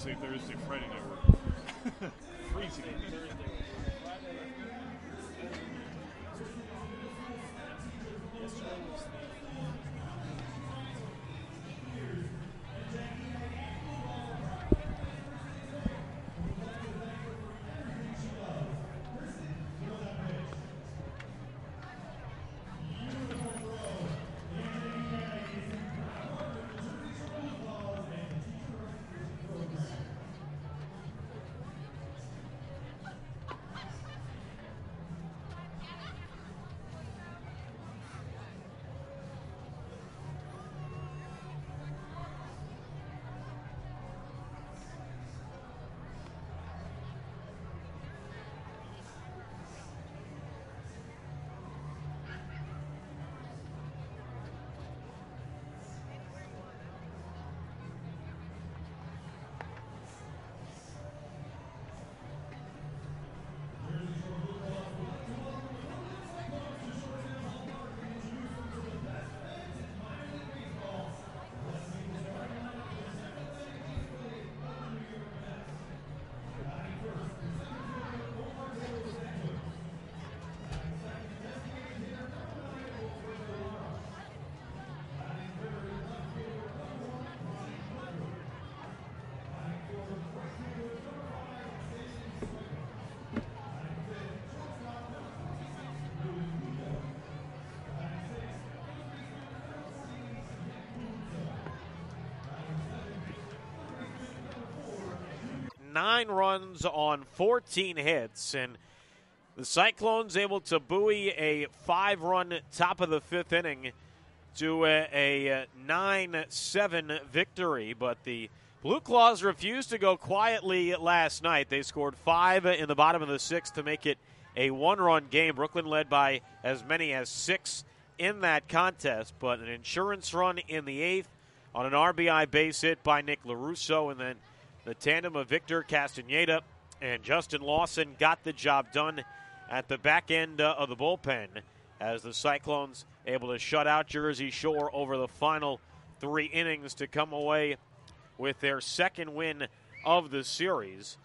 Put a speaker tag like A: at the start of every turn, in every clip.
A: Wednesday, Thursday, Friday night work. Freezing.
B: Nine runs on 14 hits, and the Cyclones able to buoy a 5-run top of the fifth inning to a 9-7 victory. But the Blue Claws refused to go quietly last night. They scored 5 in the bottom of the sixth to make it a 1-run game. Brooklyn led by as many as 6 in that contest, but an insurance run in the eighth on an RBI base hit by Nick LaRusso, and then the tandem of Victor Castaneda and Justin Lawson got the job done at the back end of the bullpen as the Cyclones able to shut out Jersey Shore over the final 3 innings to come away with their second win of the series.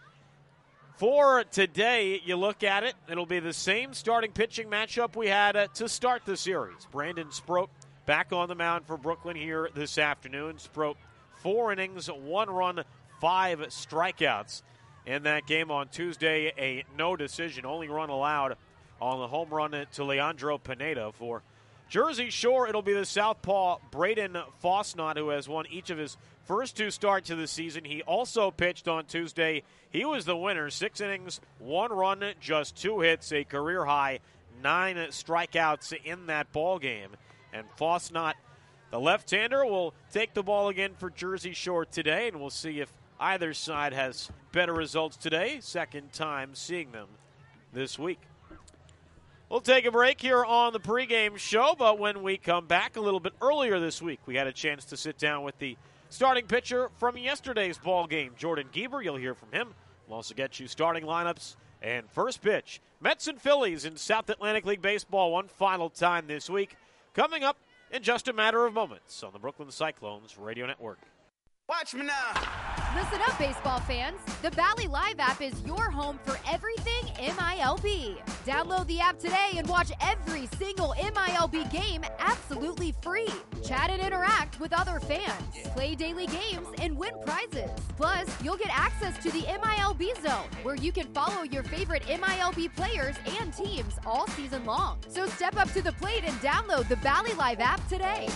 B: For today, you look at it, it'll be the same starting pitching matchup we had to start the series. Brandon Sproat back on the mound for Brooklyn here this afternoon. Sproat 4 innings, 1 run, 5 strikeouts in that game on Tuesday. A no decision, only run allowed on the home run to Leandro Pineda. For Jersey Shore, it'll be the southpaw Braden Fosnot, who has won each of his first 2 starts of the season. He also pitched on Tuesday. He was the winner. 6 innings, 1 run, just 2 hits, a career high 9 strikeouts in that ball game. And Fosnot, the left-hander, will take the ball again for Jersey Shore today, and we'll see if either side has better results today. Second time seeing them this week. We'll take a break here on the pregame show, but when we come back a little bit earlier this week, we had a chance to sit down with the starting pitcher from yesterday's ball game, Jordan Gieber. You'll hear from him. We'll also get you starting lineups and first pitch. Mets and Phillies in South Atlantic League Baseball one final time this week, coming up in just a matter of moments on the Brooklyn Cyclones Radio Network.
C: Watch me now.
D: Listen up, baseball fans. The Valley Live app is your home for everything MILB. Download the app today and watch every single MILB game absolutely free. Chat and interact with other fans. Play daily games and win prizes. Plus, you'll get access to the MILB Zone, where you can follow your favorite MILB players and teams all season long. So step up to the plate and download the Valley Live app today.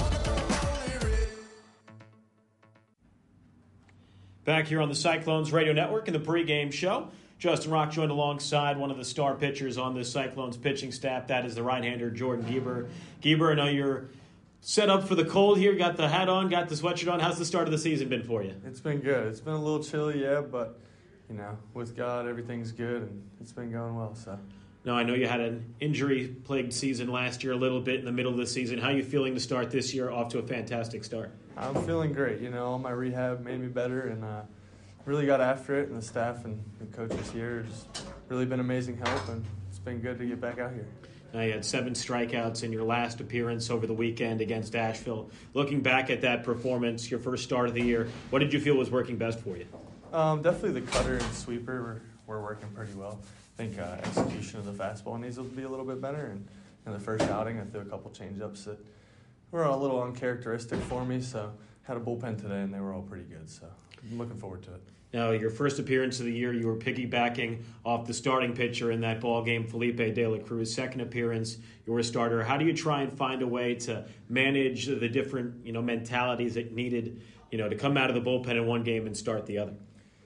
B: Back here on the Cyclones Radio Network in the pregame show, Justin Rock joined alongside one of the star pitchers on the Cyclones pitching staff. That is the right-hander, Jordan Gieber. Gieber, I know you're set up for the cold here. Got the hat on, got the sweatshirt on. How's the start of the season been for you?
E: It's been good. It's been a little chilly, yeah, but, you know, with God, everything's good, and it's been going well, so.
B: Now, I know you had an injury-plagued season last year, a little bit in the middle of the season. How are you feeling to start this year off to a fantastic start?
E: I'm feeling great. You know, all my rehab made me better, and really got after it, and the staff and the coaches here have just really been amazing help, and it's been good to get back out here.
B: Now, you had 7 strikeouts in your last appearance over the weekend against Asheville. Looking back at that performance, your first start of the year, what did you feel was working best for you?
E: Definitely the cutter and sweeper were working pretty well. I think execution of the fastball needs to be a little bit better. And in the first outing, I threw a couple changeups that were a little uncharacteristic for me. So had a bullpen today, and they were all pretty good. So I'm looking forward to it.
C: Now, your first appearance of the year, you were piggybacking off the starting pitcher in that ball game, Felipe De La Cruz. Second appearance, you were a starter. How do you try and find a way to manage the different, mentalities that needed, to come out of the bullpen in one game and start the other?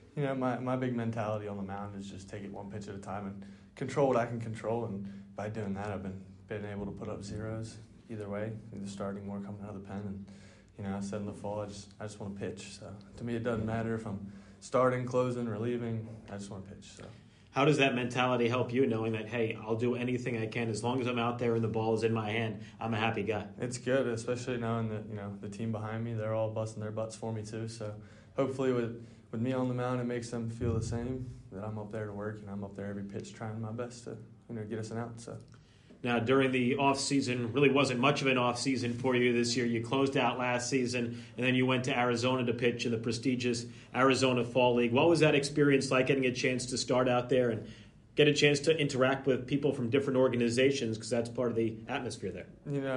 E: My big mentality on the mound is just take it one pitch at a time and control what I can control. And by doing that, I've been able to put up zeros either way, either starting or coming out of the pen. And I said in the fall, I just want to pitch. So to me, it doesn't matter if I'm starting, closing, relieving. I just want to pitch. So,
C: how does that mentality help you, knowing that, hey, I'll do anything I can as long as I'm out there and the ball is in my hand? I'm a happy guy.
E: It's good, especially knowing that the team behind me, they're all busting their butts for me too. So hopefully with me on the mound, it makes them feel the same, that I'm up there to work and I'm up there every pitch trying my best to get us an out. So.
C: Now, during the offseason, really wasn't much of an offseason for you this year. You closed out last season, and then you went to Arizona to pitch in the prestigious Arizona Fall League. What was that experience like, getting a chance to start out there and get a chance to interact with people from different organizations, because that's part of the atmosphere there?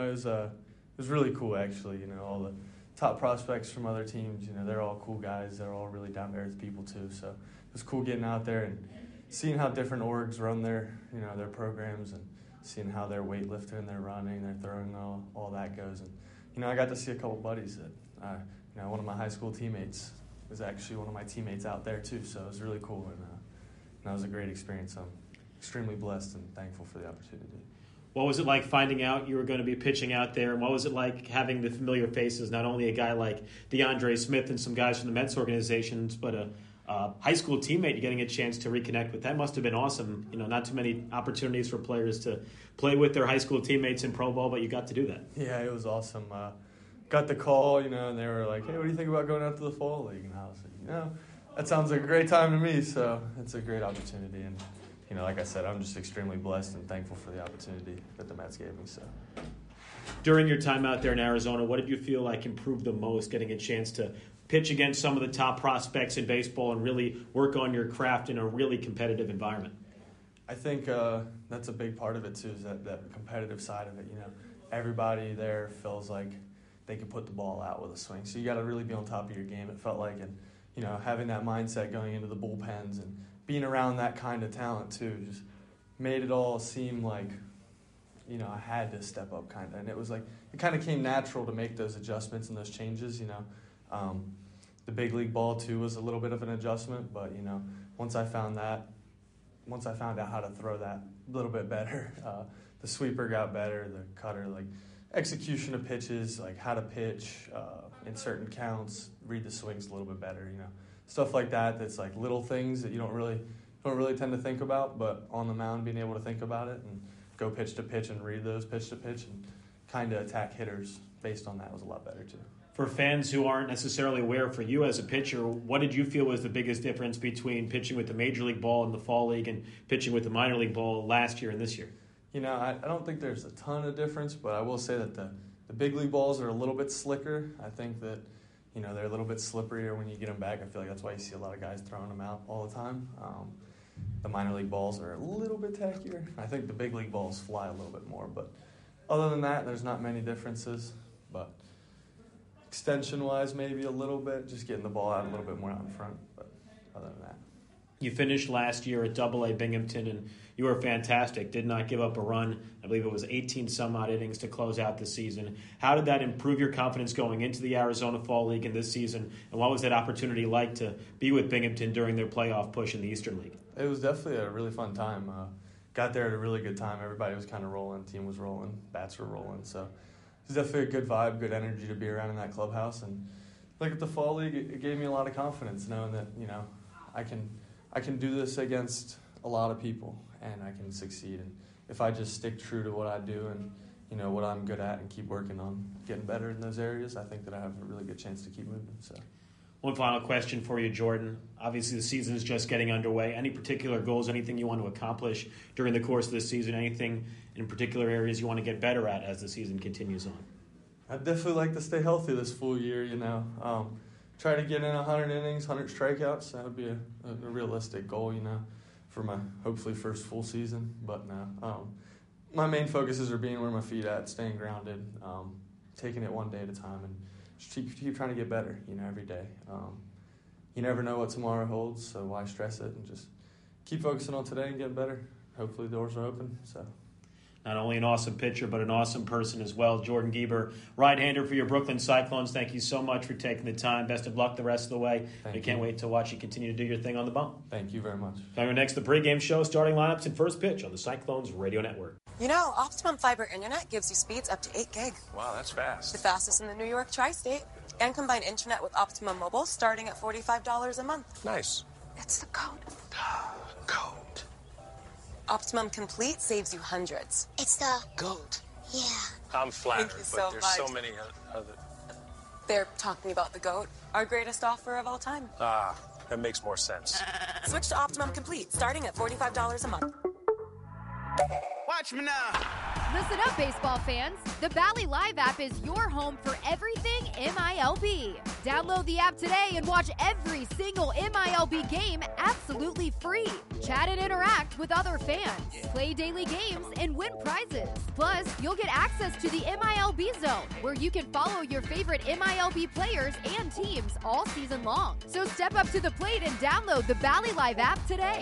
E: It was really cool, actually. All the top prospects from other teams, they're all cool guys. They're all really down-to-earth people, too. So it was cool getting out there and seeing how different orgs run their programs and seeing how their weightlifting, their running, their throwing, all that goes. And, I got to see a couple buddies that, one of my high school teammates was actually one of my teammates out there too. So it was really cool. And that was a great experience. I'm extremely blessed and thankful for the opportunity.
C: What was it like finding out you were going to be pitching out there? And what was it like having the familiar faces, not only a guy like DeAndre Smith and some guys from the Mets organizations, but a high school teammate you're getting a chance to reconnect with? That must have been awesome. Not too many opportunities for players to play with their high school teammates in pro ball, but you got to do that.
E: Yeah, it was awesome. Got the call, and they were like, hey, what do you think about going out to the Fall League? And I was like, that sounds like a great time to me. So it's a great opportunity. And, like I said, I'm just extremely blessed and thankful for the opportunity that the Mets gave me. So.
C: During your time out there in Arizona, what did you feel like improved the most, getting a chance to pitch against some of the top prospects in baseball and really work on your craft in a really competitive environment?
E: I think that's a big part of it, too, is that competitive side of it. Everybody there feels like they can put the ball out with a swing. So you got to really be on top of your game, it felt like. And, having that mindset going into the bullpens and being around that kind of talent, too, just made it all seem like, I had to step up kind of. And it was like, it kind of came natural to make those adjustments and those changes, The big league ball, too, was a little bit of an adjustment. But, once I found out how to throw that a little bit better, the sweeper got better, the cutter, execution of pitches, how to pitch in certain counts, read the swings a little bit better, Stuff like that that's little things that you don't really tend to think about, but on the mound being able to think about it and go pitch to pitch and read those pitch to pitch and kind of attack hitters based on that was a lot better too.
C: For fans who aren't necessarily aware, for you as a pitcher, what did you feel was the biggest difference between pitching with the Major League ball in the Fall League and pitching with the Minor League ball last year and this year?
E: I don't think there's a ton of difference, but I will say that the big league balls are a little bit slicker. I think that, they're a little bit slipperier when you get them back. I feel like that's why you see a lot of guys throwing them out all the time. The minor league balls are a little bit tackier. I think the big league balls fly a little bit more, but other than that, there's not many differences. But extension-wise, maybe a little bit, just getting the ball out a little bit more out in front. But other than that.
C: You finished last year at AA Binghamton, and you were fantastic. Did not give up a run. I believe it was 18-some-odd innings to close out the season. How did that improve your confidence going into the Arizona Fall League in this season? And what was that opportunity like to be with Binghamton during their playoff push in the Eastern League?
E: It was definitely a really fun time. Got there at a really good time. Everybody was kind of rolling. Team was rolling. Bats were rolling. So it was definitely a good vibe, good energy to be around in that clubhouse. And at the Fall League, it gave me a lot of confidence knowing that, I can do this against a lot of people, and I can succeed. And if I just stick true to what I do and, what I'm good at and keep working on getting better in those areas, I think that I have a really good chance to keep moving. So,
C: one final question for you, Jordan. Obviously, the season is just getting underway. Any particular goals, anything you want to accomplish during the course of the season, anything in particular areas you want to get better at as the season continues on?
E: I'd definitely like to stay healthy this full year, try to get in 100 innings, 100 strikeouts. That would be a realistic goal, for my hopefully first full season. But no, my main focuses are being where my feet at, staying grounded, taking it one day at a time, and just keep trying to get better, every day. You never know what tomorrow holds, so why stress it, and just keep focusing on today and getting better. Hopefully doors are open. So.
C: Not only an awesome pitcher, but an awesome person as well. Jordan Gieber, right-hander for your Brooklyn Cyclones. Thank you so much for taking the time. Best of luck the rest of the way. We can't wait to watch you continue to do your thing on the bump.
E: Thank you very much.
C: Coming next, the pregame show, starting lineups and first pitch on the Cyclones Radio Network.
F: Optimum Fiber Internet gives you speeds up to 8 gig.
A: Wow, that's fast.
F: The fastest in the New York tri-state. And combine internet with Optimum Mobile starting at $45 a month.
A: Nice.
F: It's the code.
A: Code.
F: Optimum Complete saves you hundreds.
G: It's the
A: GOAT.
G: Yeah.
A: I'm flattered,
F: Thank you
A: but
F: so
A: there's
F: much.
A: so many other.
F: They're talking about the GOAT, our greatest offer of all time.
A: That makes more sense.
F: Switch to Optimum Complete starting at $45 a month.
H: Watch me now.
D: Listen up, baseball fans. The Bally Live app is your home for everything MILB. Download the app today and watch every single MILB game absolutely free. Chat and interact with other fans. Play daily games and win prizes. Plus, you'll get access to the MILB Zone, where you can follow your favorite MILB players and teams all season long. So step up to the plate and download the Bally Live app today.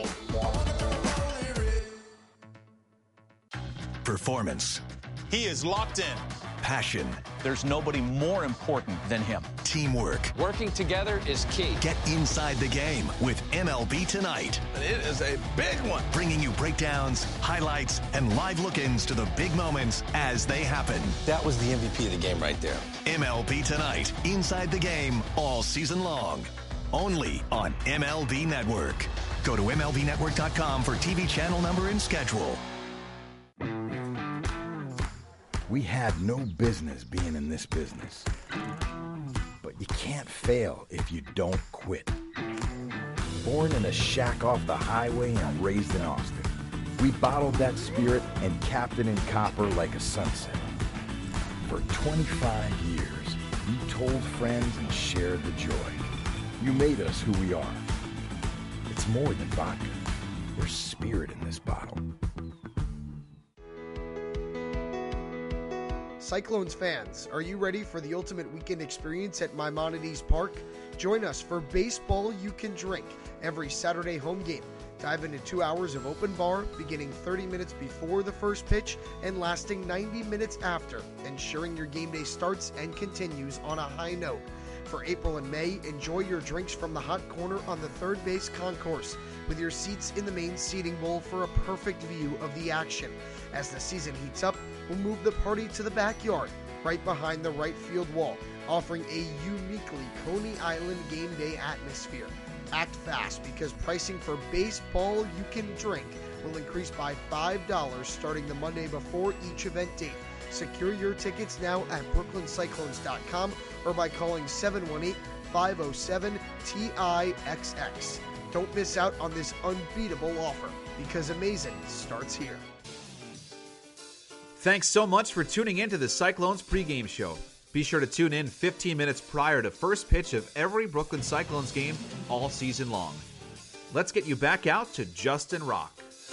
I: Performance.
H: He is locked in.
I: Passion.
J: There's nobody more important than him.
I: Teamwork.
J: Working together is key.
I: Get inside the game with MLB Tonight.
H: It is a big one.
I: Bringing you breakdowns, highlights, and live look-ins to the big moments as they happen.
J: That was the MVP of the game right there.
I: MLB Tonight. Inside the game all season long. Only on MLB Network. Go to MLBnetwork.com for TV channel number and schedule.
K: We had no business being in this business. But you can't fail if you don't quit. Born in a shack off the highway and raised in Austin, we bottled that spirit and capped it in copper like a sunset. For 25 years, you told friends and shared the joy. You made us who we are. It's more than vodka. There's spirit in this bottle.
L: Cyclones fans, are you ready for the ultimate weekend experience at Maimonides Park? Join us for Baseball You Can Drink every Saturday home game. Dive into 2 hours of open bar, beginning 30 minutes before the first pitch and lasting 90 minutes after, ensuring your game day starts and continues on a high note. For April and May, enjoy your drinks from the hot corner on the third base concourse, with your seats in the main seating bowl for a perfect view of the action. As the season heats up, we'll move the party to the backyard, right behind the right field wall, offering a uniquely Coney Island game day atmosphere. Act fast, because pricing for Baseball You Can Drink will increase by $5 starting the Monday before each event date. Secure your tickets now at brooklyncyclones.com or by calling 718-507-TIXX. Don't miss out on this unbeatable offer, because amazing starts here.
M: Thanks so much for tuning in to the Cyclones pregame show. Be sure to tune in 15 minutes prior to first pitch of every Brooklyn Cyclones game all season long. Let's get you back out to Justin Rock.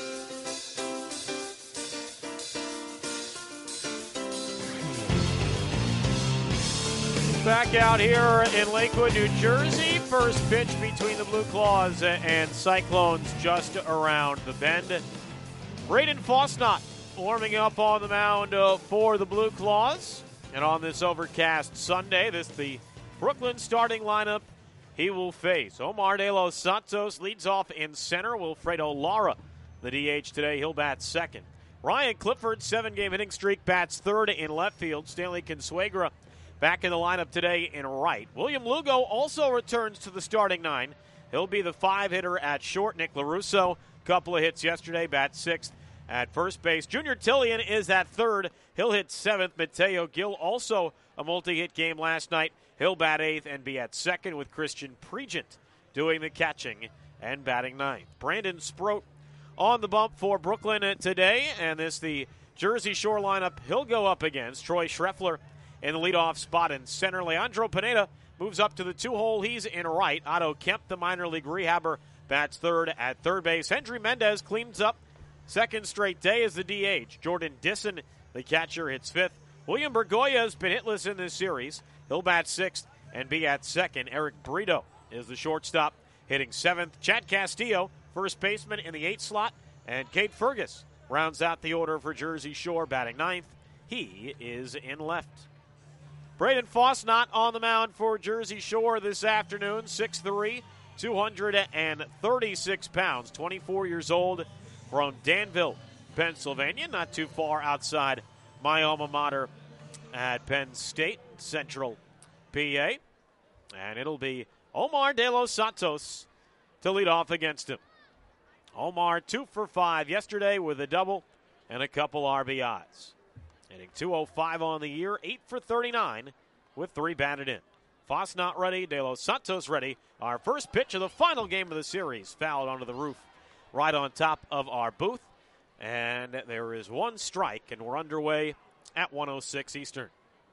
B: Back out here in Lakewood, New Jersey. First pitch between the Blue Claws and Cyclones just around the bend. Braden Fosnot warming up on the mound for the Blue Claws. And on this overcast Sunday, the Brooklyn starting lineup he will face. Omar De Los Santos leads off in center. Wilfredo Lara, the DH today, he'll bat second. Ryan Clifford, 7-game hitting streak, bats third in left field. Stanley Consuegra back in the lineup today in right. William Lugo also returns to the starting nine. He'll be the 5-hitter at short. Nick LaRusso, couple of hits yesterday, bats sixth at first base. Junior Tillian is at third. He'll hit seventh. Mateo Gil, also a multi-hit game last night. He'll bat eighth and be at second, with Christian Pregent doing the catching and batting ninth. Brandon Sproat on the bump for Brooklyn today, and the Jersey Shore lineup he'll go up against. Troy Schreffler in the leadoff spot in center. Leandro Pineda moves up to the 2-hole. He's in right. Otto Kemp, the minor league rehabber, bats third at third base. Hendry Mendez cleans up second straight day as the DH. Jordan Disson, the catcher, hits fifth. William Bergoya has been hitless in this series. He'll bat sixth and be at second. Eric Brito is the shortstop, hitting seventh. Chad Castillo, first baseman, in the 8th slot. And Cade Fergus rounds out the order for Jersey Shore, batting ninth. He is in left. Braden Foss not on the mound for Jersey Shore this afternoon. 6'3", 236 pounds, 24 years old, from Danville, Pennsylvania, not too far outside my alma mater at Penn State, Central PA. And it'll be Omar De Los Santos to lead off against him. Omar 2 for 5 yesterday with a double and a couple RBIs. Hitting .205 on the year, 8 for 39 with 3 batted in. Foss not ready, De Los Santos ready. Our first pitch of the final game of the series, fouled onto the roof right on top of our booth. And there is one strike, and we're underway at 1:06 Eastern.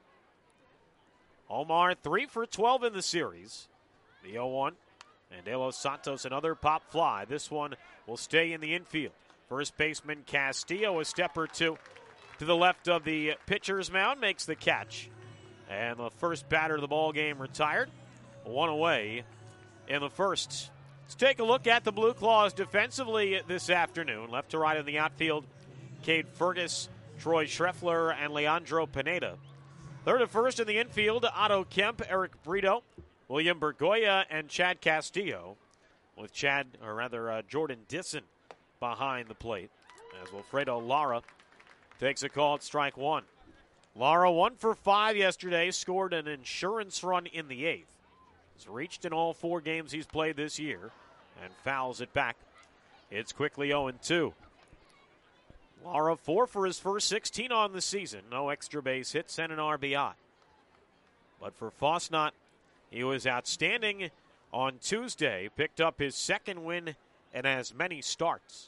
B: Omar 3 for 12 in the series. The 0-1. And De Los Santos, another pop fly. This one will stay in the infield. First baseman Castillo, a step or two to the left of the pitcher's mound, makes the catch. And the first batter of the ball game retired. One away in the first. Let's take a look at the Blue Claws defensively this afternoon. Left to right in the outfield, Cade Fergus, Troy Schreffler, and Leandro Pineda. Third to first in the infield, Otto Kemp, Eric Brito, William Bergoya, and Chad Castillo, with Jordan Disson behind the plate, as Wilfredo Lara takes a call at strike one. Lara 1 for 5 yesterday, scored an insurance run in the 8th. He's reached in all 4 games he's played this year and fouls it back. It's quickly 0-2. Lara 4 for his first 16 on the season. No extra base hits and an RBI. But for Fosnot, he was outstanding on Tuesday. Picked up his second win in as many starts.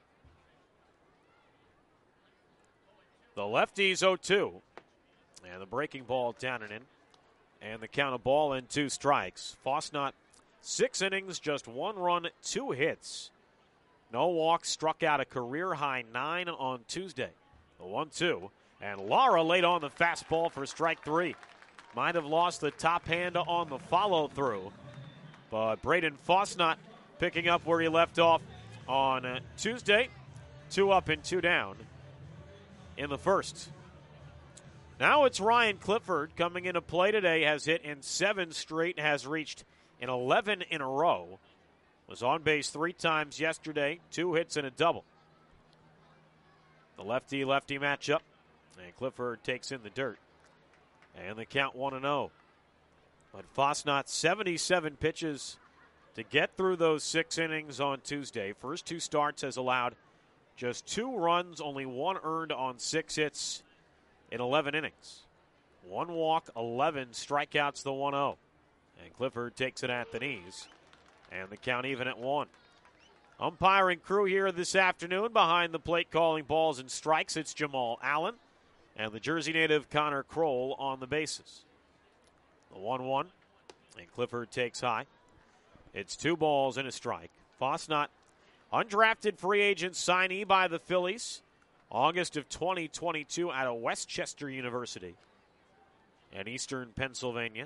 B: The lefties 0-2. And the breaking ball down and in. And the count of ball and 2 strikes. Fosnot, 6 innings, just 1 run, 2 hits. No walks, struck out a career-high 9 on Tuesday. The 1-2. And Lara laid on the fastball for strike 3. Might have lost the top hand on the follow-through. But Braden Fosnot picking up where he left off on Tuesday. 2 up and 2 down in the first. Now it's Ryan Clifford coming into play today. Has hit in 7 straight, has reached in 11 in a row. Was on base 3 times yesterday, 2 hits and a double. The lefty-lefty matchup, and Clifford takes in the dirt. And the count 1-0. But Fosnot, 77 pitches to get through those 6 innings on Tuesday. First 2 starts has allowed just 2 runs, only 1 earned on 6 hits in 11 innings. 1 walk, 11 strikeouts, the 1-0. And Clifford takes it at the knees. And the count even at 1. Umpiring crew here this afternoon behind the plate calling balls and strikes. It's Jamal Allen and the Jersey native Connor Kroll on the bases. The 1-1. And Clifford takes high. It's 2 balls and a strike. Fosnot, undrafted free agent signee by the Phillies. August of 2022 out of Westchester University in eastern Pennsylvania.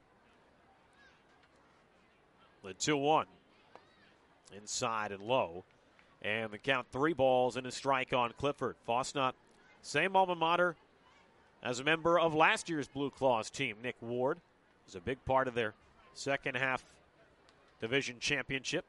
B: The 2-1. Inside and low. And the count 3 balls and a strike on Clifford. Fosnot, same alma mater as a member of last year's Blue Claws team. Nick Ward was a big part of their second half division championship.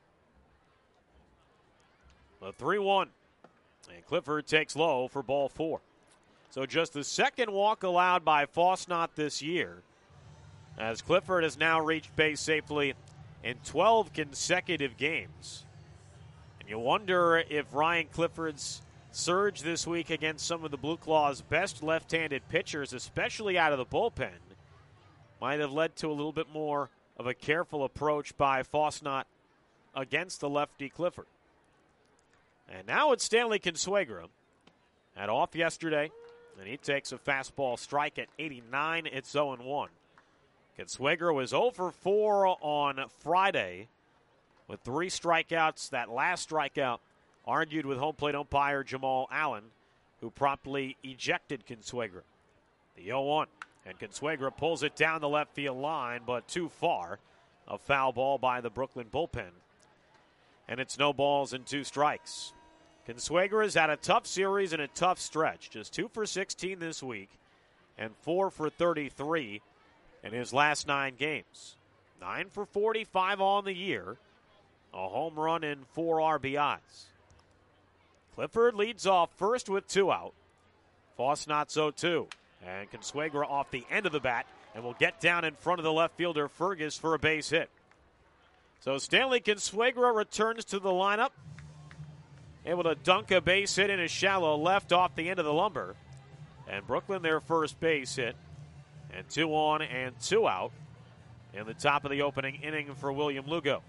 B: The 3-1. And Clifford takes low for ball 4. So just the second walk allowed by Fosnot this year, as Clifford has now reached base safely in 12 consecutive games. And you wonder if Ryan Clifford's surge this week against some of the Blue Claws' best left-handed pitchers, especially out of the bullpen, might have led to a little bit more of a careful approach by Fosnot against the lefty Clifford. And now it's Stanley Consuegra. Had off yesterday, and he takes a fastball strike at 89. It's 0-1. Consuegra was 0 for 4 on Friday with 3 strikeouts. That last strikeout argued with home plate umpire Jamal Allen, who promptly ejected Consuegra. The 0-1, and Consuegra pulls it down the left field line, but too far. A foul ball by the Brooklyn bullpen. And it's no balls and 2 strikes. Consuegra has had a tough series and a tough stretch. Just 2 for 16 this week and 4 for 33 in his last 9 games. 9 for 45 on the year. A home run and 4 RBIs. Clifford leads off first with 2 out. Fosnot's 0-2. And Consuegra off the end of the bat and will get down in front of the left fielder Fergus for a base hit. So Stanley Consuegra returns to the lineup. Able to dunk a base hit in a shallow left off the end of the lumber. And Brooklyn their first base hit. And 2 on and 2 out in the top of the opening inning for William Lugo.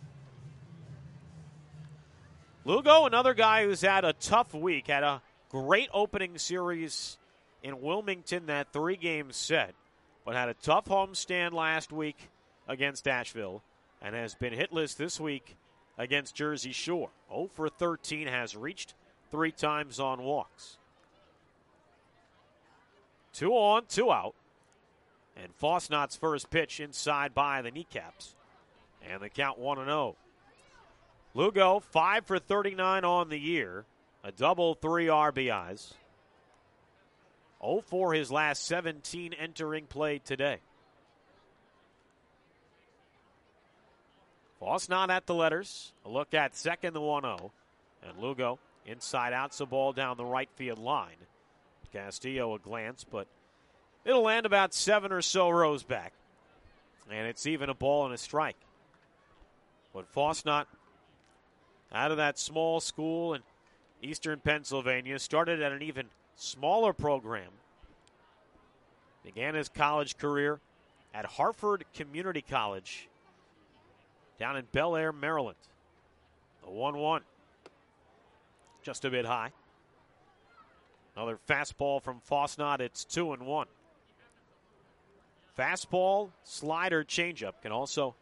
B: Lugo, another guy who's had a tough week, had a great opening series in Wilmington, that 3-game set, but had a tough homestand last week against Asheville and has been hitless this week against Jersey Shore. 0 for 13, has reached 3 times on walks. 2 on, 2 out. And Fosnot's first pitch inside by the kneecaps. And the count 1-0. Lugo, 5 for 39 on the year. A double, 3 RBIs. 0 for his last 17 entering play today. Fosnot at the letters. A look at second, the 1-0. And Lugo inside out, so ball down the right field line. Castillo a glance, but it'll land about 7 or so rows back. And it's even a ball and a strike. But Fosnot, out of that small school in eastern Pennsylvania, started at an even smaller program. Began his college career at Harford Community College down in Bel Air, Maryland. The 1-1. Just a bit high. Another fastball from Fosnot. It's 2-1. Fastball, slider, changeup. Can also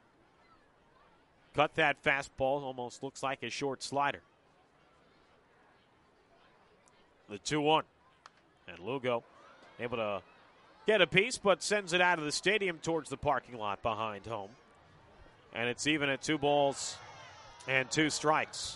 B: cut that fastball. Almost looks like a short slider. The 2-1. And Lugo able to get a piece, but sends it out of the stadium towards the parking lot behind home. And it's even at 2 balls and 2 strikes.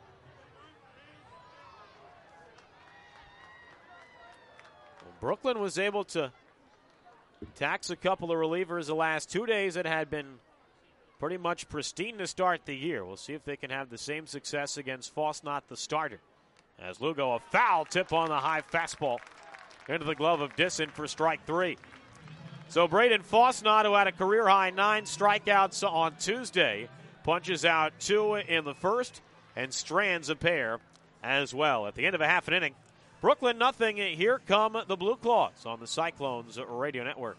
B: Well, Brooklyn was able to tax a couple of relievers the last 2 days that had been pretty much pristine to start the year. We'll see if they can have the same success against Fosnot, the starter. As Lugo, a foul tip on the high fastball into the glove of Disson for strike 3. So Braden Fosnot, who had a career-high 9 strikeouts on Tuesday, punches out 2 in the first and strands a pair as well. At the end of a half an inning, Brooklyn nothing. Here come the Blue Claws on the Cyclones Radio Network.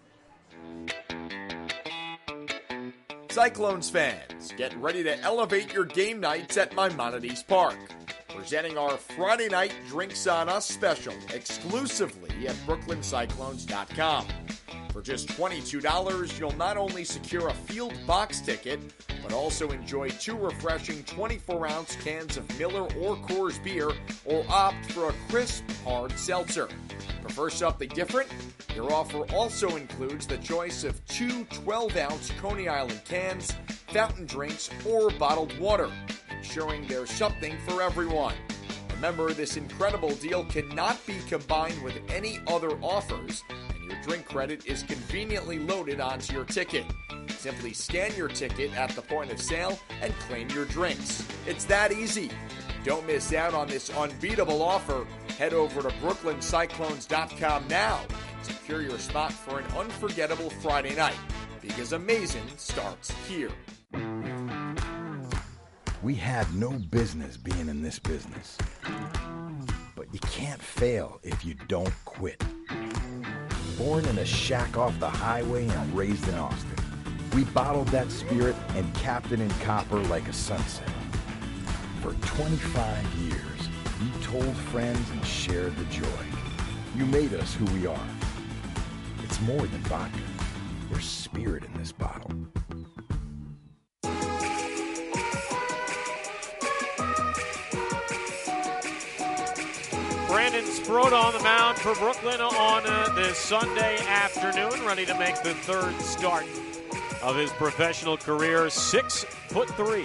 G: Cyclones fans, get ready to elevate your game nights at Maimonides Park. Presenting our Friday night Drinks on Us special exclusively at BrooklynCyclones.com. For just $22, you'll not only secure a field box ticket, but also enjoy 2 refreshing 24-ounce cans of Miller or Coors beer, or opt for a crisp, hard seltzer. Prefer something different? Your offer also includes the choice of 2 12-ounce Coney Island cans, fountain drinks, or bottled water, ensuring there's something for everyone. Remember, this incredible deal cannot be combined with any other offers, and your drink credit is conveniently loaded onto your ticket. Simply scan your ticket at the point of sale and claim your drinks. It's that easy. Don't miss out on this unbeatable offer. Head over to BrooklynCyclones.com now and secure your spot for an unforgettable Friday night, because amazing starts here.
K: We had no business being in this business. But you can't fail if you don't quit. Born in a shack off the highway and raised in Austin, we bottled that spirit and capped it in copper like a sunset. For 25 years, you told friends and shared the joy. You made us who we are. It's more than vodka. There's spirit in this bottle.
B: Brandon Sproat on the mound for Brooklyn on this Sunday afternoon, ready to make the third start of his professional career. 6'3",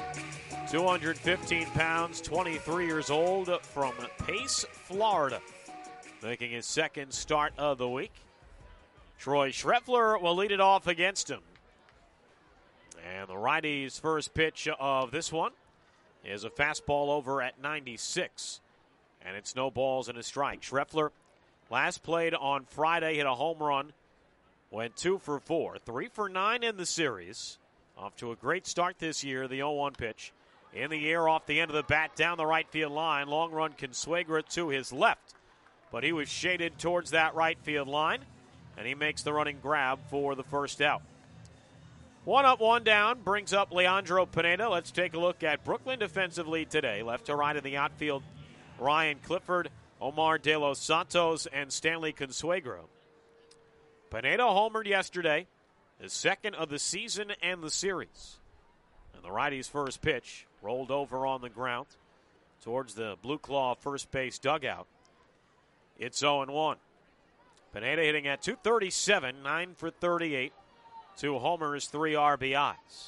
B: 215 pounds, 23 years old, from Pace, Florida, making his second start of the week. Troy Schreffler will lead it off against him. And the righty's first pitch of this one is a fastball over at 96. And it's no balls and a strike. Schreffler last played on Friday, hit a home run, went 2 for 4, 3 for 9 in the series. Off to a great start this year, the 0-1 pitch. In the air off the end of the bat, down the right field line. Long run Consuegra to his left. But he was shaded towards that right field line, and he makes the running grab for the first out. 1 up, 1 down, brings up Leandro Pineda. Let's take a look at Brooklyn defensively today. Left to right in the outfield, Ryan Clifford, Omar De Los Santos, and Stanley Consuegra. Pineda homered yesterday, his second of the season and the series. And the righty's first pitch rolled over on the ground towards the Blue Claw first base dugout. It's 0-1. Pineda hitting at .237, 9 for 38, 2 homers, 3 RBIs.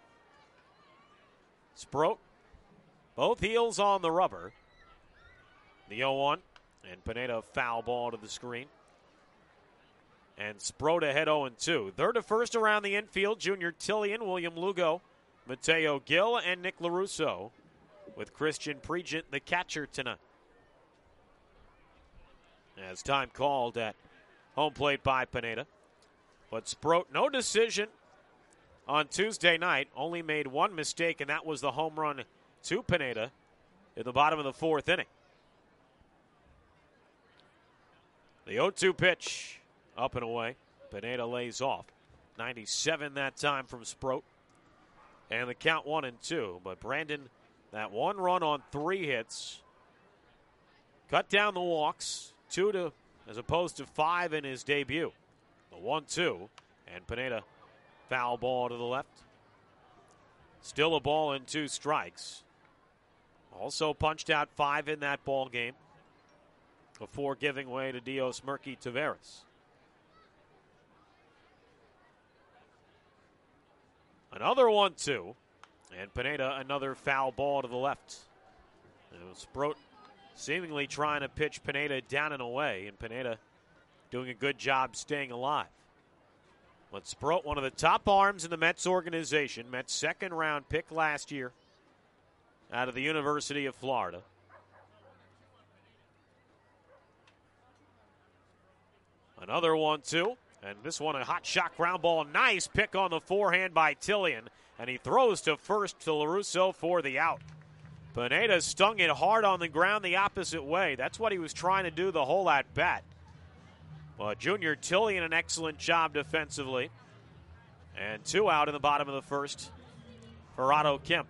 B: Sproat, both heels on the rubber. The 0-1, and Pineda foul ball to the screen. And Sproat ahead 0-2. Third to first around the infield, Junior Tillian, William Lugo, Mateo Gil, and Nick LaRusso, with Christian Pregent, the catcher, tonight. As time called at home plate by Pineda. But Sproat, no decision on Tuesday night, only made one mistake, and that was the home run to Pineda in the bottom of the fourth inning. The 0-2 pitch, up and away. Pineda lays off. 97 that time from Sproat. And the count 1-2. But Brandon, that 1 run on 3 hits. Cut down the walks. 2 as opposed to 5 in his debut. The 1-2. And Pineda, foul ball to the left. Still a ball and 2 strikes. Also punched out 5 in that ball game before giving way to Dios Murky Taveras. Another 1-2, and Pineda another foul ball to the left. Sproat seemingly trying to pitch Pineda down and away, and Pineda doing a good job staying alive. But Sproat, one of the top arms in the Mets organization, Mets second round pick last year out of the University of Florida. Another 1-2, and this one a hot shot ground ball. Nice pick on the forehand by Tillian, and he throws to first to LaRusso for the out. Pineda stung it hard on the ground the opposite way. That's what he was trying to do the whole at bat. But Junior Tillian, an excellent job defensively. And 2 out in the bottom of the first for Otto Kemp.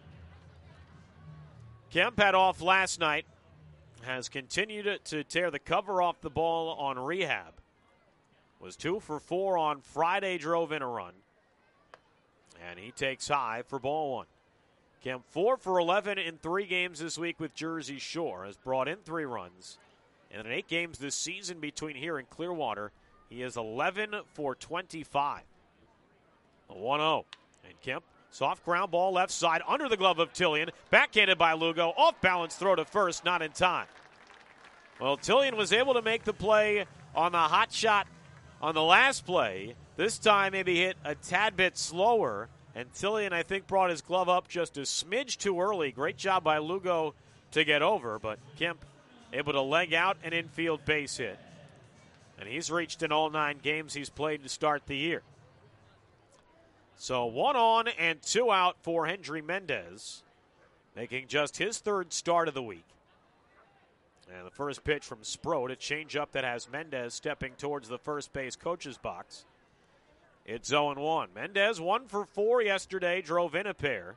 B: Kemp had off last night. Has continued to tear the cover off the ball on rehab. Was 2 for 4 on Friday, drove in a run. And he takes high for ball 1. Kemp 4 for 11 in 3 games this week with Jersey Shore. Has brought in 3 runs. And in 8 games this season between here and Clearwater, he is 11 for 25. A 1-0. And Kemp, soft ground ball left side under the glove of Tillian. Backhanded by Lugo. Off balance throw to first, not in time. Well, Tillian was able to make the play on the hot shot on the last play. This time maybe hit a tad bit slower. And Tillian, I think, brought his glove up just a smidge too early. Great job by Lugo to get over. But Kemp able to leg out an infield base hit. And he's reached in all 9 games he's played to start the year. So 1 on and 2 out for Hendry Mendez, making just his 3rd start of the week. And the first pitch from Sproat, a changeup that has Mendez stepping towards the first base coach's box. It's 0-1. Mendez 1 for 4 yesterday, drove in a pair.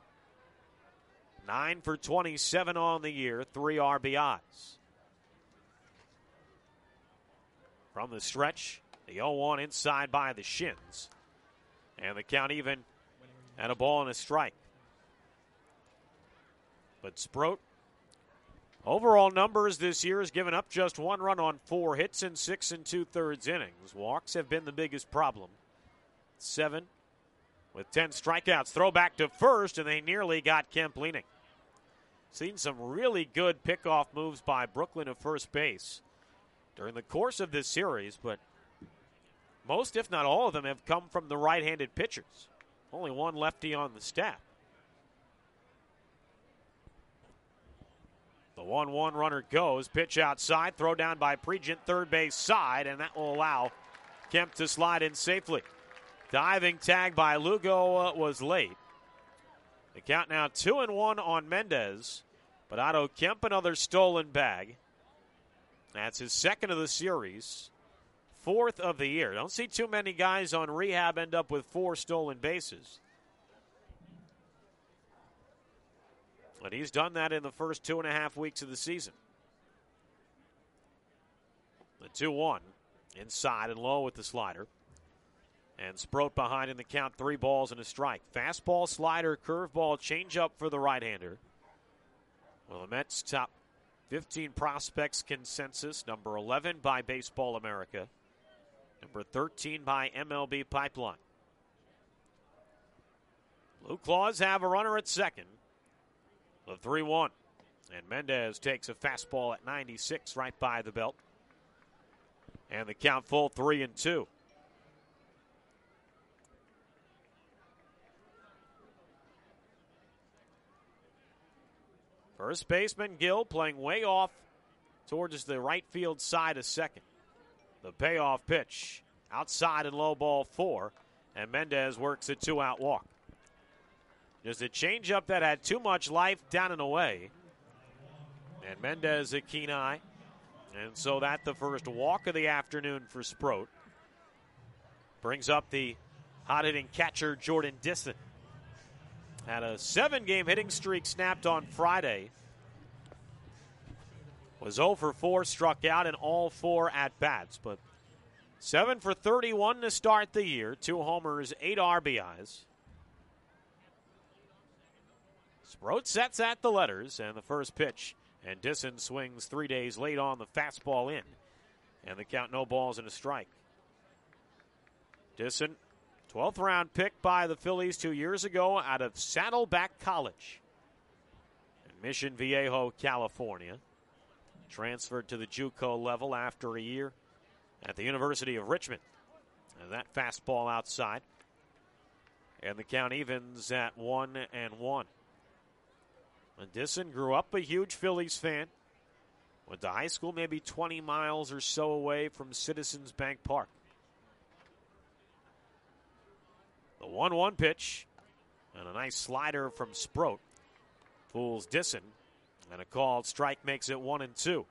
B: 9 for 27 on the year, 3 RBIs. From the stretch, The 0-1 inside by the shins. And the count even at a ball and a strike. But Sproat, overall numbers this year, has given up just 1 run on 4 hits in 6 2/3 innings. Walks have been the biggest problem. 7 with 10 strikeouts. Throw back to first, and they nearly got Kemp leaning. Seen some really good pickoff moves by Brooklyn at first base during the course of this series, but most, if not all of them, have come from the right-handed pitchers. Only one lefty on the staff. The 1-1 runner goes. Pitch outside. Throw down by Pregent, third base side, and that will allow Kemp to slide in safely. Diving tag by Lugo was late. The count now 2-1 on Mendez. But Otto Kemp, another stolen bag. That's his second of the series. 4th of the year. Don't see too many guys on rehab end up with 4 stolen bases. But he's done that in the first 2.5 weeks of the season. The 2-1 inside and low with the slider. And Sproat behind in the count, 3 balls and a strike. Fastball, slider, curveball, changeup for the right-hander. Well, the Mets' top 15 prospects consensus, number 11 by Baseball America, number 13 by MLB Pipeline. Blue Claws have a runner at second. The 3-1. And Mendez takes a fastball at 96 right by the belt. And the count full 3-2. First baseman Gill playing way off towards the right field side of second. The payoff pitch outside and low, ball 4. And Mendez works a 2-out walk. Just a changeup that had too much life down and away. And Mendez a keen eye. And so that the first walk of the afternoon for Sproat. Brings up the hot-hitting catcher Jordan Disson. Had a 7-game hitting streak snapped on Friday. Was 0 for 4, struck out in all 4 at-bats. But 7 for 31 to start the year. 2 homers, 8 RBIs. Sproat sets at the letters, and the first pitch. And Disson swings 3 days late on the fastball in. And the count, no balls and a strike. Disson, 12th round pick by the Phillies 2 years ago out of Saddleback College in Mission Viejo, California. Transferred to the JUCO level after a year at the University of Richmond. And that fastball outside. And the count evens at 1-1. And Disson grew up a huge Phillies fan. Went to high school maybe 20 miles or so away from Citizens Bank Park. The 1-1 pitch. And a nice slider from Sproat. Fools Disson. And a called strike makes it 1-2.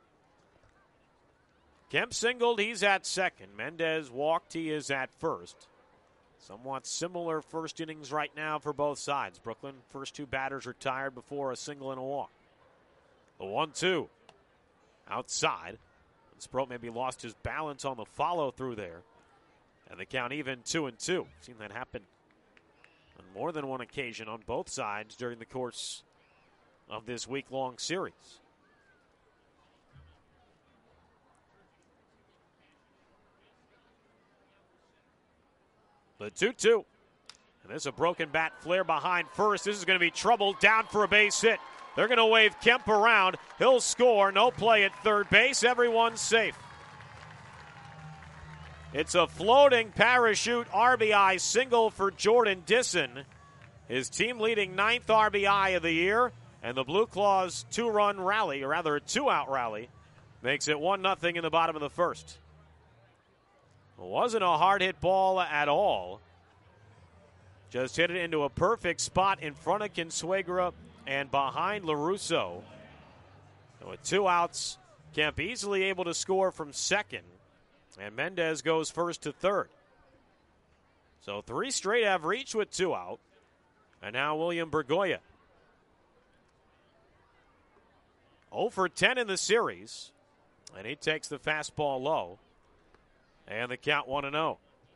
B: Kemp singled, he's at second. Mendez walked, he is at first. Somewhat similar first innings right now for both sides. Brooklyn, first 2 batters retired before a single and a walk. The 1-2 outside. And Sproat maybe lost his balance on the follow-through there. And the count even 2-2. Seen that happen on more than one occasion on both sides during the course of this week-long series. The 2-2. And there's a broken bat flare behind first. This is going to be trouble down for a base hit. They're going to wave Kemp around. He'll score. No play at third base. Everyone's safe. It's a floating parachute RBI single for Jordan Disson. His team-leading 9th RBI of the year. And the Blue Claws 2-run rally, or rather a 2-out rally, makes it 1-0 in the bottom of the first. It wasn't a hard-hit ball at all. Just hit it into a perfect spot in front of Consuegra and behind LaRusso. And with 2 outs, Kemp easily able to score from second. And Mendez goes first to third. So 3 straight have reached with 2 out. And now William Bergoya. 0 for 10 in the series. And he takes the fastball low. And the count 1-0.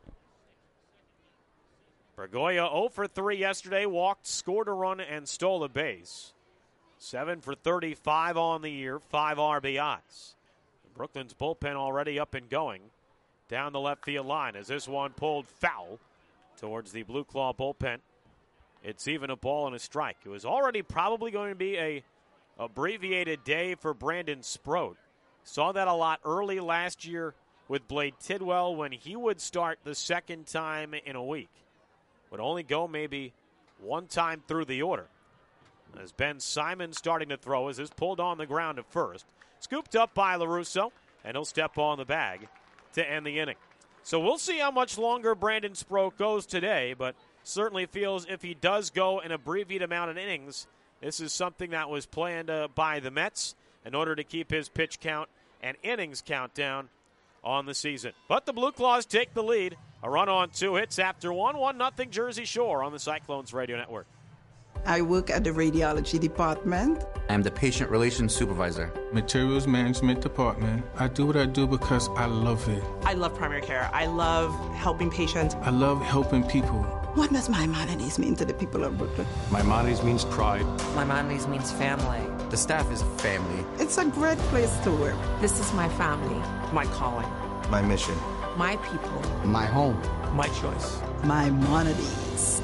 B: Bergoya 0 for 3 yesterday, walked, scored a run, and stole a base. 7 for 35 on the year, 5 RBIs. Brooklyn's bullpen already up and going down the left field line as this one pulled foul towards the Blue Claw bullpen. It's even a ball and a strike. It was already probably going to be a abbreviated day for Brandon Sproat. Saw that a lot early last year with Blade Tidwell when he would start the second time in a week. Would only go maybe one time through the order. As Ben Simon starting to throw as this pulled on the ground at first. Scooped up by LaRusso, and he'll step on the bag to end the inning. So we'll see how much longer Brandon Sproat goes today, but certainly feels if he does go an abbreviated amount of innings, this is something that was planned by the Mets in order to keep his pitch count and innings count down on the season. But the Blue Claws take the lead. A run on 2 hits after 1-0 Jersey Shore on the Cyclones Radio Network.
N: I work at the radiology department.
O: I'm the patient relations supervisor.
P: Materials management department. I do what I do because I love it.
Q: I love primary care. I love helping patients.
P: I love helping people.
N: What does Maimonides mean to the people of Brooklyn?
R: Maimonides means pride.
S: Maimonides means family.
O: The staff is family.
N: It's a great place to work.
S: This is my family, my calling,
T: my mission,
S: my people,
T: my home,
S: my choice.
N: Maimonides.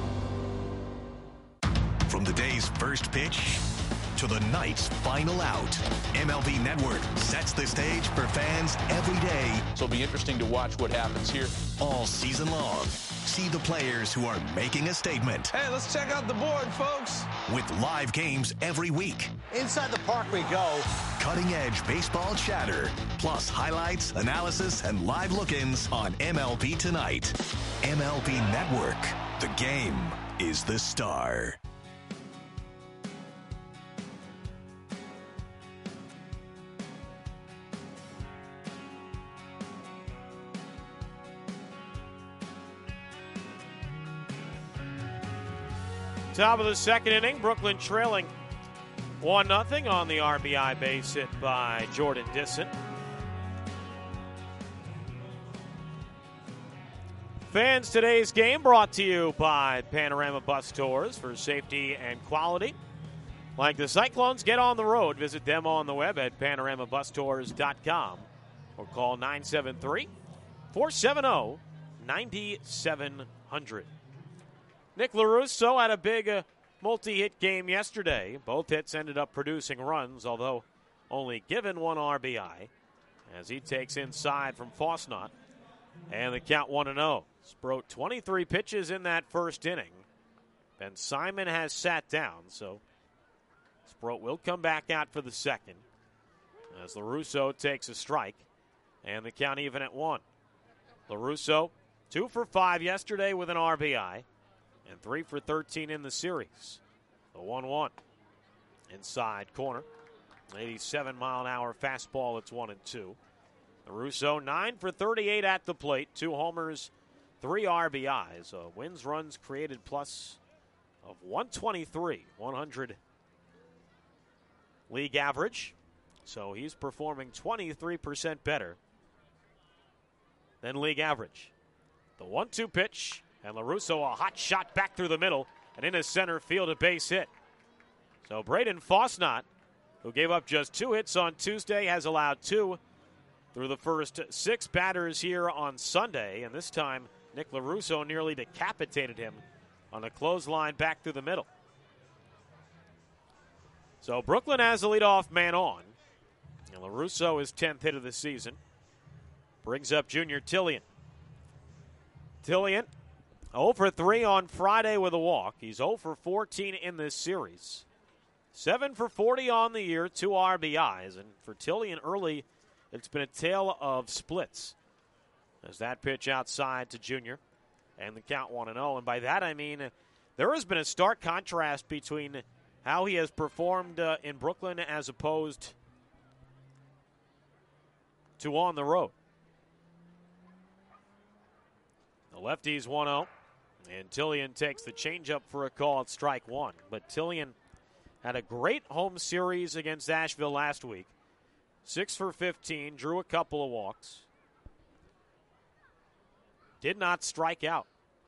I: From the day's first pitch to the night's final out, MLB Network sets the stage for fans every day.
J: So it'll be interesting to watch what happens here.
I: All season long. See the players who are making a statement.
H: Hey, let's check out the board, folks.
I: With live games every week.
U: Inside the park we go.
I: Cutting-edge baseball chatter. Plus highlights, analysis, and live look-ins on MLB Tonight. MLB Network. The game is the star.
B: Top of the second inning, Brooklyn trailing 1-0 on the RBI base hit by Jordan Disson. Fans, today's game brought to you by Panorama Bus Tours for safety and quality. Like the Cyclones, get on the road. Visit them on the web at panoramabustours.com or call 973-470-9700. Nick LaRusso had a big multi-hit game yesterday. Both hits ended up producing runs, although only given 1 RBI, as he takes inside from Fosnot. And the count 1-0. Sproat 23 pitches in that first inning. Ben Simon has sat down, so Sproat will come back out for the second as LaRusso takes a strike. And the count even at 1. LaRusso 2 for 5 yesterday with an RBI. And 3 for 13 in the series. The 1-1 inside corner. 87-mile-an-hour fastball. It's 1-2. LaRusso 9 for 38 at the plate. 2 homers, 3 RBIs. Wins, runs created plus of 123. 100 league average. So he's performing 23% better than league average. The 1-2 pitch. And LaRusso, a hot shot back through the middle and into center field, a base hit. So Braden Fosnot, who gave up just 2 hits on Tuesday, has allowed 2 through the first 6 batters here on Sunday. And this time, Nick LaRusso nearly decapitated him on a clothesline back through the middle. So Brooklyn has the leadoff man on. And LaRusso, his 10th hit of the season, brings up Junior Tillien. Tillien 0 for 3 on Friday with a walk. He's 0 for 14 in this series. 7 for 40 on the year, 2 RBIs. And for Tillien early, it's been a tale of splits. As that pitch outside to Junior. And the count 1-0. And by that I mean there has been a stark contrast between how he has performed in Brooklyn as opposed to on the road. The lefty's 1-0. And Tillien takes the changeup for a call at strike 1. But Tillien had a great home series against Asheville last week. 6 for 15, drew a couple of walks. did not strike out.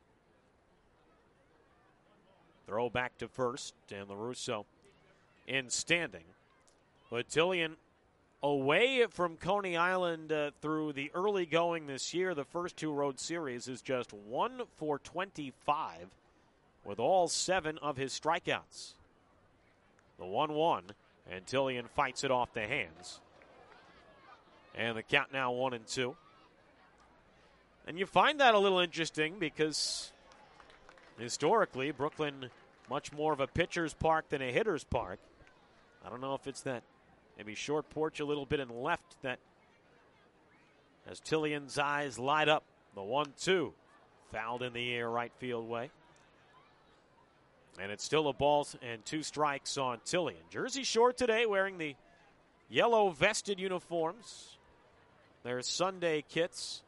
B: Throw back to first, and LaRusso in standing. But Tillian away from Coney Island through the early going this year. The first two road series is just 1 for 25 with all 7 of his strikeouts. The 1-1, and Tillian fights it off the hands. And the count now 1-2. And you find that a little interesting because historically, Brooklyn, much more of a pitcher's park than a hitter's park. I don't know if it's that maybe short porch a little bit in left that as Tillian's eyes light up. The 1-2 fouled in the air right field way. And it's still a ball and 2 strikes on Tillian. Jersey Shore today wearing the yellow vested uniforms. Their Sunday kits.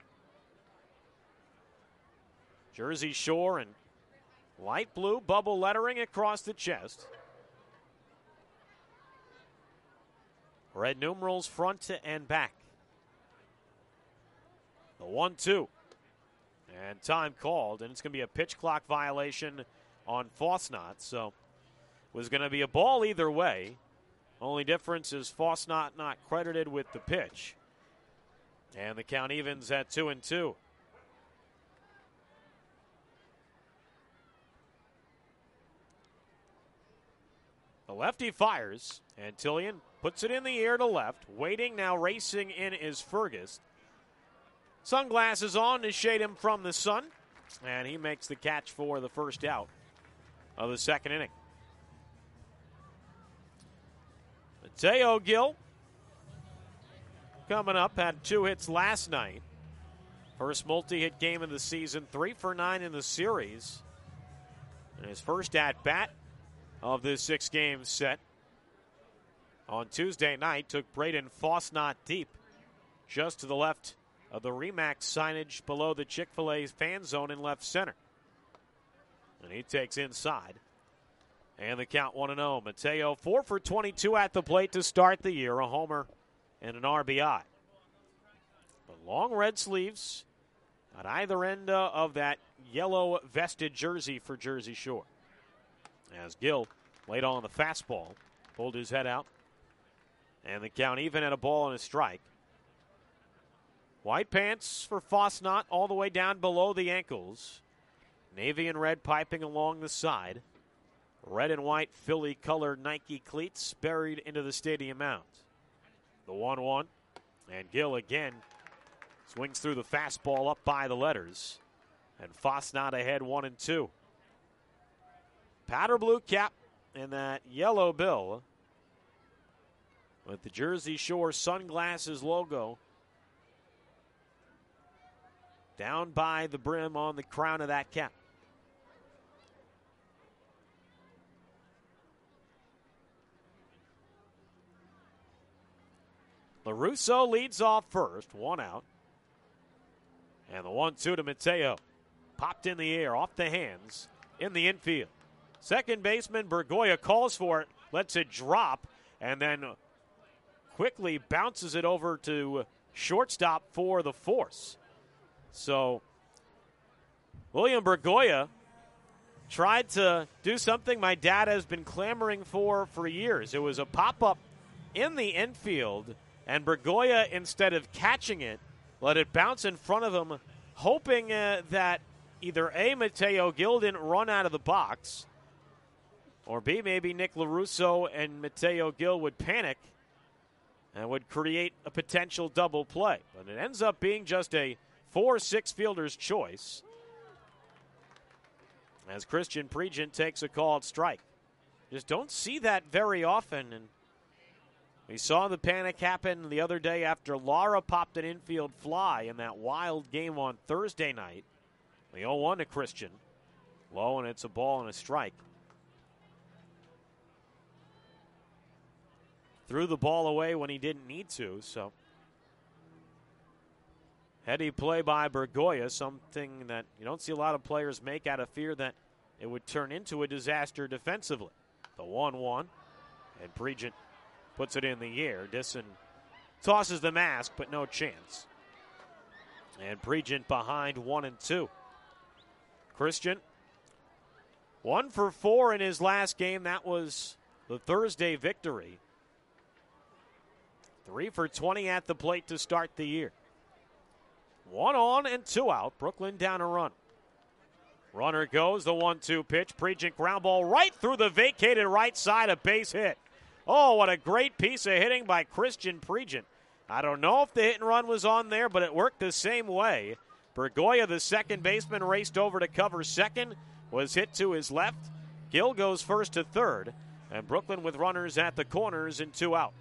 B: Jersey Shore and light blue bubble lettering across the chest. Red numerals front and back. The 1-2. And time called, and it's going to be a pitch clock violation on Fosnot. So it was going to be a ball either way. Only difference is Fosnot not credited with the pitch. And the count evens at 2-2. The lefty fires, and Tillian puts it in the air to left. Waiting, now racing in is Fergus. Sunglasses on to shade him from the sun, and he makes the catch for the first out of the second inning. Mateo Gil coming up, had 2 hits last night. First multi-hit game of the season, 3 for 9 in the series. And his first at-bat of this 6-game set on Tuesday night took Braden Fosnot deep just to the left of the RE/MAX signage below the Chick-fil-A fan zone in left center. And he takes inside. And the count 1-0. Mateo 4 for 22 at the plate to start the year, a homer and an RBI. But long red sleeves at either end of that yellow vested jersey for Jersey Shore. As Gill laid on the fastball, pulled his head out, and the count even at a ball and a strike. White pants for Fosnot all the way down below the ankles. Navy and red piping along the side. Red and white Philly colored Nike cleats buried into the stadium mound. The 1-1, and Gill again swings through the fastball up by the letters. And Fosnot ahead 1-2. Powder blue cap and that yellow bill with the Jersey Shore Sunglasses logo down by the brim on the crown of that cap. LaRusso leads off first, 1 out. And the 1-2 to Mateo. Popped in the air, off the hands, in the infield. Second baseman Bergoya calls for it, lets it drop, and then quickly bounces it over to shortstop for the force. So William Bergoya tried to do something my dad has been clamoring for years. It was a pop-up in the infield, and Bergoya, instead of catching it, let it bounce in front of him, hoping that either A, Mateo Gil didn't run out of the box, or B, maybe Nick LaRusso and Mateo Gil would panic and would create a potential double play. But it ends up being just a 4-6 fielder's choice as Christian Pregent takes a called strike. Just don't see that very often, and we saw the panic happen the other day after Lara popped an infield fly in that wild game on Thursday night. The 0-1 to Christian. Low, and it's a ball and a strike. Threw the ball away when he didn't need to, so. Heady play by Bergoya, something that you don't see a lot of players make out of fear that it would turn into a disaster defensively. The 1-1, and Pregent puts it in the air. Disson tosses the mask, but no chance. And Pregent behind 1-2. Christian, 1 for 4 in his last game. That was the Thursday victory. 3 for 20 at the plate to start the year. 1 on and 2 out. Brooklyn down a run. Runner goes, the 1-2 pitch. Pregent ground ball right through the vacated right side, a base hit. Oh, what a great piece of hitting by Christian Pregent. I don't know if the hit and run was on there, but it worked the same way. Bergoya, the second baseman, raced over to cover second, was hit to his left. Gill goes first to third, and Brooklyn with runners at the corners and 2 out.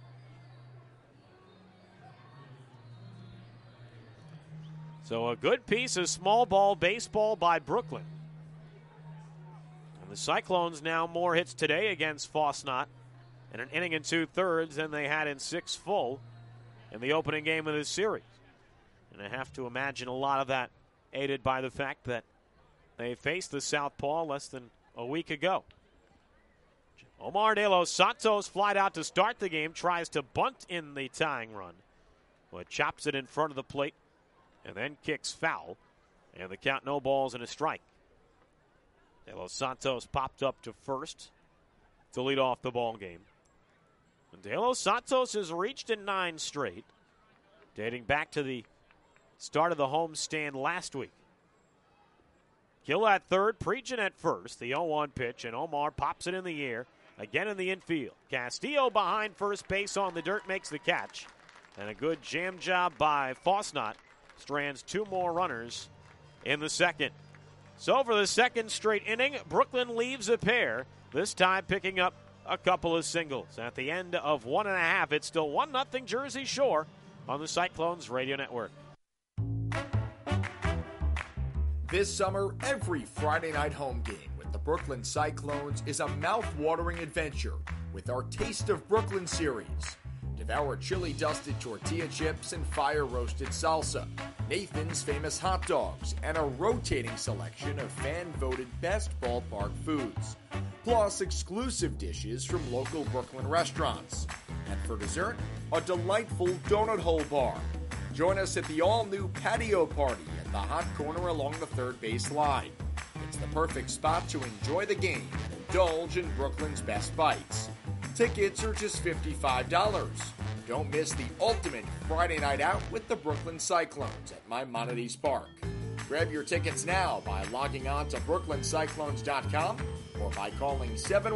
B: So a good piece of small ball baseball by Brooklyn. And the Cyclones now more hits today against Fosnot in an inning and 2/3 than they had in 6 full in the opening game of this series. And I have to imagine a lot of that aided by the fact that they faced the Southpaw less than a week ago. Omar De Los Santos flied out to start the game, tries to bunt in the tying run, but chops it in front of the plate and then kicks foul. And the count, no balls and a strike. De Los Santos popped up to first to lead off the ball game. And De Los Santos has reached in 9 straight, dating back to the start of the homestand last week. Gill at third, Pregent at first. The 0-1 pitch, and Omar pops it in the air, again in the infield. Castillo behind first base on the dirt makes the catch. And a good jam job by Fosnot strands 2 more runners in the second. So for the second straight inning, Brooklyn leaves a pair, this time picking up a couple of singles. At the end of 1.5, it's still 1-0 Jersey Shore on the Cyclones Radio Network.
G: This summer, every Friday night home game with the Brooklyn Cyclones is a mouth-watering adventure with our Taste of Brooklyn series. Devour chili-dusted tortilla chips and fire-roasted salsa, Nathan's famous hot dogs, and a rotating selection of fan-voted best ballpark foods. Plus exclusive dishes from local Brooklyn restaurants. And for dessert, a delightful donut hole bar. Join us at the all-new patio party at the hot corner along the third base line. It's the perfect spot to enjoy the game and indulge in Brooklyn's best bites. Tickets are just $55. Don't miss the ultimate Friday night out with the Brooklyn Cyclones at Maimonides Park. Grab your tickets now by logging on to brooklyncyclones.com or by calling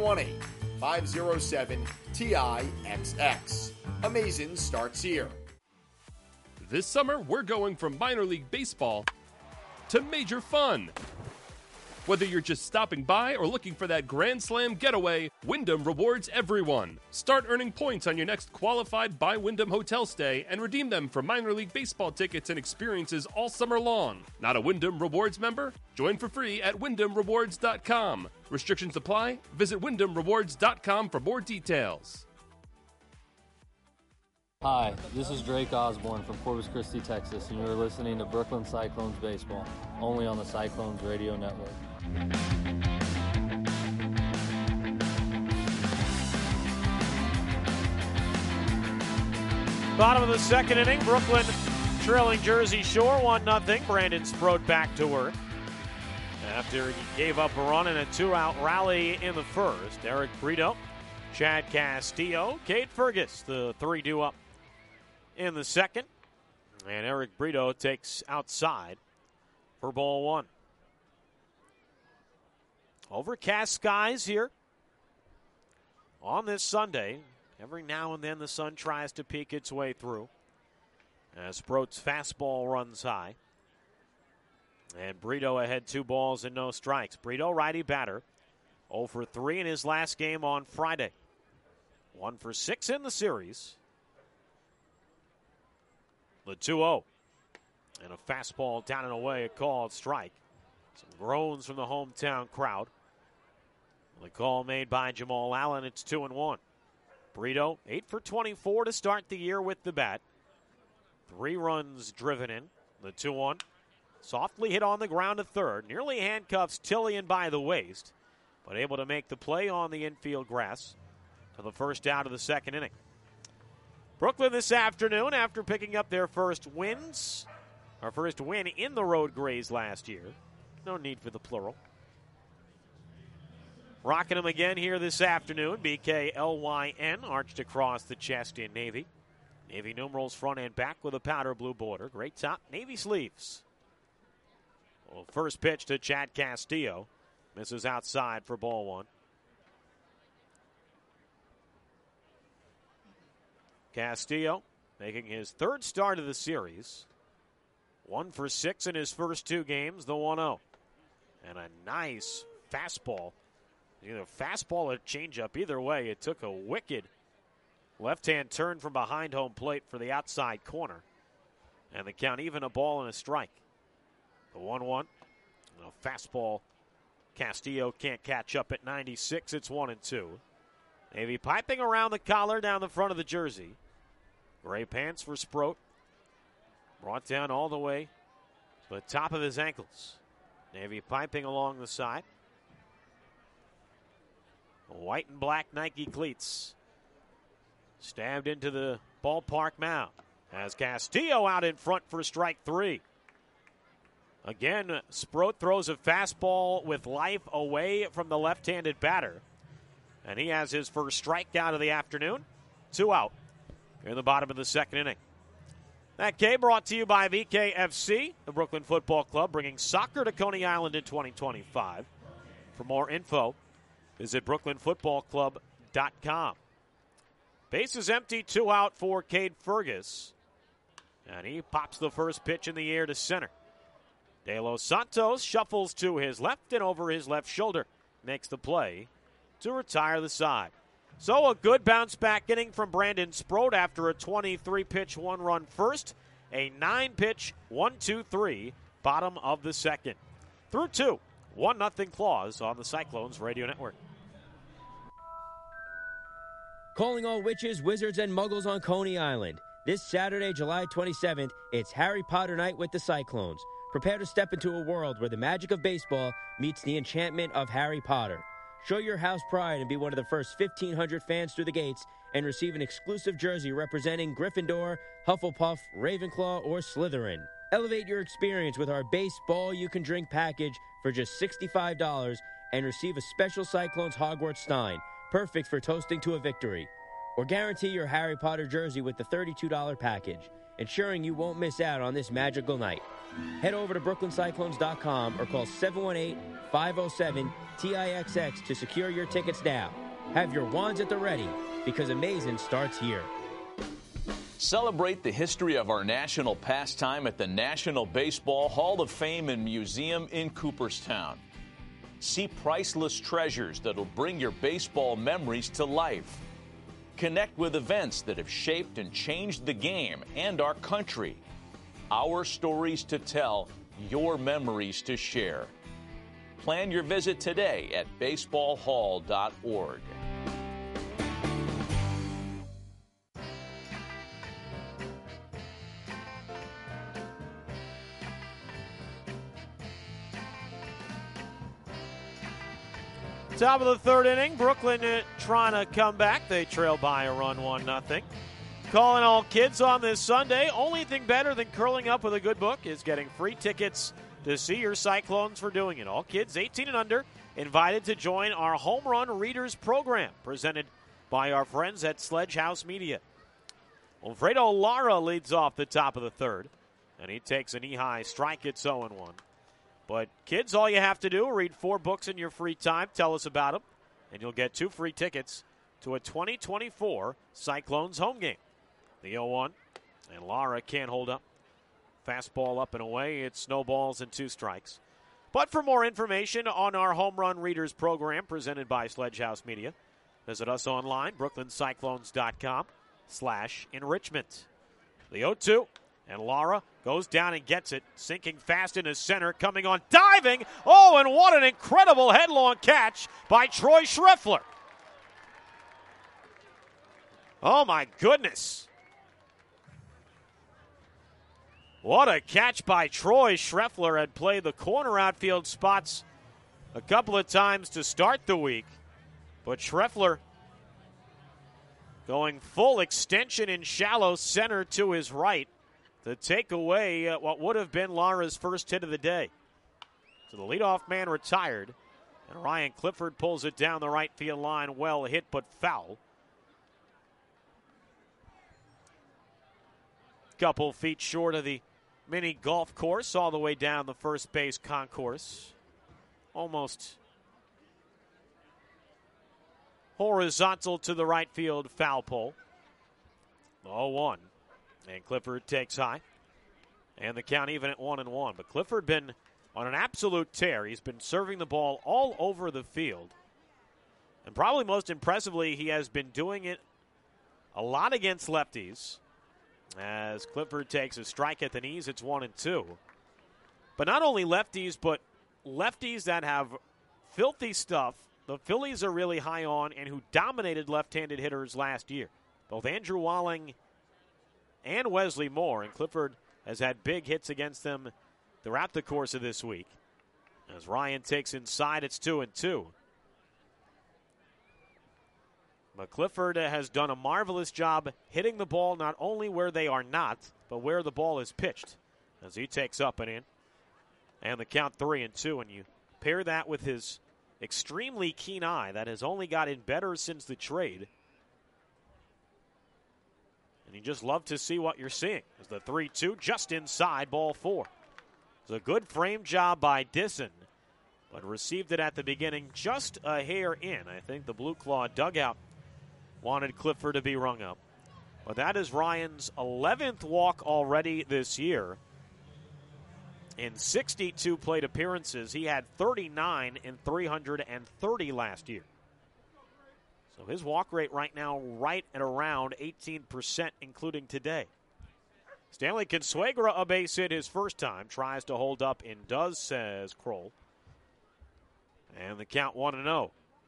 G: 718-507-TIXX. Amazing starts here.
R: This summer, we're going from minor league baseball to major fun. Whether you're just stopping by or looking for that Grand Slam getaway, Wyndham rewards everyone. Start earning points on your next qualified by Wyndham hotel stay and redeem them for minor league baseball tickets and experiences all summer long. Not a Wyndham Rewards member? Join for free at WyndhamRewards.com. Restrictions apply. Visit WyndhamRewards.com for more details.
T: Hi, this is Drake Osborne from Corpus Christi, Texas, and you're listening to Brooklyn Cyclones Baseball, only on the Cyclones Radio Network.
B: Bottom of the second inning, Brooklyn trailing Jersey Shore 1-0. Brandon Sproat back to work after he gave up a run in a 2-out rally in the first. Eric Brito, Chad Castillo, Cade Fergus, the 3-2 up in the second. And Eric Brito takes outside for ball 1. Overcast skies here on this Sunday. Every now and then the sun tries to peek its way through as Sproat's fastball runs high. And Brito ahead 2 balls and no strikes. Brito, righty batter, 0 for 3 in his last game on Friday. 1 for 6 in the series. The 2-0. And a fastball down and away, a called strike. Some groans from the hometown crowd. The call made by Jamal Allen. It's 2-1. Brito, 8 for 24 to start the year with the bat. 3 runs driven in. The 2-1. Softly hit on the ground to third. Nearly handcuffs Tillian by the waist, but able to make the play on the infield grass to the first out of the second inning. Brooklyn this afternoon, after picking up their first wins Our first win in the Road Grays last year. No need for the plural. Rocking them again here this afternoon. BKLYN arched across the chest in Navy. Navy numerals front and back with a powder blue border. Great top, Navy sleeves. Well, first pitch to Chad Castillo. Misses outside for ball one. Castillo making his third start of the series. 1 for 6 in his first 2 games, the 1-0. And a nice fastball. Either fastball or changeup. Either way, it took a wicked left-hand turn from behind home plate for the outside corner. And the count even, a ball and a strike. The 1-1. A fastball. Castillo can't catch up at 96. It's 1-2. Navy piping around the collar down the front of the jersey. Gray pants for Sproat. Brought down all the way to the top of his ankles. Navy piping along the side. White and black Nike cleats. Stabbed into the ballpark mound. As Castillo out in front for strike 3. Again, Sproat throws a fastball with life away from the left-handed batter. And he has his first strikeout of the afternoon. 2 out in the bottom of the second inning. That game brought to you by VKFC, the Brooklyn Football Club, bringing soccer to Coney Island in 2025. For more info, visit brooklynfootballclub.com. Base is empty, 2 out for Cade Fergus. And he pops the first pitch in the air to center. De Los Santos shuffles to his left and over his left shoulder. Makes the play to retire the side. So a good bounce-back inning from Brandon Sproat after a 23-pitch, 1-run first. A 9-pitch, 1-2-3, bottom of the second. Through 2, 1-0 Claws on the Cyclones Radio Network.
U: Calling all witches, wizards, and muggles on Coney Island. This Saturday, July 27th, it's Harry Potter night with the Cyclones. Prepare to step into a world where the magic of baseball meets the enchantment of Harry Potter. Show your house pride and be one of the first 1,500 fans through the gates and receive an exclusive jersey representing Gryffindor, Hufflepuff, Ravenclaw, or Slytherin. Elevate your experience with our Baseball You Can Drink package for just $65 and receive a special Cyclones Hogwarts Stein, perfect for toasting to a victory. Or guarantee your Harry Potter jersey with the $32 package, ensuring you won't miss out on this magical night. Head over to brooklyncyclones.com or call 718-507-TIXX to secure your tickets now. Have your wands at the ready, because Amazing starts here.
J: Celebrate the history of our national pastime at the National Baseball Hall of Fame and Museum in Cooperstown. See priceless treasures that'll bring your baseball memories to life. Connect with events that have shaped and changed the game and our country. Our stories to tell, your memories to share. Plan your visit today at baseballhall.org.
B: Top of the third inning, Brooklyn trying to come back. They trail by a run, 1-0. Calling all kids on this Sunday. Only thing better than curling up with a good book is getting free tickets to see your Cyclones for doing it. All kids 18 and under invited to join our Home Run Readers program presented by our friends at Sledge House Media. Alfredo Lara leads off the top of the third, and he takes a knee-high strike. It's 0-1. But kids, all you have to do, read 4 books in your free time, tell us about them, and you'll get 2 free tickets to a 2024 Cyclones home game. The 0-1, and Lara can't hold up. Fastball up and away. It snowballs and 2 strikes. But for more information on our Home Run Readers program presented by Sledge House Media, visit us online, brooklyncyclones.com/enrichment. The 0-2, and Lara goes down and gets it, sinking fast into center, coming on, diving. Oh, and what an incredible headlong catch by Troy Schreffler. Oh, my goodness. What a catch by Troy Schreffler. Had played the corner outfield spots a couple of times to start the week. But Schreffler going full extension in shallow center to his right. to take away what would have been Lara's first hit of the day. So the leadoff man retired, and Ryan Clifford pulls it down the right field line. Well hit, but foul. Couple feet short of the mini golf course, all the way down the first base concourse. Almost horizontal to the right field foul pole. 0-1. And Clifford takes high. And the count even at 1-1. But Clifford been on an absolute tear. He's been serving the ball all over the field. And probably most impressively, he has been doing it a lot against lefties. As Clifford takes a strike at the knees, it's 1-2. But not only lefties, but lefties that have filthy stuff the Phillies are really high on and who dominated left-handed hitters last year. Both Andrew Walling and Wesley Moore, and Clifford has had big hits against them throughout the course of this week. As Ryan takes inside, it's 2-2. But Clifford has done a marvelous job hitting the ball not only where they are not, but where the ball is pitched. As he takes up and in. And the count 3-2, and you pair that with his extremely keen eye that has only gotten better since the trade. And you just love to see what you're seeing. As the 3-2 just inside, ball 4. It's a good frame job by Disson, but received it at the beginning just a hair in. I think the Blue Claw dugout wanted Clifford to be rung up. But that is Ryan's 11th walk already this year. In 62 plate appearances, he had 39 in 330 last year. So his walk rate right now right at around 18%, including today. Stanley Consuegra, a base hit his first time. Tries to hold up and does, says Kroll. And the count 1-0.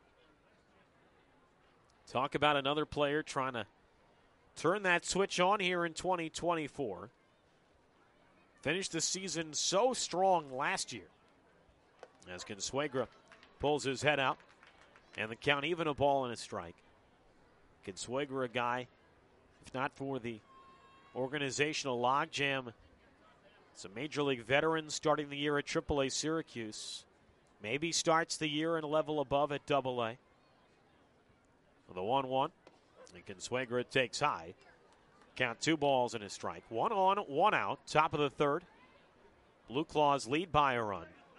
B: Talk about another player trying to turn that switch on here in 2024. Finished the season so strong last year. As Consuegra pulls his head out. And the count even, a ball and a strike. Consuegra, a guy, if not for the organizational logjam, some Major League veterans starting the year at AAA Syracuse. Maybe starts the year in a level above at AA. The 1-1. And Consuegra takes high. Count 2 balls and a strike. 1 on, 1 out. Top of the third. Blue Claws lead by a run.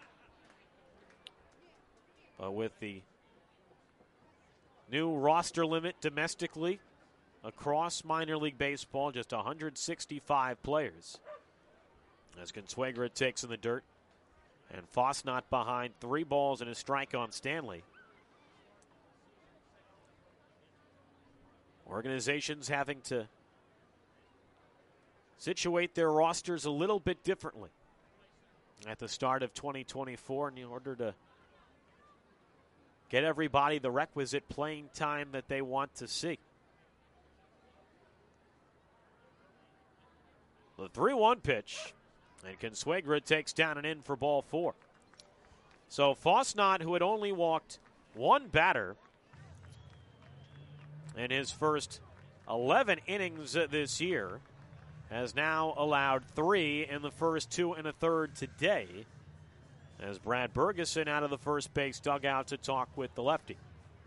B: But with the new roster limit domestically across minor league baseball, just 165 players. As Consuegra takes in the dirt. And Fosnot behind, 3 balls and a strike on Stanley. Organizations having to situate their rosters a little bit differently at the start of 2024 in order to get everybody the requisite playing time that they want to see. The 3-1 pitch, and Consuegra takes down and in for ball 4. So Fosnot, who had only walked 1 batter in his first 11 innings this year, has now allowed 3 in the first 2 1/3 today, as Brad Bergeson out of the first base dugout to talk with the lefty.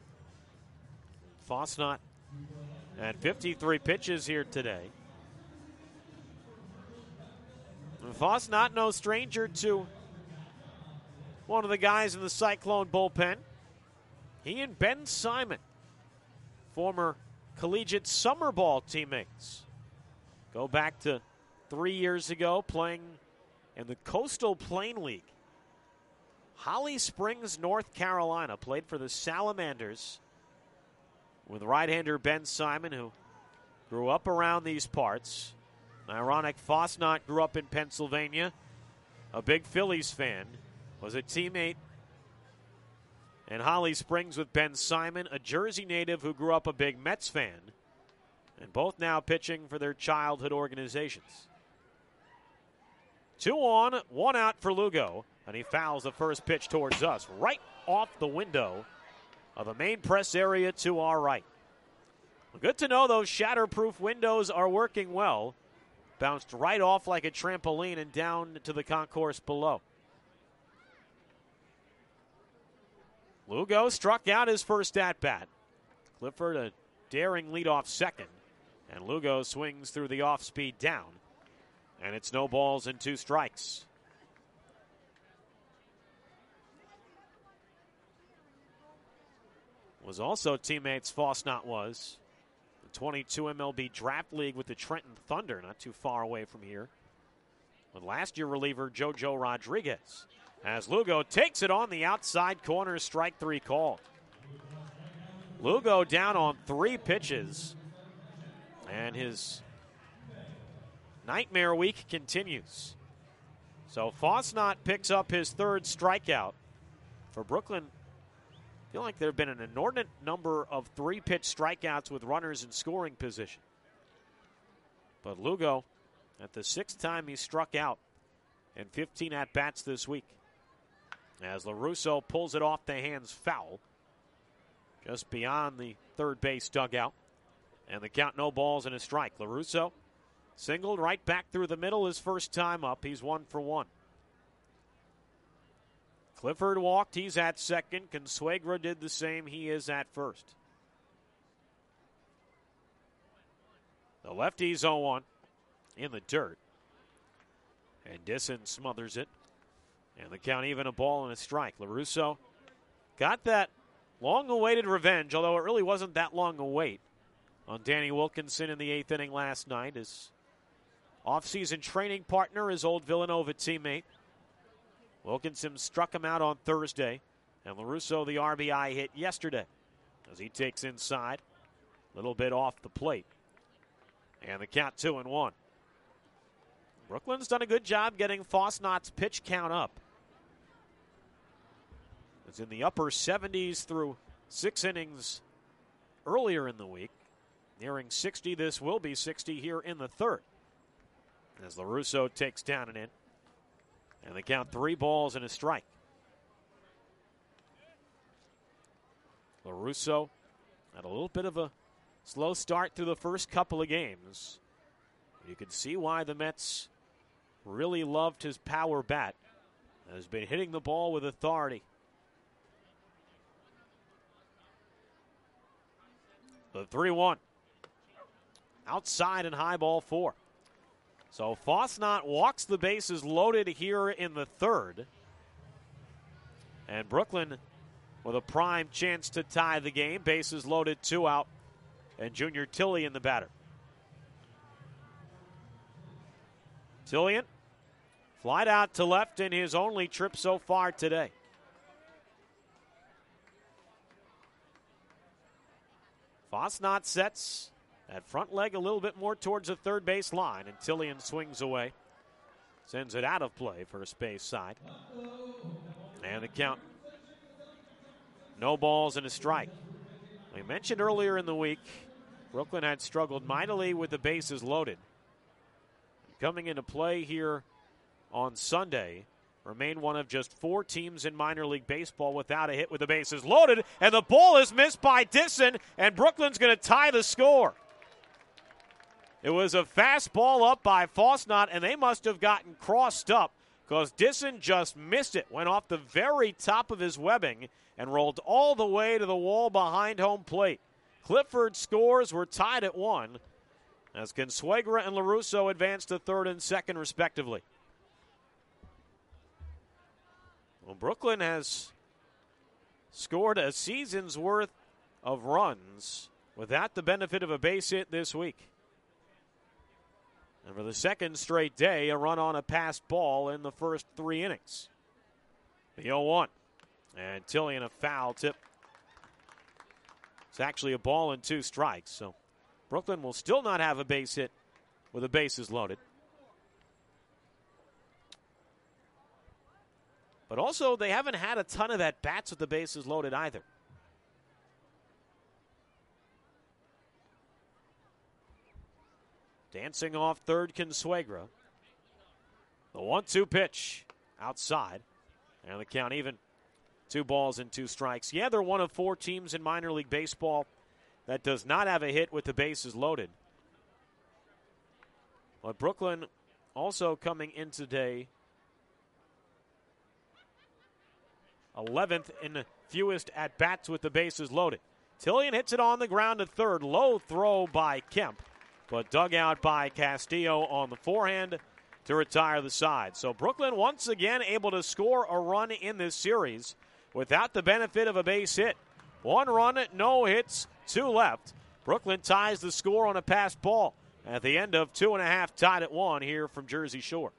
B: Fosnot had 53 pitches here today. And Fosnot, no stranger to one of the guys in the Cyclone bullpen. He and Ben Simon, former collegiate summer ball teammates. Go back to 3 years ago playing in the Coastal Plain League. Holly Springs, North Carolina. Played for the Salamanders with right-hander Ben Simon, who grew up around these parts. Ironic, Fosnot grew up in Pennsylvania. A big Phillies fan. Was a teammate in Holly Springs with Ben Simon, a Jersey native who grew up a big Mets fan. And both now pitching for their childhood organizations. 2 on, 1 out for Lugo. And he fouls the first pitch towards us, right off the window of the main press area to our right. Well, good to know those shatterproof windows are working well. bounced right off like a trampoline and down to the concourse below. Lugo struck out his first at-bat. Clifford a daring leadoff second, and Lugo swings through the off-speed down, and it's no balls and 2 strikes. Was also teammates Fosnot was. The 22 MLB Draft League with the Trenton Thunder, not too far away from here. With last year reliever JoJo Rodriguez. As Lugo takes it on the outside corner, strike 3 called. Lugo down on 3 pitches. And his nightmare week continues. So Fosnot picks up his 3rd strikeout. For Brooklyn, I feel like there have been an inordinate number of 3-pitch strikeouts with runners in scoring position. But Lugo, at the 6th time he struck out in 15 at-bats this week. As LaRusso pulls it off the hands foul, just beyond the third base dugout. And the count, no balls and a strike. LaRusso singled right back through the middle his first time up. He's 1 for 1. Clifford walked. He's at second. Consuegra did the same. He is at first. The lefty's 0-1 in the dirt. And Disson smothers it. And the count even, a ball and a strike. LaRusso got that long-awaited revenge, although it really wasn't that long a wait, on Danny Wilkinson in the 8th inning last night. His off-season training partner, his old Villanova teammate. Wilkinson struck him out on Thursday, and LaRusso the RBI hit yesterday as he takes inside, a little bit off the plate. And the count 2-1. Brooklyn's done a good job getting Fosnot's pitch count up. It's in the upper 70s through 6 innings earlier in the week. Nearing 60, this will be 60 here in the 3rd. As LaRusso takes down and in. And they count 3 balls and a strike. LaRusso had a little bit of a slow start through the first couple of games. You can see why the Mets really loved his power bat. Has been hitting the ball with authority. The 3-1. Outside and high ball 4. So Fosnot walks the bases loaded here in the 3rd. And Brooklyn with a prime chance to tie the game. Bases loaded, 2 out. And Junior Tilley the batter. Tillian flied out to left in his only trip so far today. Fosnot sets that front leg a little bit more towards the third base line, and Tillian swings away. Sends it out of play, first base side. And the count, no balls and a strike. We mentioned earlier in the week, Brooklyn had struggled mightily with the bases loaded. Coming into play here on Sunday, remain one of just 4 teams in minor league baseball without a hit with the bases loaded, and the ball is missed by Disson, and Brooklyn's going to tie the score. It was a fastball up by Fosnot, and they must have gotten crossed up because Disson just missed it, went off the very top of his webbing and rolled all the way to the wall behind home plate. Clifford scores. We're tied at 1 as Consuegra and LaRusso advance to 3rd and 2nd, respectively. Well, Brooklyn has scored a season's worth of runs without the benefit of a base hit this week. And for the 2nd straight day, a run on a passed ball in the first 3 innings. The 0-1. And Tillian a foul tip. It's actually a ball and 2 strikes. So Brooklyn will still not have a base hit with the bases loaded. But also, they haven't had a ton of at-bats with the bases loaded either. Dancing off third, Consuegra. The 1-2 pitch outside. And the count even. 2 balls and 2 strikes. Yeah, they're one of 4 teams in minor league baseball that does not have a hit with the bases loaded. But Brooklyn also coming in today 11th in fewest at-bats with the bases loaded. Tillian hits it on the ground to third. Low throw by Kemp, but dug out by Castillo on the forehand to retire the side. So Brooklyn once again able to score a run in this series without the benefit of a base hit. 1 run, no hits, 2 left. Brooklyn ties the score on a passed ball at the end of 2.5, tied at 1 here from Jersey Shore.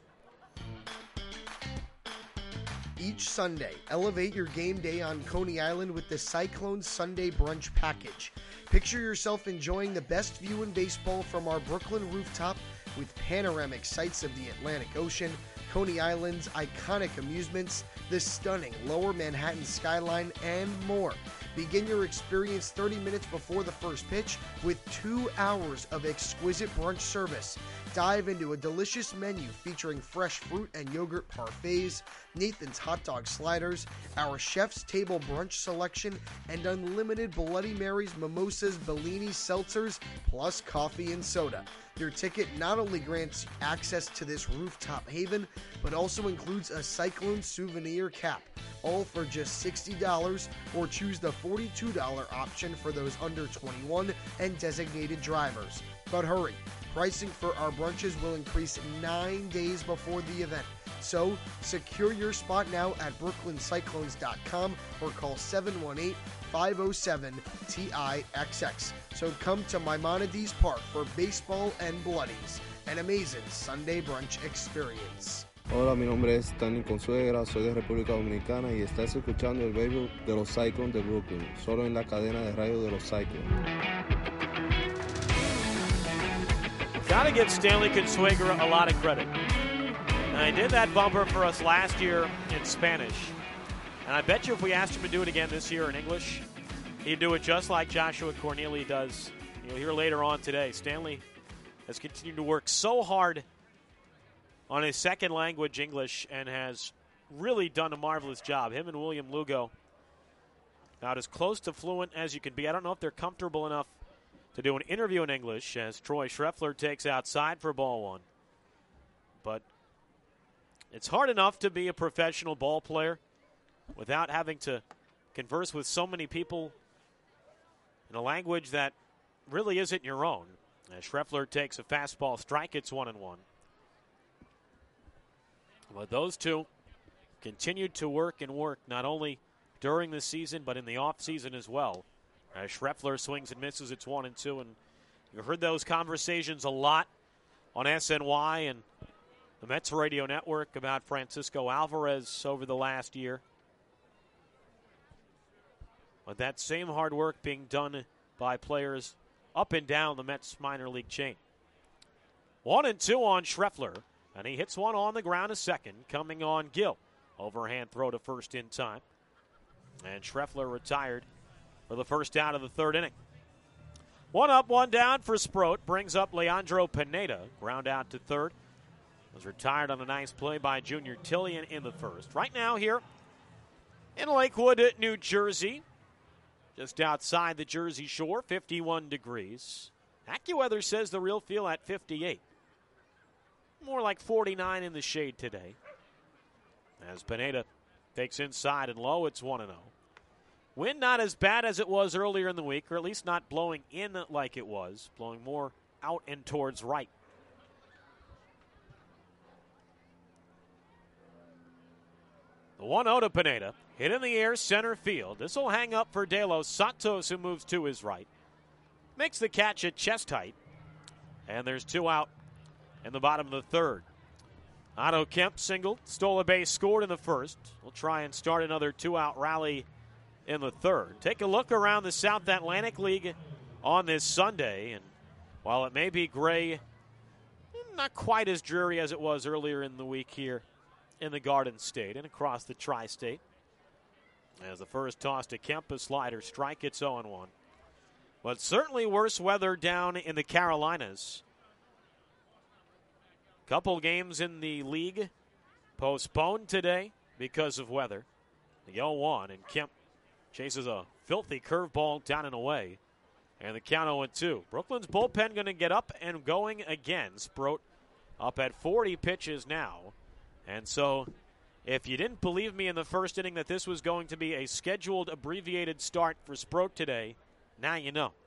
L: Each Sunday, elevate your game day on Coney Island with the Cyclones Sunday Brunch Package. Picture yourself enjoying the best view in baseball from our Brooklyn rooftop with panoramic sights of the Atlantic Ocean, Coney Island's iconic amusements, the stunning Lower Manhattan skyline, and more. Begin your experience 30 minutes before the first pitch with 2 hours of exquisite brunch service. Dive into a delicious menu featuring fresh fruit and yogurt parfaits, Nathan's hot dog sliders, our chef's table brunch selection, and unlimited Bloody Marys, mimosas, Bellini seltzers, plus coffee and soda. Your ticket not only grants access to this rooftop haven, but also includes a Cyclone souvenir cap, all for just $60, or choose the $42 option for those under 21 and designated drivers. But hurry, pricing for our brunches will increase 9 days before the event. So, secure your spot now at brooklyncyclones.com or call 718-507-TIXX. So come to Maimonides Park for baseball and bloodies, an amazing Sunday brunch experience.
E: Hola, mi nombre es Stanley Consuegra, soy de República Dominicana y estás escuchando el béisbol de los Cyclones de Brooklyn, solo en la cadena de radio de los Cyclones.
B: Gotta give Stanley Consuegra a lot of credit. And I did that bumper for us last year in Spanish. And I bet you if we asked him to do it again this year in English, he'd do it just like Joshua Corneli does. You'll hear later on today. Stanley has continued to work so hard on his second language, English, and has really done a marvelous job. Him and William Lugo about as close to fluent as you can be. I don't know if they're comfortable enough to do an interview in English as Troy Schreffler takes outside for ball 1. But it's hard enough to be a professional ball player without having to converse with so many people in a language that really isn't your own. As Schreffler takes a fastball strike, it's 1-1. But those two continued to work and work not only during the season but in the offseason as well. As Schreffler swings and misses, it's 1-2. And you heard those conversations a lot on SNY and the Mets radio network about Francisco Alvarez over the last year. But that same hard work being done by players up and down the Mets minor league chain. 1-2 on Schreffler, and he hits one on the ground a second, coming on Gill. Overhand throw to first in time. And Schreffler retired for the first out of the third inning. 1 up, 1 down for Sproat. Brings up Leandro Pineda. Ground out to third. Was retired on a nice play by Junior Tillian in the first. Right now here in Lakewood, New Jersey. Just outside the Jersey Shore, 51 degrees. AccuWeather says the real feel at 58. More like 49 in the shade today. As Pineda takes inside and low, it's 1-0. Wind not as bad as it was earlier in the week, or at least not blowing in like it was, blowing more out and towards right. The 1-0 to Pineda. Hit in the air, center field. This will hang up for De Los Santos, who moves to his right. Makes the catch at chest height. And there's 2 out in the bottom of the third. Otto Kemp singled, stole a base, scored in the first. We'll try and start another 2-out rally in the third. Take a look around the South Atlantic League on this Sunday. And while it may be gray, not quite as dreary as it was earlier in the week here in the Garden State and across the Tri-State. As the first toss to Kemp, a slider strike, it's 0-1. But certainly worse weather down in the Carolinas. Couple games in the league postponed today because of weather. The 0-1, and Kemp chases a filthy curveball down and away And the count 0-2. Brooklyn's bullpen going to get up and going again. Sproat up at 40 pitches now. And so if you didn't believe me in the first inning that this was going to be a scheduled abbreviated start for Sproat today, now you know.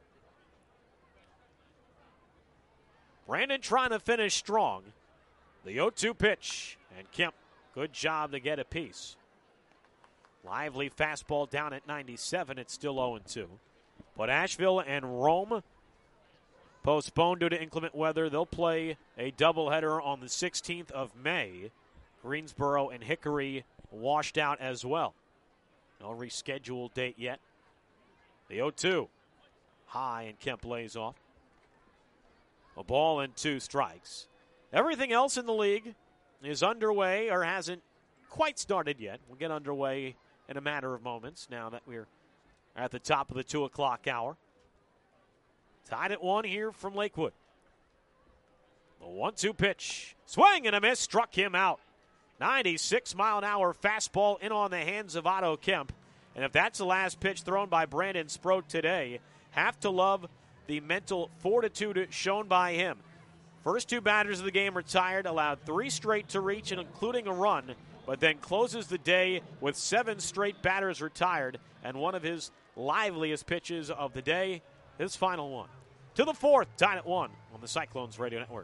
B: Brandon trying to finish strong. The 0-2 pitch. And Kemp, good job to get a piece. Lively fastball down at 97. It's still 0-2. But Asheville and Rome postponed due to inclement weather. They'll play a doubleheader on the 16th of May. Greensboro and Hickory washed out as well. No rescheduled date yet. The 0-2. High, and Kemp lays off. A ball and 2 strikes. Everything else in the league is underway or hasn't quite started yet. We'll get underway in a matter of moments now that we're at the top of the 2 o'clock hour. Tied at 1 here from Lakewood. The 1-2 pitch. Swing and a miss. Struck him out. 96-mile-an-hour fastball in on the hands of Otto Kemp. And if that's the last pitch thrown by Brandon Sproat today, have to love the mental fortitude shown by him. First 2 batters of the game retired, allowed 3 straight to reach, including a run, but then closes the day with 7 straight batters retired, and one of his liveliest pitches of the day, his final one. To the 4th, tied at 1 on the Cyclones Radio Network.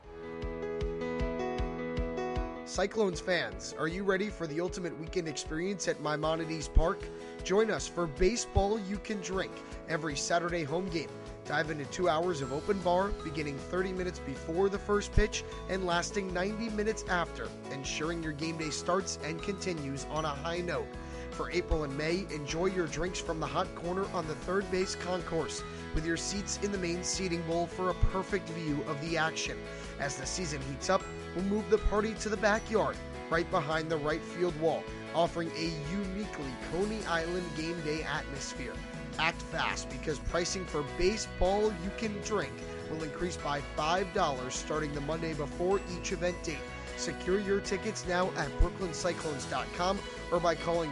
L: Cyclones fans, are you ready for the ultimate weekend experience at Maimonides Park? Join us for Baseball You Can Drink every Saturday home game. Dive into 2 hours of open bar, beginning 30 minutes before the first pitch and lasting 90 minutes after, ensuring your game day starts and continues on a high note. For April and May, enjoy your drinks from the hot corner on the third base concourse, with your seats in the main seating bowl for a perfect view of the action. As the season heats up, we'll move the party to the backyard, right behind the right field wall, offering a uniquely Coney Island game day atmosphere. Act fast, because pricing for Baseball You Can Drink will increase by $5 starting the Monday before each event date. Secure your tickets now at brooklyncyclones.com or by calling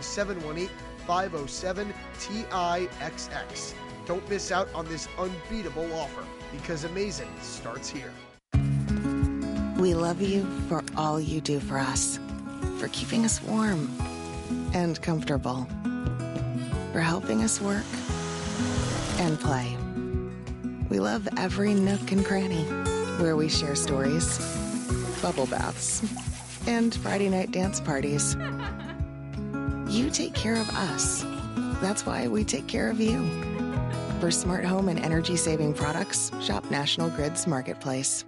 L: 718-507-TIXX. Don't miss out on this unbeatable offer, because amazing starts here.
C: We love you for all you do for us, for keeping us warm and comfortable, for helping us work and play. We love every nook and cranny where we share stories, bubble baths, and Friday night dance parties. You take care of us. That's why we take care of you. For smart home and energy-saving products, shop National Grid's Marketplace.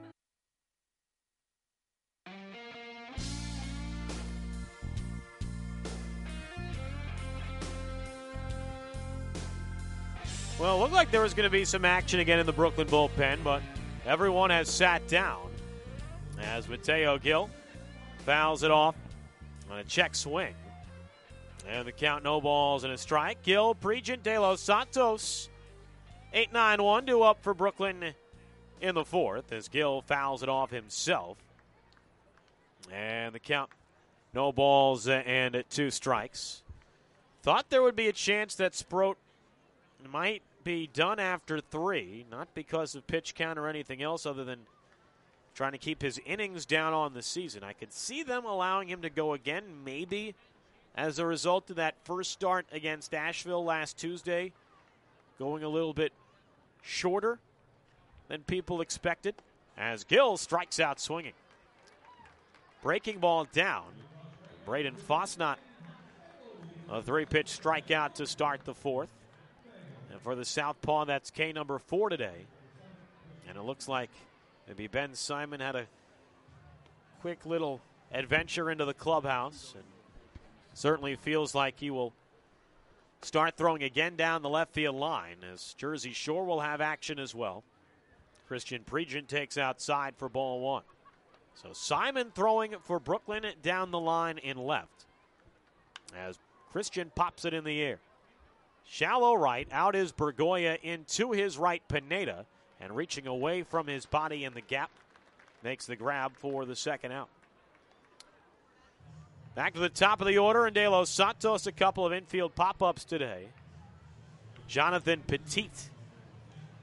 B: Well, it looked like there was going to be some action again in the Brooklyn bullpen, but everyone has sat down as Mateo Gil fouls it off on a check swing. And the count, no balls and a strike. Gil, Pregent, De Los Santos, 8-9-1, 2 up for Brooklyn in the 4th as Gil fouls it off himself. And the count, no balls and 2 strikes. Thought there would be a chance that Sproat might be done after 3, not because of pitch count or anything else other than trying to keep his innings down on the season. I could see them allowing him to go again, maybe as a result of that first start against Asheville last Tuesday, going a little bit shorter than people expected, as Gill strikes out swinging. Breaking ball down. Braden Fosnot, a 3-pitch strikeout to start the 4th. And for the southpaw, that's K number 4 today. And it looks like maybe Ben Simon had a quick little adventure into the clubhouse. And certainly feels like he will start throwing again down the left field line, as Jersey Shore will have action as well. Christian Pregent takes outside for ball 1. So Simon throwing for Brooklyn down the line in left, as Christian pops it in the air. Shallow right, out is Bergoya, into his right Pineda, and reaching away from his body in the gap, makes the grab for the second out. Back to the top of the order, and De Los Santos, a couple of infield pop-ups today. Jonathan Petit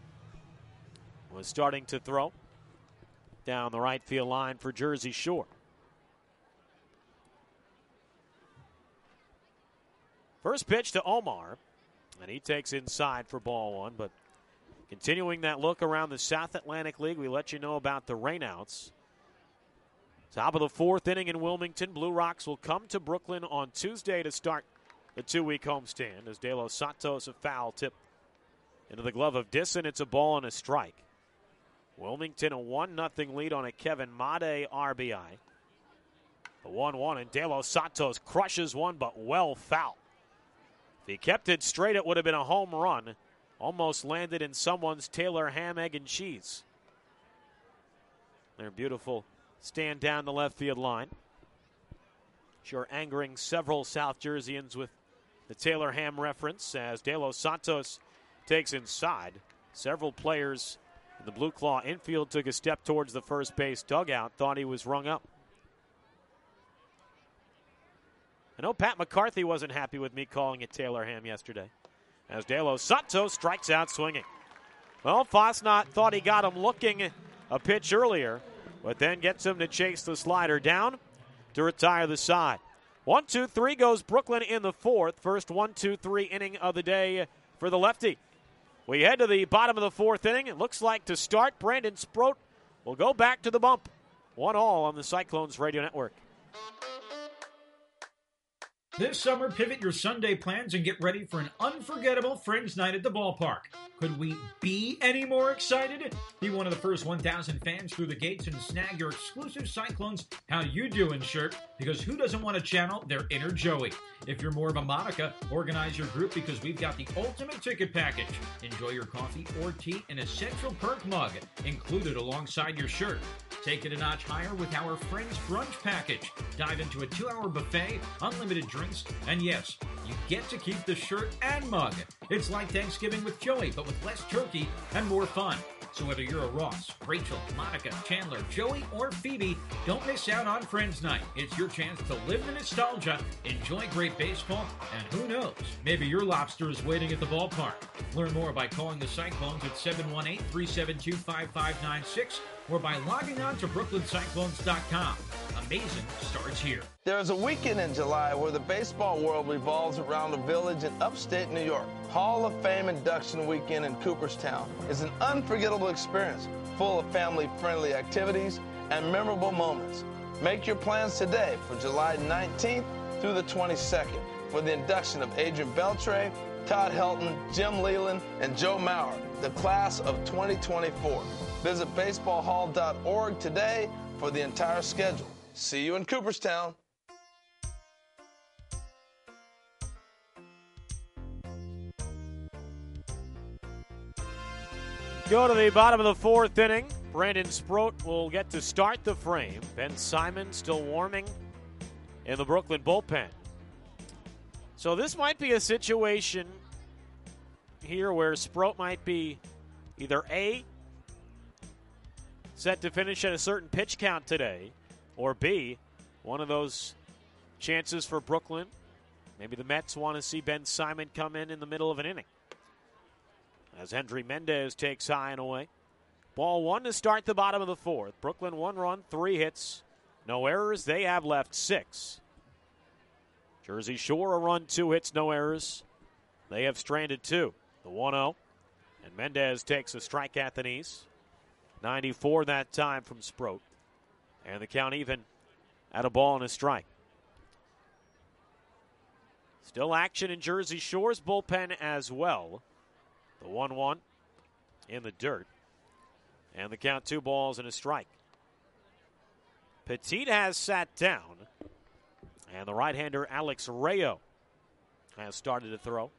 B: was starting to throw down the right field line for Jersey Shore. First pitch to Omar, and he takes inside for ball one, but continuing that look around the South Atlantic League, we let you know about the rainouts. Top of the fourth inning in Wilmington. Blue Rocks will come to Brooklyn on Tuesday to start the 2-week homestand as De Los Santos a foul tip into the glove of Disson. It's a ball and a strike. Wilmington a 1-0 lead on a Kevin Made RBI. The 1-1, and De Los Santos crushes one, but well foul. If he kept it straight, it would have been a home run. Almost landed in someone's Taylor ham, egg, and cheese. They're beautiful stand down the left field line. Sure angering several South Jerseyans with the Taylor ham reference as De Los Santos takes inside. Several players in the Blue Claw infield took a step towards the first base dugout, thought he was rung up. I know Pat McCarthy wasn't happy with me calling it Taylor ham yesterday as De Los Santos strikes out swinging. Well, Fosnot thought he got him looking a pitch earlier, but then gets him to chase the slider down to retire the side. 1-2-3 goes Brooklyn in the fourth. First 1-2-3 inning of the day for the lefty. We head to the bottom of the fourth inning. It looks like to start, Brandon Sproat will go back to the bump. 1-1 on the Cyclones Radio Network.
A: This summer, pivot your Sunday plans and get ready for an unforgettable Friends Night at the ballpark. Could we be any more excited? Be one of the first 1,000 fans through the gates and snag your exclusive Cyclones How You Doin' shirt, because who doesn't want to channel their inner Joey? If you're more of a Monica, organize your group because we've got the ultimate ticket package. Enjoy your coffee or tea in a Central Perk mug included alongside your shirt. Take it a notch higher with our Friends Brunch package. Dive into a 2-hour buffet, unlimited drinks, and yes, you get to keep the shirt and mug. It's like Thanksgiving with Joey, but with less turkey and more fun. So whether you're a Ross, Rachel, Monica, Chandler, Joey, or Phoebe, don't miss out on Friends Night. It's your chance to live the nostalgia, enjoy great baseball, and who knows, maybe your lobster is waiting at the ballpark. Learn more by calling the Cyclones at 718-372-5596 or by logging on to brooklyncyclones.com. Amazing starts here.
H: There's a weekend in July where the baseball world revolves around a village in upstate New York. Hall of Fame Induction Weekend in Cooperstown is an unforgettable experience full of family-friendly activities and memorable moments. Make your plans today for July 19th through the 22nd for the induction of Adrian Beltre, Todd Helton, Jim Leland, and Joe Mauer, the class of 2024. Visit baseballhall.org today for the entire schedule. See you in Cooperstown.
B: Go to the bottom of the fourth inning. Brandon Sproat will get to start the frame. Ben Simon still warming in the Brooklyn bullpen. So this might be a situation here where Sproat might be either A, set to finish at a certain pitch count today, or B, one of those chances for Brooklyn. Maybe the Mets want to see Ben Simon come in the middle of an inning. As Hendry Mendez takes high and away. Ball one to start the bottom of the fourth. Brooklyn 1 run, 3 hits, no errors. They have left 6. Jersey Shore a run, 2 hits, no errors. They have stranded 2. The 1-0. And Mendez takes a strike at the knees. 94 that time from Sproat. And the count even at a ball and a strike. Still action in Jersey Shore's bullpen as well. The 1-1 in the dirt. And the count 2 balls and a strike. Petit has sat down. And the right-hander Alex Rayo has started to throw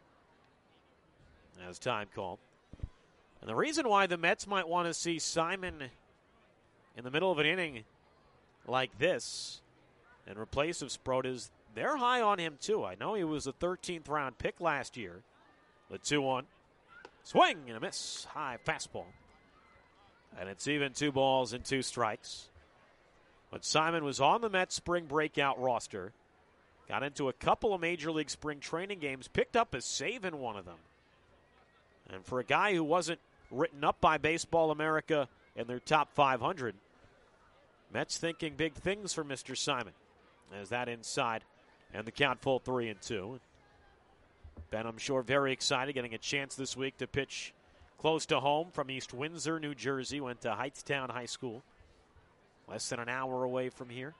B: as time called. And the reason why the Mets might want to see Simon in the middle of an inning like this in replace of Sproat is they're high on him too. I know he was a 13th round pick last year. The 2-1. Swing and a miss. High fastball. And it's even 2 balls and 2 strikes. But Simon was on the Mets spring breakout roster. Got into a couple of Major League spring training games. Picked up a save in one of them. And for a guy who wasn't written up by Baseball America in their top 500. Mets thinking big things for Mr. Simon as that inside and the count full 3-2. Ben, I'm sure, very excited, getting a chance this week to pitch close to home from East Windsor, New Jersey. Went to Hightstown High School, less than an hour away from here.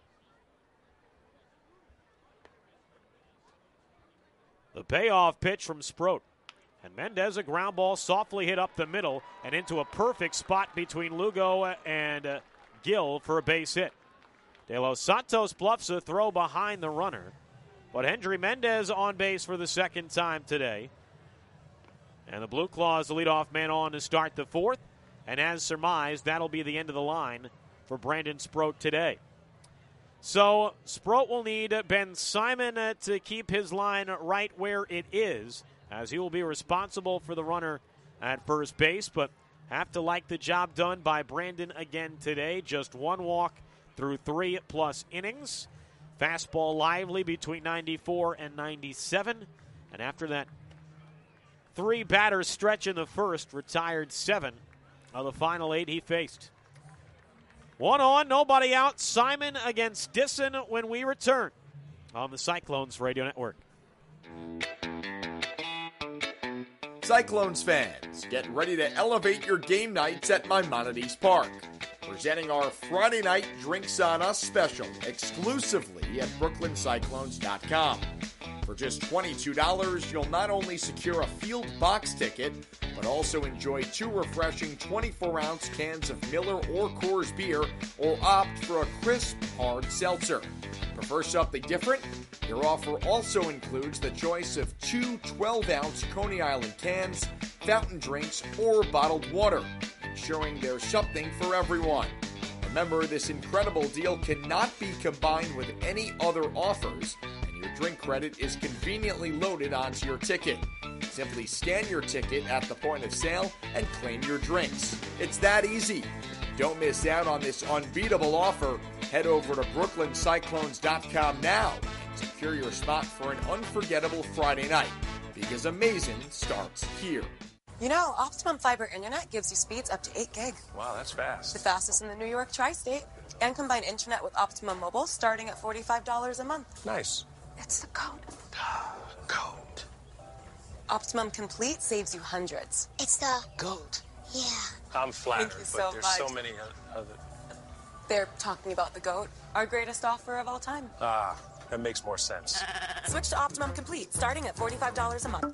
B: The payoff pitch from Sproat. And Mendez, a ground ball softly hit up the middle and into a perfect spot between Lugo and Gill for a base hit. De Los Santos bluffs a throw behind the runner, but Hendry Mendez on base for the second time today. And the Blue Claws, the leadoff man on to start the fourth. And as surmised, that'll be the end of the line for Brandon Sproat today. So Sproat will need Ben Simon to keep his line right where it is, as he will be responsible for the runner at first base, but have to like the job done by Brandon again today. Just one walk through 3+ innings. Fastball lively between 94 and 97. And after that 3-batter stretch in the first, retired 7 of the final 8 he faced. 1 on, nobody out. Simon against Disson when we return on the Cyclones Radio Network.
G: Cyclones fans, get ready to elevate your game nights at Maimonides Park. Presenting our Friday night Drinks on Us special exclusively at BrooklynCyclones.com. For just $22, you'll not only secure a field box ticket, but also enjoy 2 refreshing 24-ounce cans of Miller or Coors beer, or opt for a crisp, hard seltzer. Prefer something different? Your offer also includes the choice of 2 12-ounce Coney Island cans, fountain drinks, or bottled water, ensuring there's something for everyone. Remember, this incredible deal cannot be combined with any other offers, and your drink credit is conveniently loaded onto your ticket. Simply scan your ticket at the point of sale and claim your drinks. It's that easy. Don't miss out on this unbeatable offer. Head over to BrooklynCyclones.com now and secure your spot for an unforgettable Friday night, because amazing starts here.
F: You know, Optimum Fiber Internet gives you speeds up to 8 gig.
V: Wow, that's fast.
F: The fastest in the New York tri-state. And combine internet with Optimum Mobile starting at $45 a month.
V: Nice.
F: It's the code. Code. Optimum Complete saves you hundreds.
W: It's the
F: GOAT.
W: Yeah.
V: I'm flattered,
F: Thank you
V: but
F: so
V: there's
F: much.
V: so many other...
F: They're talking about the GOAT, our greatest offer of all time.
V: Ah, that makes more sense.
F: Switch to Optimum Complete starting at $45 a month.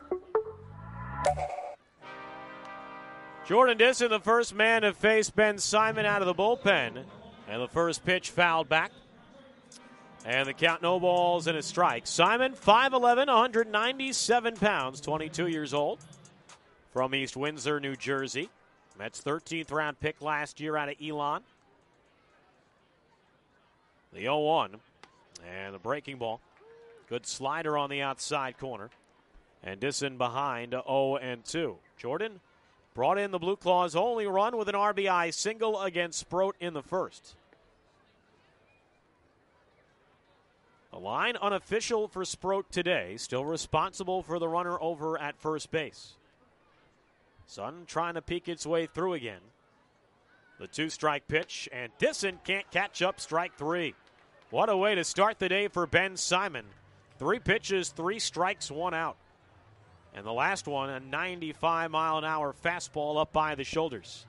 B: Jordan Disson, the first man to face Ben Simon out of the bullpen. And the first pitch fouled back. And the count, no balls and a strike. Simon, 5'11", 197 pounds, 22 years old. From East Windsor, New Jersey. Mets 13th round pick last year out of Elon. The 0-1. And the breaking ball. Good slider on the outside corner. And Disson behind 0-2. Jordan brought in the Blue Claws' only run with an RBI single against Sproat in the first. The line unofficial for Sproat today, still responsible for the runner over at first base. Sun trying to peek its way through again. The 2-strike pitch, and Disson can't catch up, strike 3. What a way to start the day for Ben Simon. 3 pitches, 3 strikes, 1 out. And the last one, a 95-mile-an-hour fastball up by the shoulders.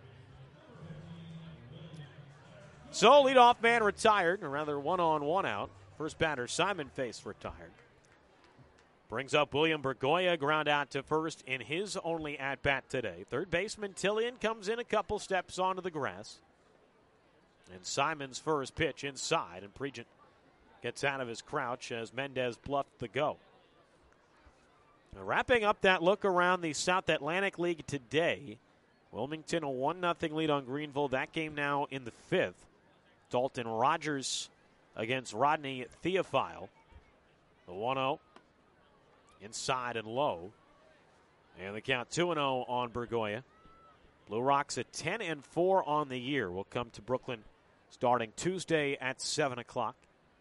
B: So, leadoff man retired, or rather 1 on, 1 out. First batter, Simon faced retired. Brings up William Bergoya, ground out to first in his only at-bat today. Third baseman Tillian comes in a couple steps onto the grass. And Simon's first pitch inside, and Pregent gets out of his crouch as Mendez bluffed the go. Now, wrapping up that look around the South Atlantic League today, Wilmington a 1-0 lead on Greenville. That game now in the 5th. Dalton Rogers against Rodney Theophile. The 1-0 inside and low. And the count 2-0 on Bergoya. Blue Rocks at 10-4 on the year. Will come to Brooklyn starting Tuesday at 7 o'clock.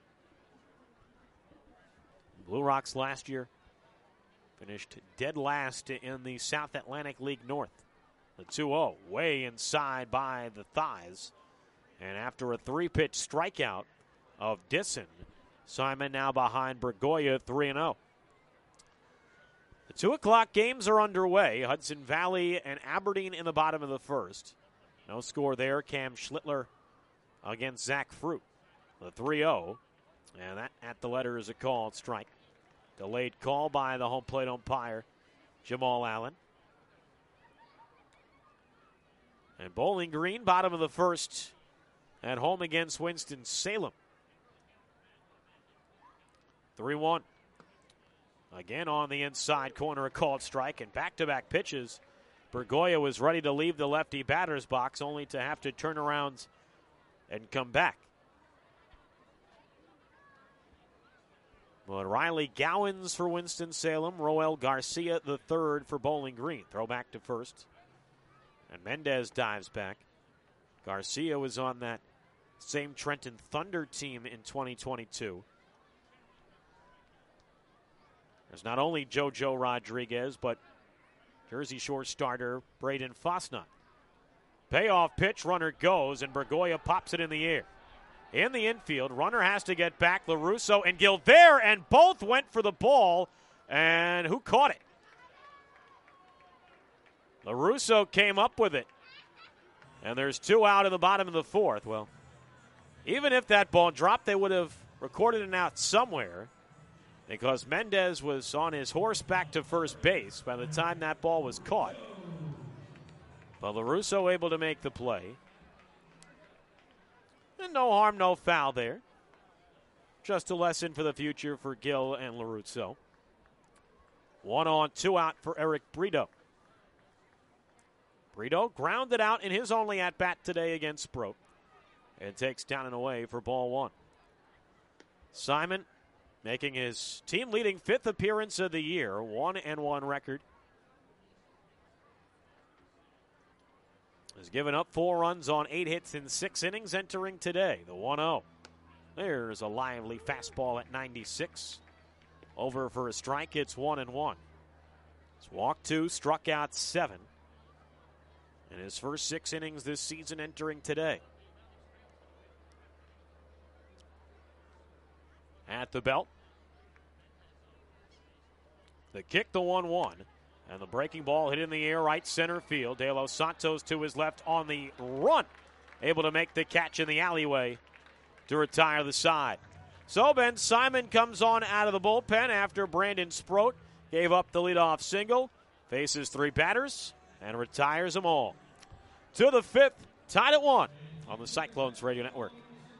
B: Blue Rocks last year finished dead last in the South Atlantic League North. The 2-0 way inside by the thighs. And after a 3-pitch strikeout of Disson, Simon now behind Bergoya 3-0. The 2 o'clock games are underway. Hudson Valley and Aberdeen in the bottom of the first. No score there. Cam Schlittler against Zach Fruit. The 3-0. And that at the letter is a called strike. Delayed call by the home plate umpire, Jamal Allen. And Bowling Green, bottom of the first, at home against Winston-Salem. 3-1. Again on the inside corner, a called strike, and back-to-back pitches. Bergoya was ready to leave the lefty batter's box, only to have to turn around and come back. But Riley Gowans for Winston-Salem, Roel Garcia the third for Bowling Green. Throw back to first. And Mendez dives back. Garcia was on that same Trenton Thunder team in 2022. There's not only JoJo Rodriguez, but Jersey Shore starter Braden Fosnot. Payoff pitch, runner goes, and Bergoya pops it in the air. In the infield, runner has to get back. LaRusso and Gill there, and both went for the ball. And who caught it? LaRusso came up with it. And there's 2 out in the bottom of the fourth. Well, even if that ball dropped, they would have recorded an out somewhere, because Mendez was on his horse back to first base by the time that ball was caught. But LaRusso able to make the play. And no harm, no foul there. Just a lesson for the future for Gill and LaRusso. 1 on, 2 out for Eric Brito. Brito grounded out in his only at-bat today against Sproat. And takes down and away for ball 1. Simon making his team-leading 5th appearance of the year, 1-1 record. Has given up 4 runs on 8 hits in 6 innings entering today, the 1-0. There's a lively fastball at 96. Over for a strike, it's 1-1. He's walked 2, struck out 7. In his first 6 innings this season entering today. At the belt. The kick, the 1-1. And the breaking ball hit in the air, right center field. De Los Santos to his left on the run. Able to make the catch in the alleyway to retire the side. So Ben Simon comes on out of the bullpen after Brandon Sproat gave up the leadoff single. Faces 3 batters and retires them all. To the 5th, tied at 1 on the Cyclones Radio Network.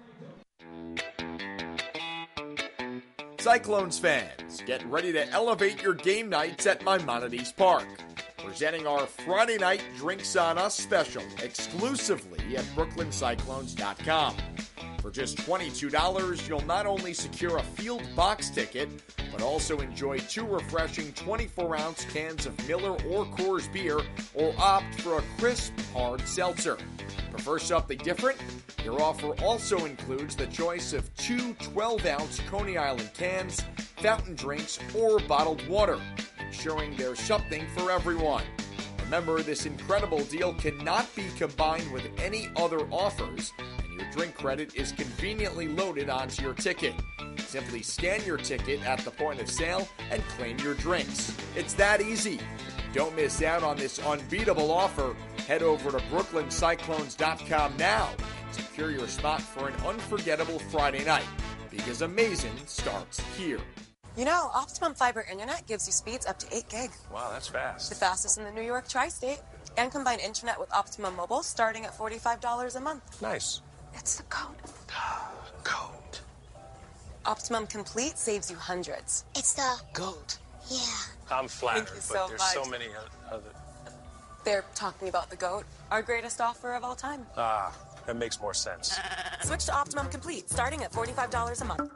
G: Cyclones fans, get ready to elevate your game nights at Maimonides Park. Presenting our Friday night Drinks on Us special exclusively at BrooklynCyclones.com. For just $22, you'll not only secure a field box ticket, but also enjoy 2 refreshing 24-ounce cans of Miller or Coors beer, or opt for a crisp, hard seltzer. Prefer something different? Your offer also includes the choice of 2 12-ounce Coney Island cans, fountain drinks, or bottled water, ensuring there's something for everyone. Remember, this incredible deal cannot be combined with any other offers, and your drink credit is conveniently loaded onto your ticket. Simply scan your ticket at the point of sale and claim your drinks. It's that easy. Don't miss out on this unbeatable offer. Head over to BrooklynCyclones.com now and secure your spot for an unforgettable Friday night, because amazing starts here.
F: You know, Optimum Fiber Internet gives you speeds up to 8 gig.
V: Wow, that's fast.
F: The fastest in the New York tri-state. And combine internet with Optimum Mobile starting at $45 a month.
V: Nice.
F: It's the code. Code. Optimum Complete saves you hundreds.
D: It's the GOAT. Yeah.
V: I'm flattered,
F: Thank you
V: but
F: so
V: there's
F: much.
V: so many other...
F: They're talking about the GOAT, our greatest offer of all time.
V: Ah, that makes more sense.
F: Switch to Optimum Complete starting at $45 a month.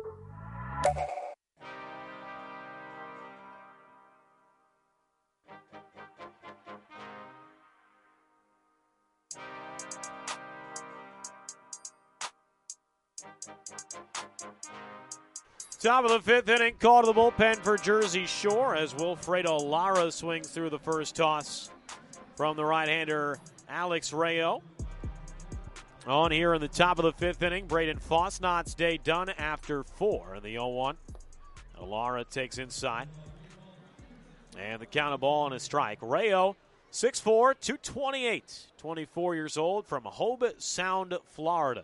B: Top of the 5th inning, call to the bullpen for Jersey Shore as Wilfredo Lara swings through the first toss from the right-hander Alex Rayo. On here in the top of the fifth inning, Braden Fosnot's day done after 4 in the 0-1. Lara takes inside. And the count of ball and a strike. Rayo, 6'4", 228, 24 years old from Hobe Sound, Florida.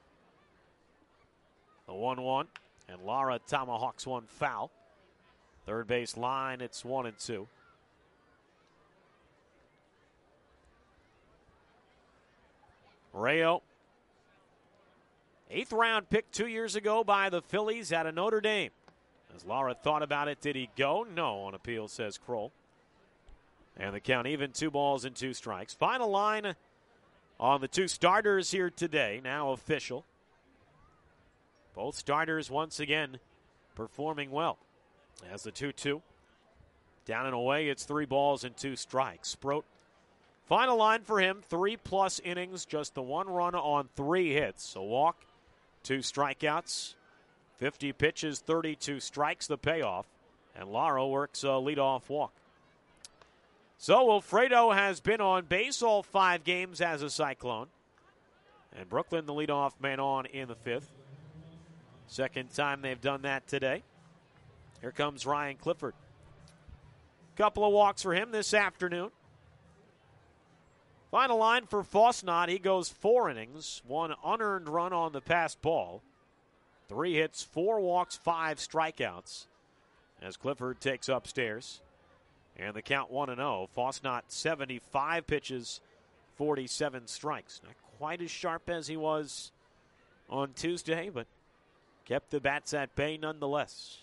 B: The 1-1, and Lara tomahawks one foul. Third base line, it's 1-2. Rayo, 8th round pick 2 years ago by the Phillies out of Notre Dame. As Lara thought about it, did he go? No, on appeal, says Kroll. And the count even, 2 balls and 2 strikes. Final line on the 2 starters here today, now official. Both starters once again performing well. As the 2-2. Down and away, it's 3 balls and 2 strikes. Sproat, final line for him, 3+ innings, just the 1 run on 3 hits. A walk, 2 strikeouts, 50 pitches, 32 strikes, the payoff. And Lara works a leadoff walk. So Wilfredo has been on base all 5 games as a Cyclone. And Brooklyn, the leadoff man, on in the 5th. Second time they've done that today. Here comes Ryan Clifford. Couple of walks for him this afternoon. Final line for Fosnot. He goes 4 innings, 1 unearned run on the passed ball, 3 hits, 4 walks, 5 strikeouts. As Clifford takes upstairs. And the count 1-0. Fosnot 75 pitches, 47 strikes. Not quite as sharp as he was on Tuesday, but kept the bats at bay nonetheless.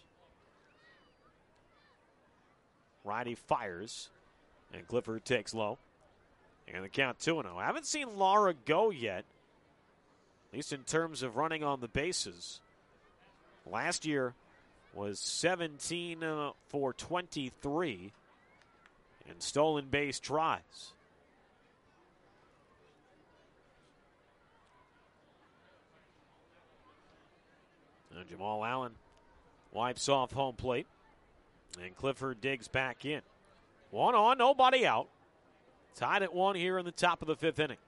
B: Righty fires, and Clifford takes low. And the count 2-0. I haven't seen Lara go yet, at least in terms of running on the bases. Last year was 17 for 23 in stolen base tries. And Jamal Allen wipes off home plate. And Clifford digs back in. 1 on, nobody out. Tied at 1 here in the top of the 5th inning.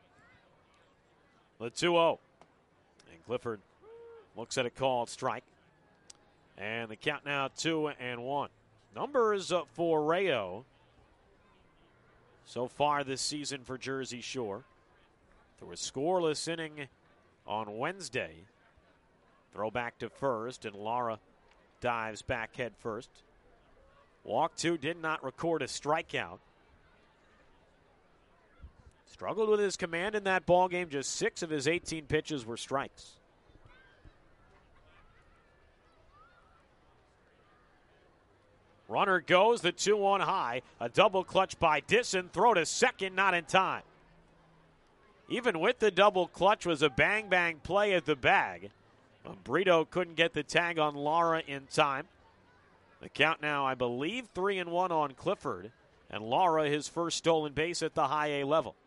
B: The 2-0. And Clifford looks at a called strike. And the count now 2-1. Numbers for Rayo so far this season for Jersey Shore. Through a scoreless inning on Wednesday. Throw back to first, and Lara dives back head first. Walk 2, did not record a strikeout. Struggled with his command in that ball game. Just 6 of his 18 pitches were strikes. Runner goes, the 2-1 high. A double clutch by Disson. Throw to second, not in time. Even with the double clutch was a bang-bang play at the bag. Brito couldn't get the tag on Lara in time. The count now, I believe, 3-1 on Clifford. And Lara, his first stolen base at the high A level.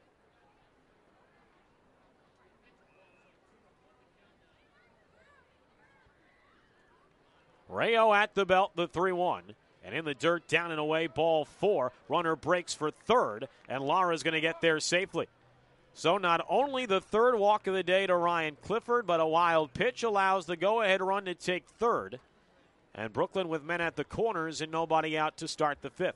B: Rayo at the belt, the 3-1. And in the dirt, down and away, ball 4. Runner breaks for third, and Lara's going to get there safely. So not only the 3rd walk of the day to Ryan Clifford, but a wild pitch allows the go-ahead run to take third. And Brooklyn with men at the corners and nobody out to start the 5th.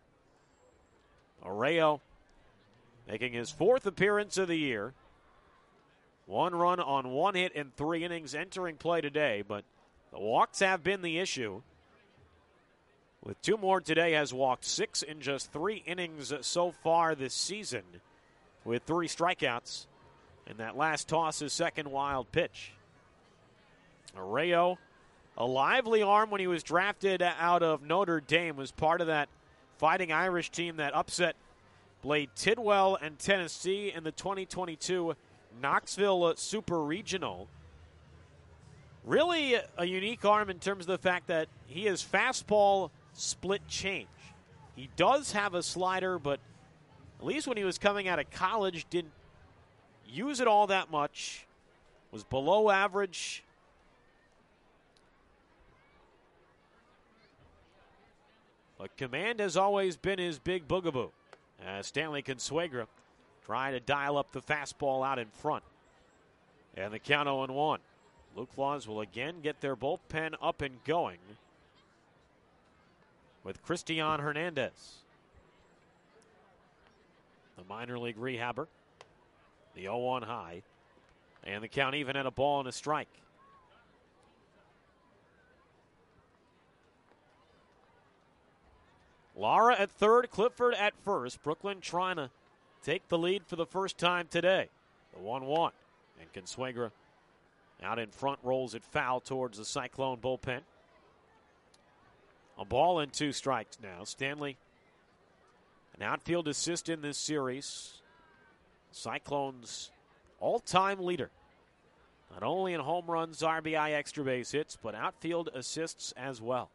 B: Rayo making his 4th appearance of the year. 1 run on 1 hit in 3 innings entering play today, but the walks have been the issue. With 2 more today, has walked 6 in just 3 innings so far this season, with 3 strikeouts. And that last toss, his 2nd wild pitch. Rayo, a lively arm when he was drafted out of Notre Dame, was part of that Fighting Irish team that upset Blade Tidwell and Tennessee in the 2022 Knoxville Super Regional. Really a unique arm in terms of the fact that he is fastball split change. He does have a slider, but at least when he was coming out of college, didn't use it all that much. Was below average. But command has always been his big boogaboo. Stanley Consuegra trying to dial up the fastball out in front. And the count 0-1. Blue Claws will again get their bullpen up and going with Christian Hernandez, the minor league rehabber. The 0-1 high. And the count even at a ball and a strike. Lara at third, Clifford at first. Brooklyn trying to take the lead for the first time today. The 1-1. And Consuegra out in front rolls it foul towards the Cyclone bullpen. A ball and 2 strikes now. Stanley, an outfield assist in this series. Cyclones' all-time leader. Not only in home runs, RBI, extra base hits, but outfield assists as well.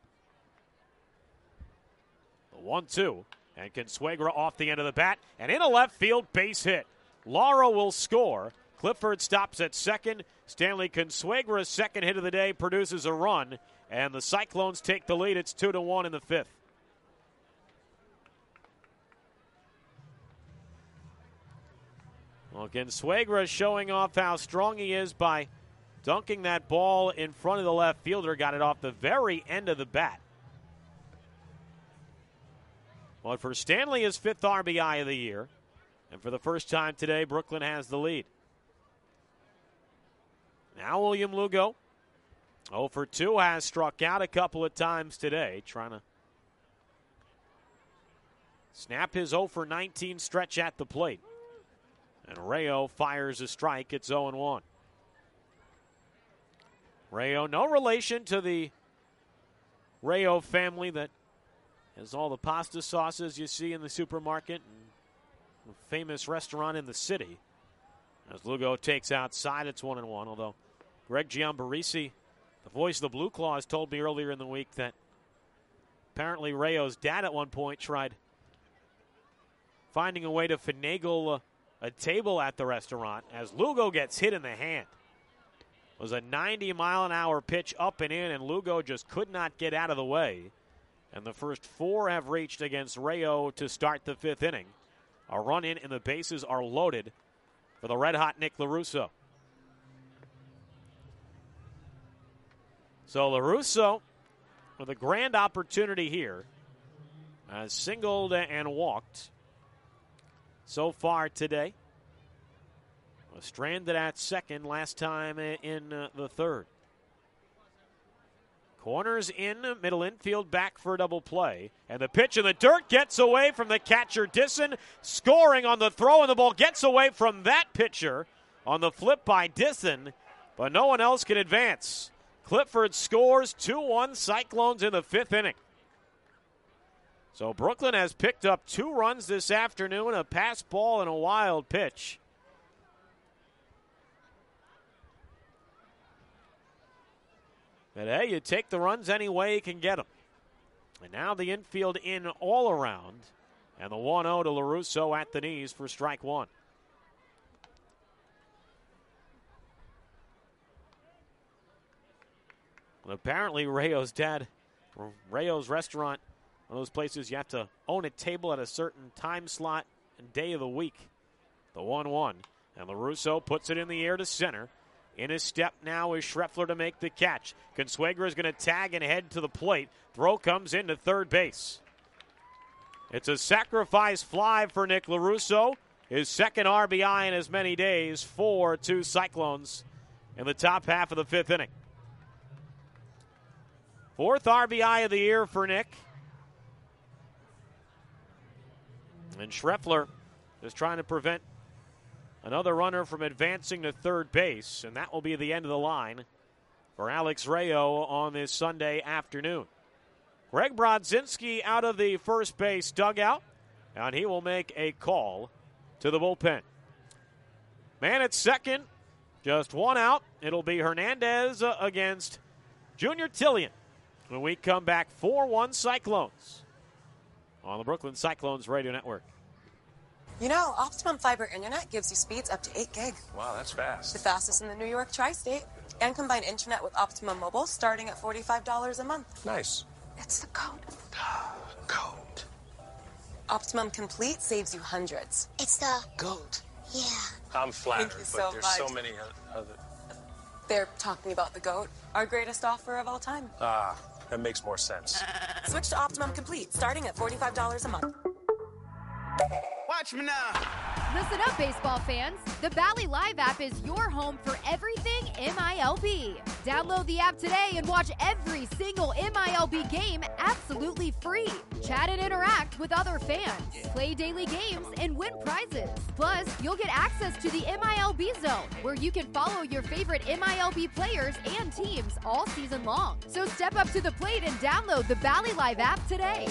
B: The 1-2, and Consuegra off the end of the bat, and in a left field base hit. Lara will score. Clifford stops at second. Stanley Consuegra's second hit of the day produces a run, and the Cyclones take the lead. It's 2-1 in the 5th. Well, Consuegra showing off how strong he is by dunking that ball in front of the left fielder. Got it off the very end of the bat. Well, for Stanley, his 5th RBI of the year. And for the first time today, Brooklyn has the lead. Now William Lugo, 0 for 2, has struck out a couple of times today, trying to snap his 0 for 19 stretch at the plate. And Rayo fires a strike. It's 0-1. Rayo, no relation to the Rayo family that has all the pasta sauces you see in the supermarket and a famous restaurant in the city. As Lugo takes outside, it's 1-1. Although Greg Giambarisi, the voice of the Blue Claws, told me earlier in the week that apparently Rayo's dad at one point tried finding a way to finagle a table at the restaurant as Lugo gets hit in the hand. It was a 90-mile-an-hour pitch up and in, and Lugo just could not get out of the way. And the first 4 have reached against Rayo to start the 5th inning. A run in, and the bases are loaded for the red-hot Nick LaRusso. So LaRusso with a grand opportunity here. Has singled and walked so far today. Was stranded at second last time in the 3rd. Corners in, middle infield back for a double play. And the pitch in the dirt gets away from the catcher, Disson. Scoring on the throw, and the ball gets away from that pitcher on the flip by Disson. But no one else can advance. Clifford scores 2-1 Cyclones in the 5th inning. So Brooklyn has picked up 2 runs this afternoon, a pass ball and a wild pitch. But hey, you take the runs any way you can get them. And now the infield in all around. And the 1-0 to LaRusso at the knees for strike 1. Well, apparently Rayo's dad, Rayo's restaurant, one of those places you have to own a table at a certain time slot and day of the week. The 1-1. And LaRusso puts it in the air to center. In his step now is Schreffler to make the catch. Consuegra is going to tag and head to the plate. Throw comes into third base. It's a sacrifice fly for Nick LaRusso. His 2nd RBI in as many days. 4-2 Cyclones in the top half of the 5th inning. 4th RBI of the year for Nick. And Schreffler is trying to prevent another runner from advancing to third base, and that will be the end of the line for Alex Rayo on this Sunday afternoon. Greg Brodzinski out of the first base dugout, and he will make a call to the bullpen. Man at second, just 1 out. It'll be Hernandez against Junior Tillian when we come back. 4-1 Cyclones on the Brooklyn Cyclones Radio Network.
F: You know, Optimum Fiber Internet gives you speeds up to 8 gig.
V: Wow, that's fast.
F: The fastest in the New York tri-state. And combine internet with Optimum Mobile starting at $45 a month.
V: Nice.
F: It's the code.
V: Code.
F: Optimum Complete saves you hundreds.
D: It's the GOAT. Yeah.
V: I'm flattered,
F: Thank you
V: but
F: so
V: there's
F: much.
V: so many other.
F: They're talking about the GOAT, our greatest offer of all time.
V: Ah, that makes more sense.
F: Switch to Optimum Complete, starting at $45 a month.
H: Watch me now.
K: Listen up, baseball fans. The Bally Live app is your home for everything MILB. Download the app today and watch every single MILB game absolutely free. Chat and interact with other fans. Play daily games and win prizes. Plus, you'll get access to the MILB Zone, where you can follow your favorite MILB players and teams all season long. So step up to the plate and download the Bally Live app today.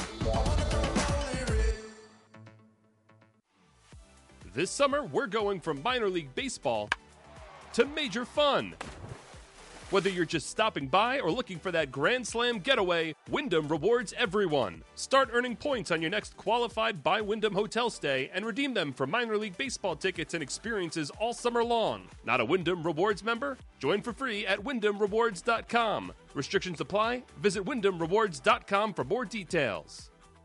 R: This summer, we're going from minor league baseball to major fun. Whether you're just stopping by or looking for that Grand Slam getaway, Wyndham rewards everyone. Start earning points on your next qualified by Wyndham hotel stay and redeem them for minor league baseball tickets and experiences all summer long. Not a Wyndham Rewards member? Join for free at WyndhamRewards.com. Restrictions apply. Visit WyndhamRewards.com for more details.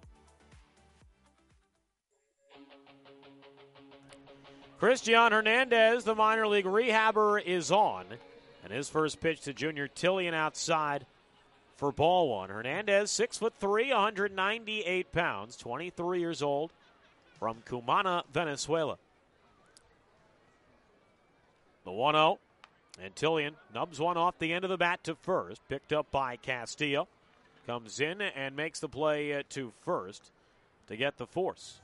B: Christian Hernandez, the minor league rehabber, is on. And his first pitch to Junior Tillian outside for ball one. Hernandez, 6'3", 198 pounds, 23 years old, from Cumana, Venezuela. The 1-0, and Tillian nubs one off the end of the bat to first, picked up by Castillo. Comes in and makes the play to first to get the force.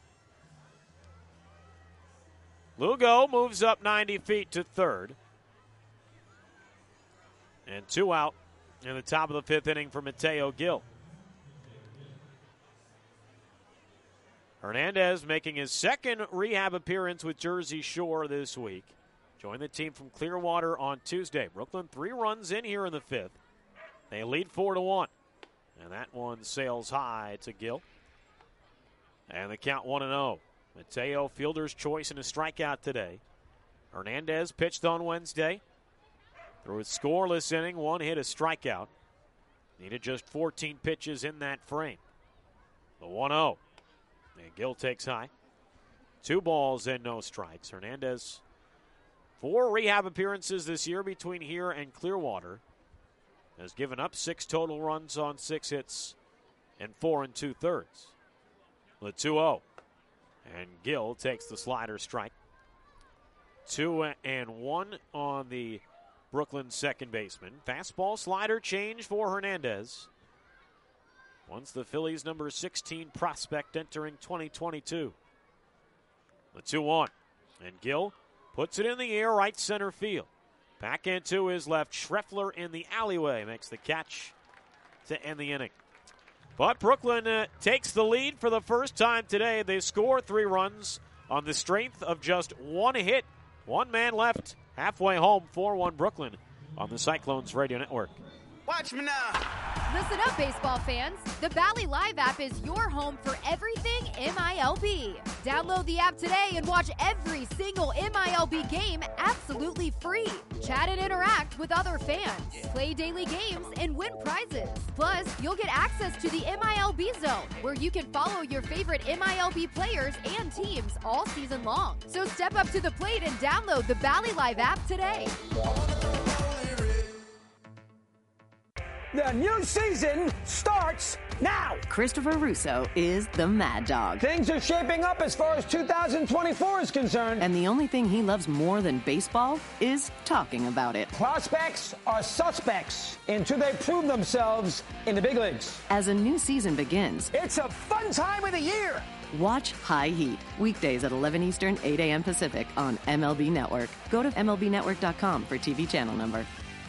B: Lugo moves up 90 feet to third. And 2 out in the top of the fifth inning for Mateo Gil. Hernandez making his second rehab appearance with Jersey Shore this week. Joined the team from Clearwater on Tuesday. Brooklyn 3 runs in here in the fifth. They lead 4-1. And that one sails high to Gil. And the count 1-0. Mateo, fielder's choice and a strikeout today. Hernandez pitched on Wednesday. Through a scoreless inning, 1 hit, a strikeout. Needed just 14 pitches in that frame. The 1-0. And Gil takes high. 2 balls and no strikes. Hernandez, 4 rehab appearances this year between here and Clearwater. Has given up 6 total runs on 6 hits and 4 2/3. The 2-0. And Gil takes the slider strike. 2-1 on the Brooklyn second baseman. Fastball slider change for Hernandez. Once the Phillies' number 16 prospect entering 2022. The 2-1. And Gil puts it in the air, right center field. Back into his left. Schreffler in the alleyway makes the catch to end the inning. But Brooklyn takes the lead for the first time today. They score 3 runs on the strength of just 1 hit. 1 man left, halfway home, 4-1 Brooklyn on the Cyclones Radio Network.
H: Watch me now.
K: Listen up, baseball fans. The Bally Live app is your home for everything MILB. Download the app today and watch every single MILB game absolutely free. Chat and interact with other fans. Play daily games and win prizes. Plus, you'll get access to the MILB Zone, where you can follow your favorite MILB players and teams all season long. So step up to the plate and download the Bally Live app today.
M: The new season starts now.
W: Christopher Russo is the Mad Dog.
M: Things are shaping up as far as 2024 is concerned.
W: And the only thing he loves more than baseball is talking about it.
M: Prospects are suspects until they prove themselves in the big leagues.
W: As a new season begins,
M: it's a fun time of the year.
W: Watch High Heat, weekdays at 11 Eastern, 8 a.m. Pacific on MLB Network. Go to MLBnetwork.com for TV channel number.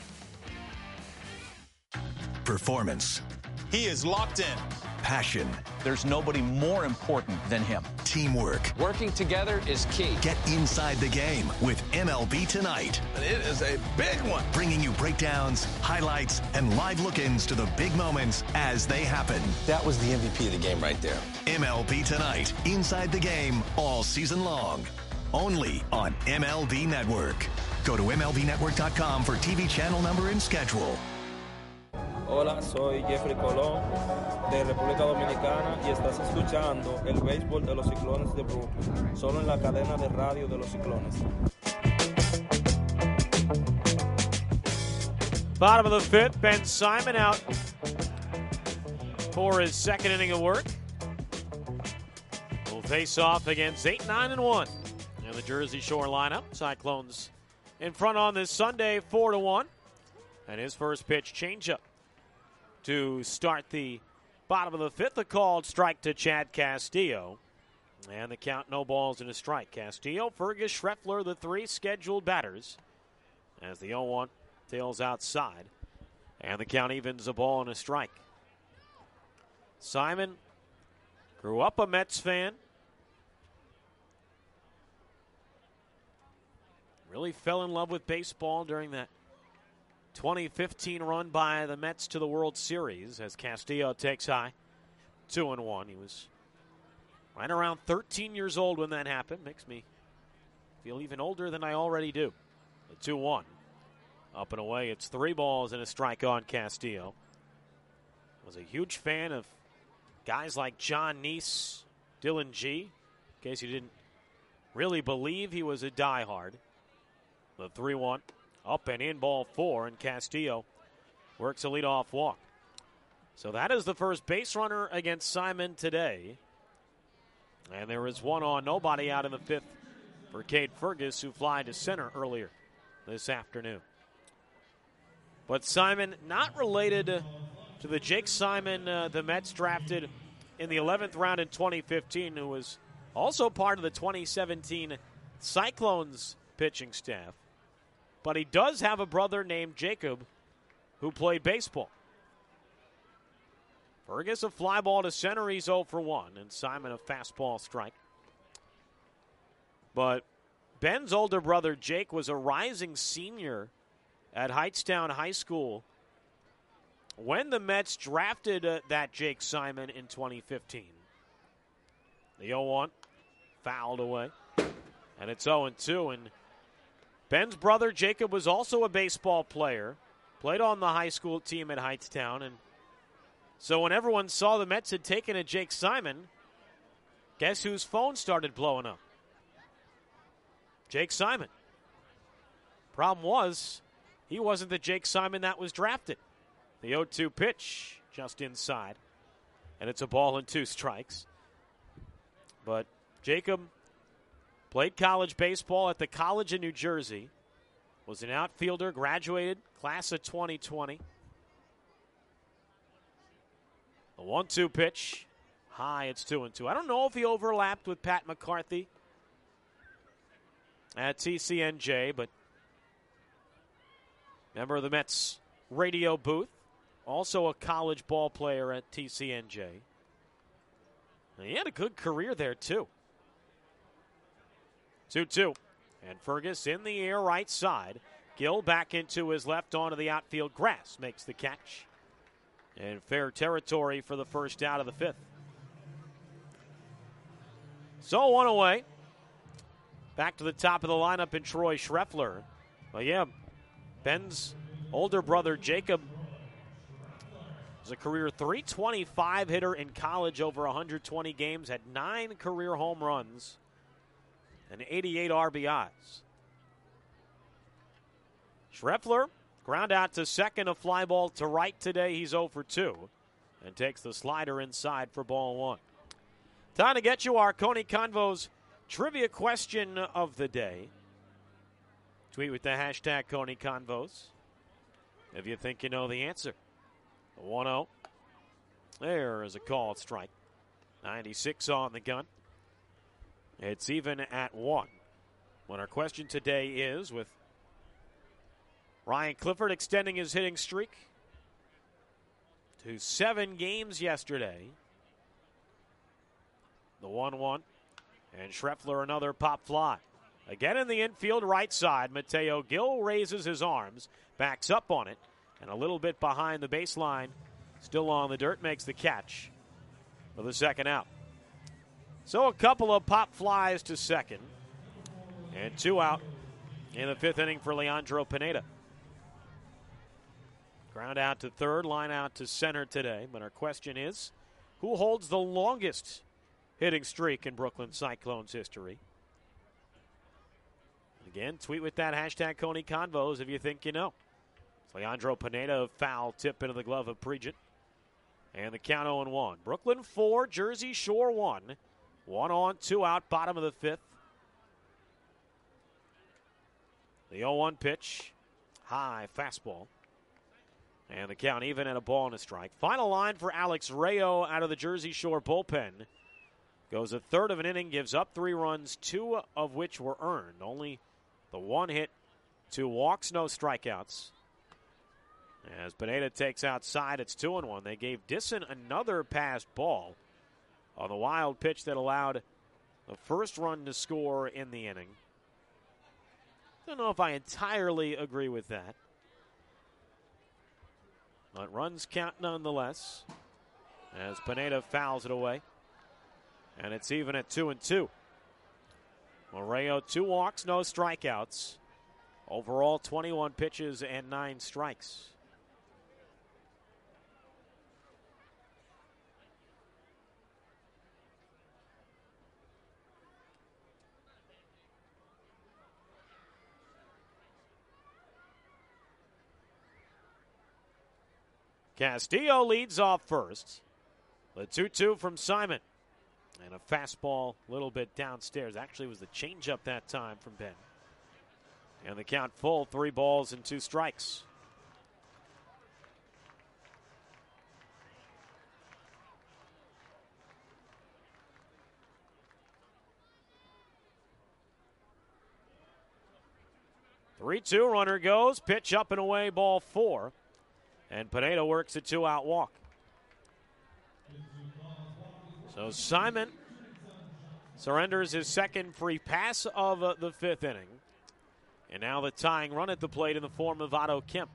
I: Performance.
X: He is locked in.
I: Passion.
X: There's nobody more important than him.
I: Teamwork.
X: Working together is key.
I: Get inside the game with MLB Tonight.
H: It is a big one.
I: Bringing you breakdowns, highlights, and live look-ins to the big moments as they happen.
X: That was the MVP of the game right there.
I: MLB Tonight. Inside the game all season long. Only on MLB Network. Go to MLBnetwork.com for TV channel number and schedule.
O: Hola, soy Jeffrey Colón de República Dominicana y estás escuchando el béisbol de los Ciclones de Brooklyn, solo en la cadena de radio de los Ciclones.
B: Bottom of the fifth, Ben Simon out for his second inning of work. Will face off against 8-9-1 in the Jersey Shore lineup. Cyclones in front on this Sunday, 4-1. And his first pitch, changeup to start the bottom of the fifth. A called strike to Chad Castillo. And the count, no balls and a strike. Castillo, Fergus, Schreffler, the three scheduled batters. As the 0-1 tails outside. And the count evens, a ball and a strike. Simon grew up a Mets fan. Really fell in love with baseball during that 2015 run by the Mets to the World Series as Castillo takes high. 2-1. He was right around 13 years old when that happened. Makes me feel even older than I already do. The 2-1. Up and away, it's 3 balls and a strike on Castillo. Was a huge fan of guys like John Neese, Dylan G. In case you didn't really believe he was a diehard. The 3-1, up and in, ball 4, and Castillo works a leadoff walk. So that is the first base runner against Simon today. And there is one on, nobody out in the fifth for Cade Fergus, who flied to center earlier this afternoon. But Simon, not related to the Jake Simon the Mets drafted in the 11th round in 2015, who was also part of the 2017 Cyclones pitching staff. But he does have a brother named Jacob who played baseball. Fergus a fly ball to center, he's 0 for 1, and Simon a fastball strike. But Ben's older brother Jake was a rising senior at Hightstown High School when the Mets drafted that Jake Simon in 2015. The 0-1 fouled away, and it's 0-2. And Ben's brother Jacob was also a baseball player, played on the high school team at Hightstown, and so when everyone saw the Mets had taken a Jake Simon, guess whose phone started blowing up? Jake Simon. Problem was, he wasn't the Jake Simon that was drafted. The 0-2 pitch just inside, and it's a ball and 2 strikes. But Jacob played college baseball at the College of New Jersey, was an outfielder, graduated, class of 2020. The 1-2 pitch, high, it's 2-2. I don't know if he overlapped with Pat McCarthy at TCNJ, but member of the Mets radio booth, also a college ball player at TCNJ. And he had a good career there, too. 2-2. And Fergus in the air, right side. Gill back into his left onto the outfield grass. Makes the catch. And fair territory for the first out of the fifth. So 1 away. Back to the top of the lineup in Troy Schreffler. Well, yeah, Ben's older brother Jacob was a career .325 hitter in college, over 120 games, had 9 career home runs and 88 RBIs. Schreffler, ground out to second, a fly ball to right today. He's 0 for 2 and takes the slider inside for ball 1. Time to get you our Coney Convos trivia question of the day. Tweet with the hashtag Coney Convos if you think you know the answer. 1-0. There is a called strike. 96 on the gun. It's even at 1. When our question today is, with Ryan Clifford extending his hitting streak to 7 games yesterday. The 1-1. And Schreffler another pop fly. Again in the infield right side, Mateo Gill raises his arms, backs up on it, and a little bit behind the baseline, still on the dirt, makes the catch for the second out. So a couple of pop flies to second, and 2 out in the 5th inning for Leandro Pineda. Ground out to third, line out to center today. But our question is, who holds the longest hitting streak in Brooklyn Cyclones history? And again, tweet with that hashtag Coney Convos if you think you know. It's Leandro Pineda, foul tip into the glove of Pregent. And the count 0-1. Brooklyn 4, Jersey Shore 1. 1 on, 2 out, bottom of the fifth. The 0-1 pitch, high fastball. And the count even at a ball and a strike. Final line for Alex Rayo out of the Jersey Shore bullpen. Goes a third of an inning, gives up 3 runs, 2 of which were earned. Only the 1 hit, 2 walks, no strikeouts. As Pineda takes outside, it's 2-1. They gave Disson another passed ball on the wild pitch that allowed the first run to score in the inning. Don't know if I entirely agree with that. But runs count nonetheless as Pineda fouls it away. And it's even at 2-2. Moreo, 2 walks, no strikeouts. Overall, 21 pitches and 9 strikes. Castillo leads off first. The 2-2 from Simon. And a fastball a little bit downstairs. Actually, it was the changeup that time from Ben. And the count full, 3 balls and 2 strikes. The 3-2 runner goes. Pitch up and away, ball 4. And Pineda works a 2-out walk. So Simon surrenders his second free pass of the 5th inning. And now the tying run at the plate in the form of Otto Kemp.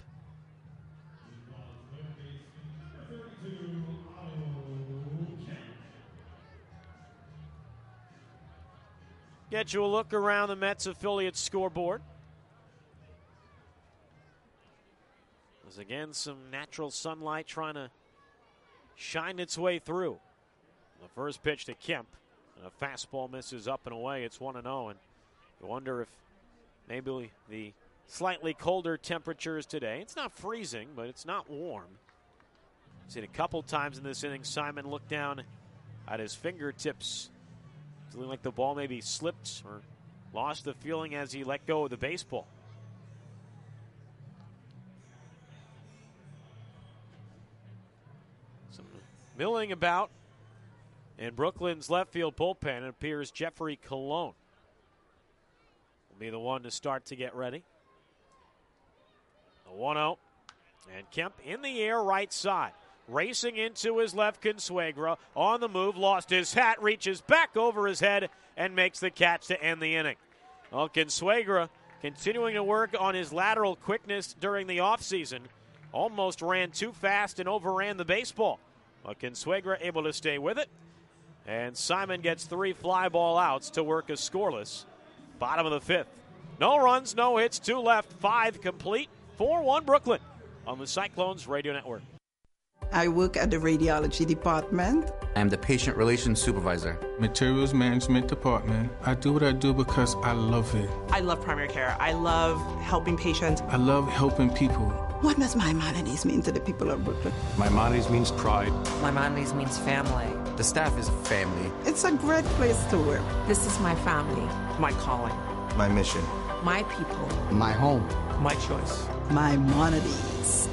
B: Get you a look around the Mets affiliate scoreboard. There's again some natural sunlight trying to shine its way through. The first pitch to Kemp, and a fastball misses up and away. It's 1-0, and you wonder if maybe the slightly colder temperatures today, it's not freezing, but it's not warm. Seen a couple times in this inning, Simon looked down at his fingertips, feeling like the ball maybe slipped or lost the feeling as he let go of the baseball. Some milling about in Brooklyn's left field bullpen. It appears Jeffrey Colon will be the one to start to get ready. The 1-0. And Kemp in the air right side. Racing into his left, Consuegra. On the move, lost his hat, reaches back over his head, and makes the catch to end the inning. Well, Consuegra continuing to work on his lateral quickness during the offseason. Almost ran too fast and overran the baseball. But Consuegra able to stay with it. And Simon gets 3 fly ball outs to work a scoreless bottom of the 5th. No runs, no hits, 2 left, 5 complete. 4-1 Brooklyn on the Cyclones Radio Network.
N: I work at the radiology department.
P: I'm the patient relations supervisor.
Q: Materials management department. I do what I do because I love it.
S: I love primary care. I love helping patients.
Q: I love helping people.
N: What does Maimonides mean to the people of Brooklyn?
P: Maimonides means pride.
Y: Maimonides means family.
P: The staff is family.
N: It's a great place to work.
Y: This is my family.
S: My calling.
P: My mission.
Y: My people.
P: My home.
S: My choice.
N: Maimonides.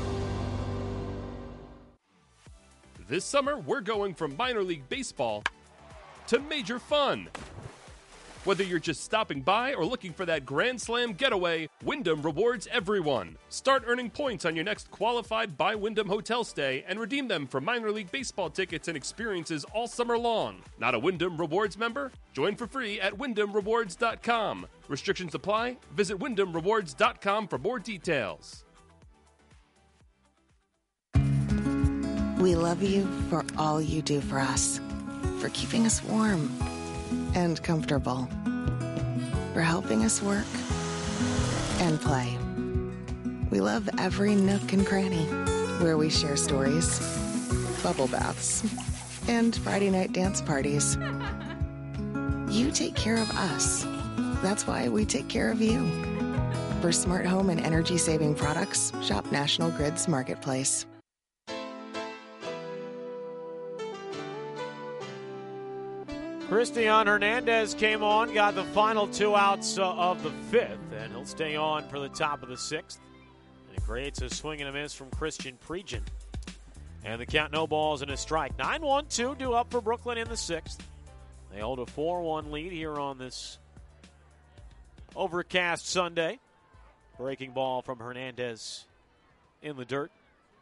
R: This summer, we're going from minor league baseball to major fun. Whether you're just stopping by or looking for that Grand Slam getaway, Wyndham rewards everyone. Start earning points on your next qualified by Wyndham hotel stay and redeem them for minor league baseball tickets and experiences all summer long. Not a Wyndham Rewards member? Join for free at WyndhamRewards.com. Restrictions apply. Visit WyndhamRewards.com for more details.
C: We love you for all you do for us, for keeping us warm and comfortable, for helping us work and play. We love every nook and cranny. where we share stories, bubble baths, and Friday night dance parties. You take care of us. That's why we take care of you. For smart home and energy-saving products, shop National Grid's Marketplace.
B: Christian Hernandez came on, got the final 2 outs of the 5th, and he'll stay on for the top of the 6th. And it creates a swing and a miss from Christian Prejean. And the count, no balls and a strike. 9-1-2 due up for Brooklyn in the 6th. They hold a 4-1 lead here on this overcast Sunday. Breaking ball from Hernandez in the dirt.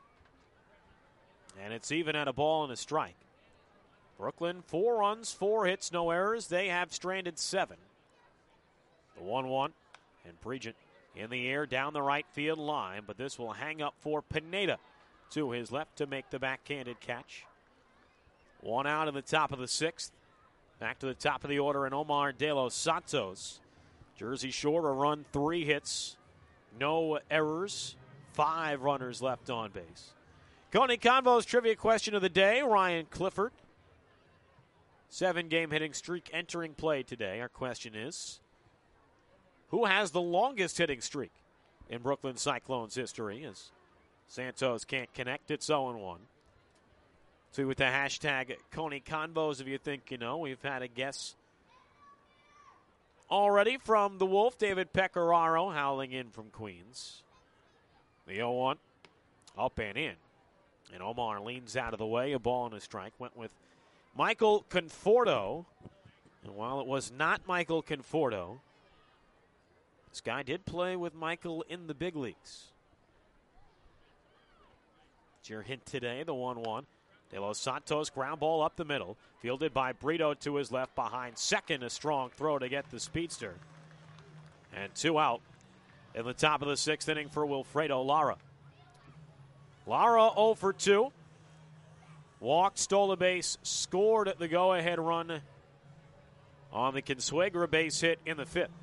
B: And it's even at a ball and a strike. Brooklyn, 4 runs, 4 hits, no errors. They have stranded 7. The 1-1, and Prejean in the air down the right field line, but this will hang up for Pineda to his left to make the backhanded catch. 1 out in the top of the 6th. Back to the top of the order, and Omar De Los Santos. Jersey Shore, a run, 3 hits, no errors, 5 runners left on base. Coney Convo's trivia question of the day, Ryan Clifford. 7-game hitting streak entering play today. Our question is, who has the longest hitting streak in Brooklyn Cyclones history? As Santos can't connect, it's 0-1. So with the hashtag Coney Convos, if you think you know, we've had a guess already from the Wolf, David Pecoraro, howling in from Queens. The 0-1, up and in. And Omar leans out of the way, a ball and a strike. Went with Michael Conforto. And while it was not Michael Conforto, this guy did play with Michael in the big leagues. It's your hint today, the 1-1. De Los Santos, ground ball up the middle. Fielded by Brito to his left behind second. A strong throw to get the speedster. And 2 out in the top of the 6th inning for Wilfredo Lara. Lara 0 for 2. Walked, stole a base, scored the go-ahead run on the Consuegra base hit in the 5th.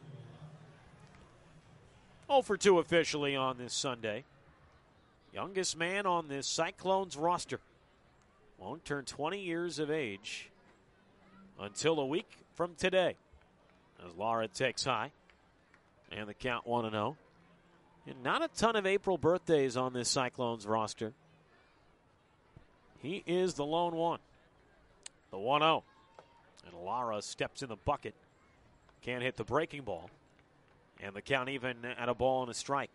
B: 0 for 2 officially on this Sunday. Youngest man on this Cyclones roster. Won't turn 20 years of age until a week from today. As Lara takes high. And the count 1-0. And not a ton of April birthdays on this Cyclones roster. He is the lone one. The 1-0. And Lara steps in the bucket. Can't hit the breaking ball. And the count even at a ball and a strike.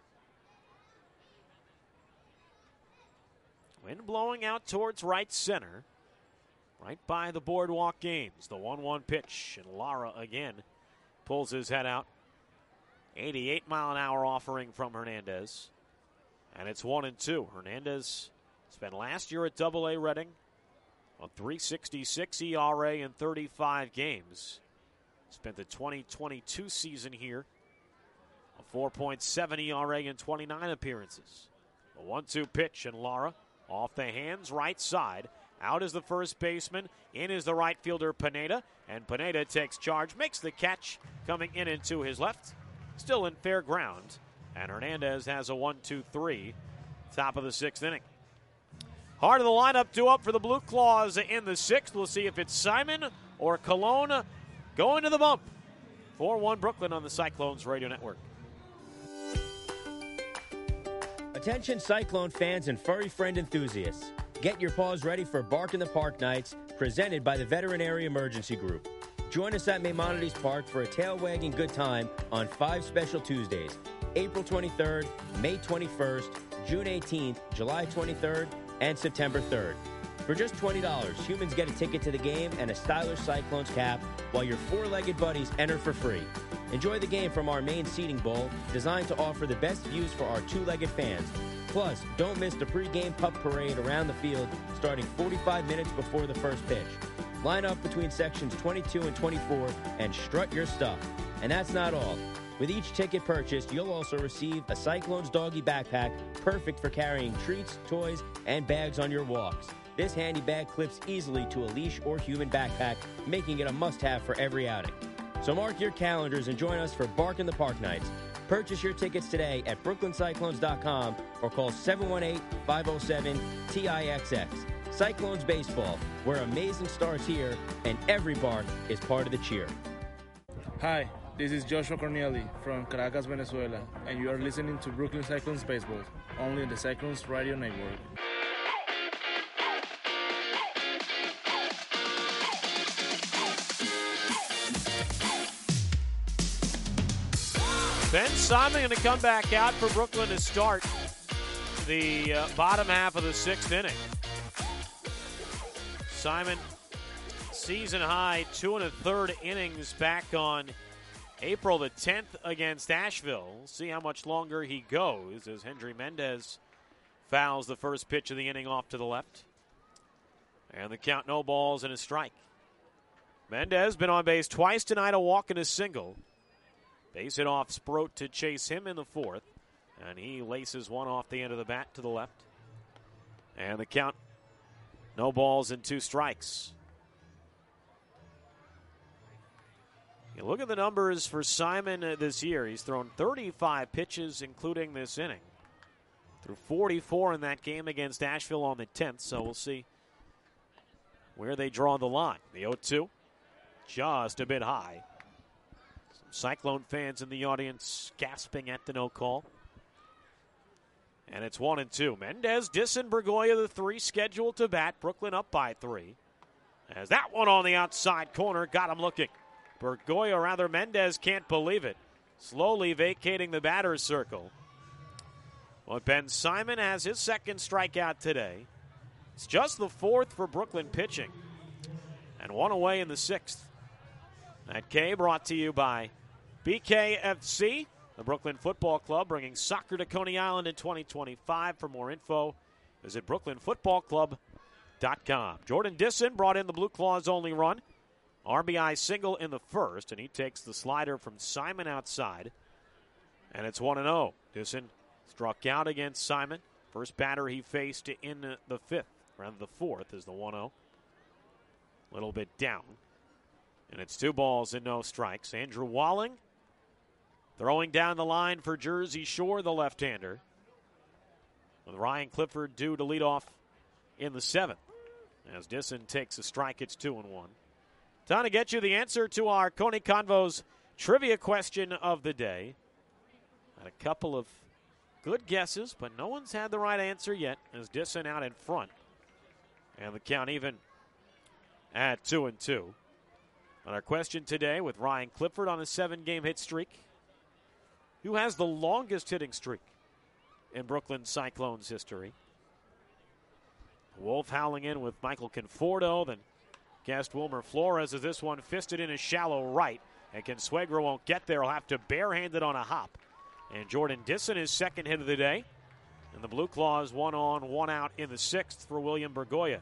B: Wind blowing out towards right center. Right by the Boardwalk Games. The 1-1 pitch. And Lara again pulls his head out. 88-mile-an-hour offering from Hernandez. And it's 1-2. Hernandez spent last year at AA Reading. A .366 ERA in 35 games. Spent the 2022 season here. A 4.7 ERA in 29 appearances. The 1-2 pitch, and Lara off the hands, right side. Out is the first baseman. In is the right fielder, Pineda. And Pineda takes charge, makes the catch, coming in and to his left. Still in fair ground. And Hernandez has a 1-2-3. Top of the 6th inning. Heart of the lineup due up for the Blue Claws in the 6th. We'll see if it's Simon or Cologne going to the bump. 4-1 Brooklyn on the Cyclones Radio Network.
E: Attention Cyclone fans and furry friend enthusiasts. Get your paws ready for Bark in the Park nights presented by the Veterinary Emergency Group. Join us at Maimonides Park for a tail-wagging good time on 5 special Tuesdays. April 23rd, May 21st, June 18th, July 23rd, and September 3rd. For just $20, humans get a ticket to the game and a stylish Cyclones cap, while your 4-legged buddies enter for free. Enjoy the game from our main seating bowl, designed to offer the best views for our 2-legged fans. Plus, don't miss the pregame pup parade around the field starting 45 minutes before the first pitch. Line up between sections 22 and 24 and strut your stuff. And that's not all. With each ticket purchased, you'll also receive a Cyclones doggy backpack, perfect for carrying treats, toys, and bags on your walks. This handy bag clips easily to a leash or human backpack, making it a must-have for every outing. So mark your calendars and join us for Bark in the Park nights. Purchase your tickets today at brooklyncyclones.com or call 718-507-TIXX. Cyclones Baseball, where amazing starts here and every bark is part of the cheer.
A: Hi, this is Joshua Corneli from Caracas, Venezuela, and you are listening to Brooklyn Cyclones Baseball, only on the Cyclones Radio Network.
B: Ben Simon going to come back out for Brooklyn to start the bottom half of the 6th inning. Simon, season high, 2 1/3 innings back on April the 10th against Asheville. We'll see how much longer he goes as Hendry Mendez fouls the first pitch of the inning off to the left. And the count, no balls and a strike. Mendez been on base twice tonight, a walk and a single. Base hit off Sproat to chase him in the 4th. And he laces one off the end of the bat to the left. And the count, no balls and 2 strikes. You look at the numbers for Simon this year. He's thrown 35 pitches, including this inning. Threw 44 in that game against Asheville on the 10th, so we'll see where they draw the line. The 0-2, just a bit high. Some Cyclone fans in the audience gasping at the no call. And it's 1-2. Mendez, Disson, Bergoya, the 3 scheduled to bat. Brooklyn up by 3. As that one on the outside corner got him looking. Bergoya, rather Mendez, can't believe it. Slowly vacating the batter's circle. But Ben Simon has his 2nd strikeout today. It's just the 4th for Brooklyn pitching. And 1 away in the 6th. That K brought to you by BKFC, the Brooklyn Football Club, bringing soccer to Coney Island in 2025. For more info, visit brooklynfootballclub.com. Jordan Disson brought in the Blue Claws' only run. RBI single in the 1st, and he takes the slider from Simon outside. And it's 1-0. Disson struck out against Simon. First batter he faced in the 5th, rather the 4th is the 1-0. A little bit down. And it's 2 balls and no strikes. Andrew Walling throwing down the line for Jersey Shore, the left-hander. With Ryan Clifford due to lead off in the 7th. As Disson takes a strike, it's 2-1. Time to get you the answer to our Coney Convos trivia question of the day. Had a couple of good guesses, but no one's had the right answer yet as Disson out in front. And the count even at 2-2. On our question today with Ryan Clifford on a 7-game hit streak. Who has the longest hitting streak in Brooklyn Cyclones history? Wolf howling in with Michael Conforto, then guest Wilmer Flores as this one fisted in a shallow right. And Consuegra won't get there. He'll have to barehand it on a hop. And Jordan Disson, his 2nd hit of the day. And the Blue Claws 1 on, 1 out in the 6th for William Bergoya.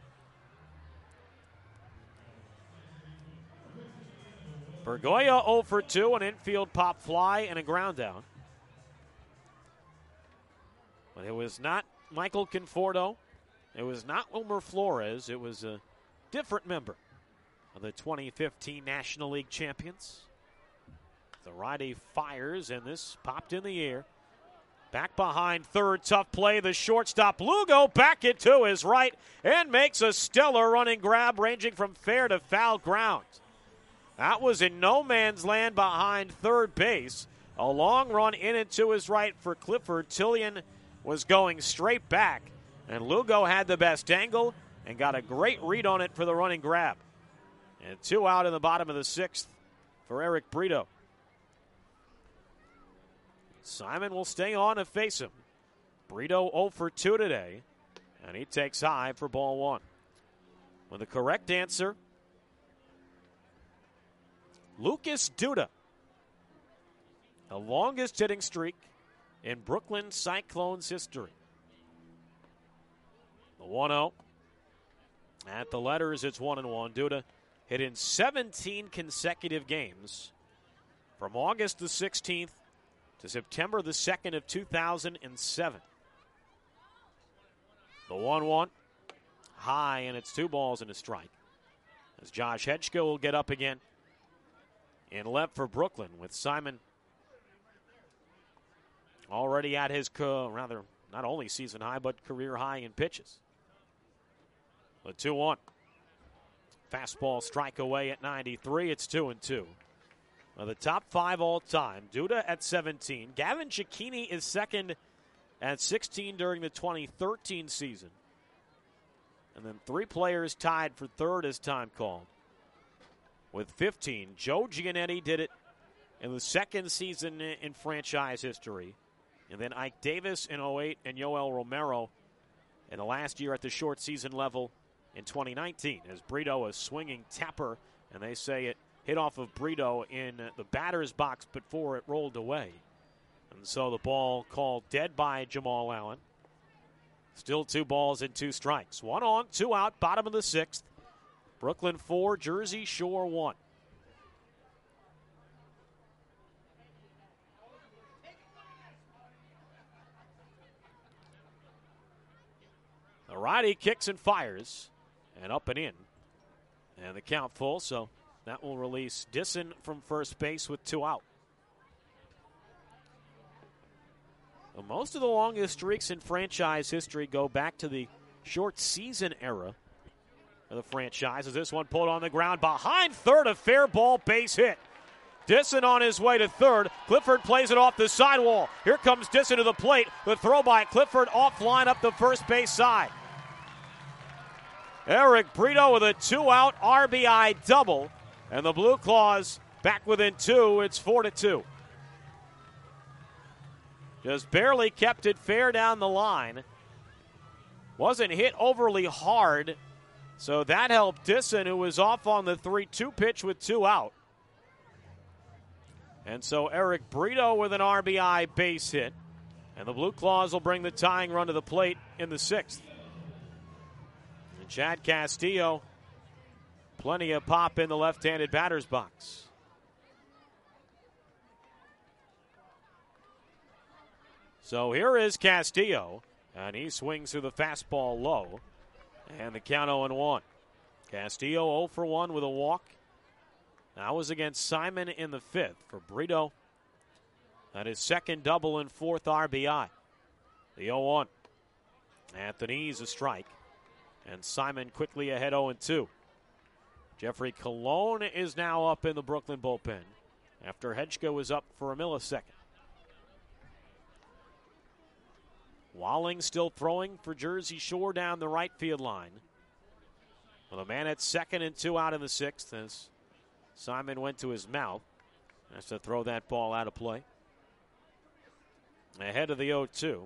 B: Bergoya 0 for 2, an infield pop fly and a ground down. But it was not Michael Conforto. It was not Wilmer Flores. It was a different member of the 2015 National League champions. The righty fires, and this popped in the air. Back behind third, tough play. The shortstop Lugo back it to his right and makes a stellar running grab ranging from fair to foul ground. That was in no man's land behind third base. A long run in and to his right for Clifford. Tillian was going straight back, and Lugo had the best angle and got a great read on it for the running grab. And 2 out in the bottom of the 6th for Eric Brito. Simon will stay on to face him. Brito 0 for 2 today, and he takes high for ball 1. With the correct answer, Lucas Duda, the longest hitting streak in Brooklyn Cyclones history. The 1-0. At the letters, it's 1-1. Duda hit in 17 consecutive games from August the 16th to September the 2nd of 2007. The 1-1. High, and it's 2 balls and a strike. As Josh Hedgko will get up again in left for Brooklyn with Simon already at his, not only season high, but career high in pitches. The 2-1. Fastball strike away at 93. It's 2-2. The top 5 all time. Duda at 17. Gavin Cecchini is second at 16 during the 2013 season. And then 3 players tied for third as time called. With 15, Joe Giannetti did it in the second season in franchise history. And then Ike Davis in 08 and Yoel Romero in the last year at the short season level in 2019. As Brito, a swinging tapper, and they say it hit off of Brito in the batter's box before it rolled away. And so the ball called dead by Jamal Allen. Still 2 balls and 2 strikes. 1 on, 2 out, bottom of the 6th. Brooklyn 4, Jersey Shore 1. The righty kicks and fires, and up and in. And the count full, so that will release Disson from first base with 2 out. Well, most of the longest streaks in franchise history go back to the short season era of the franchise. As this one pulled on the ground behind third, a fair ball base hit. Disson on his way to third. Clifford plays it off the sidewall. Here comes Disson to the plate. The throw by Clifford offline up the first base side. Eric Brito with a 2-out RBI double. And the Blue Claws back within 2. It's 4-2. Just barely kept it fair down the line. Wasn't hit overly hard. So that helped Disson, who was off on the 3-2 pitch with 2 out. And so Eric Brito with an RBI base hit. And the Blue Claws will bring the tying run to the plate in the 6th. And Chad Castillo, plenty of pop in the left-handed batter's box. So here is Castillo, and he swings through the fastball low. And the count 0-1. Castillo 0 for 1 with a walk. That was against Simon in the 5th. For Brito, that is second double and 4th RBI. The 0-1. Anthony's a strike. And Simon quickly ahead 0-2. Jeffrey Colon is now up in the Brooklyn bullpen after Hedgeko was up for a millisecond. Walling still throwing for Jersey Shore down the right field line. With a man at second and 2 out in the 6th as Simon went to his mouth. Has to throw that ball out of play. Ahead of the 0-2.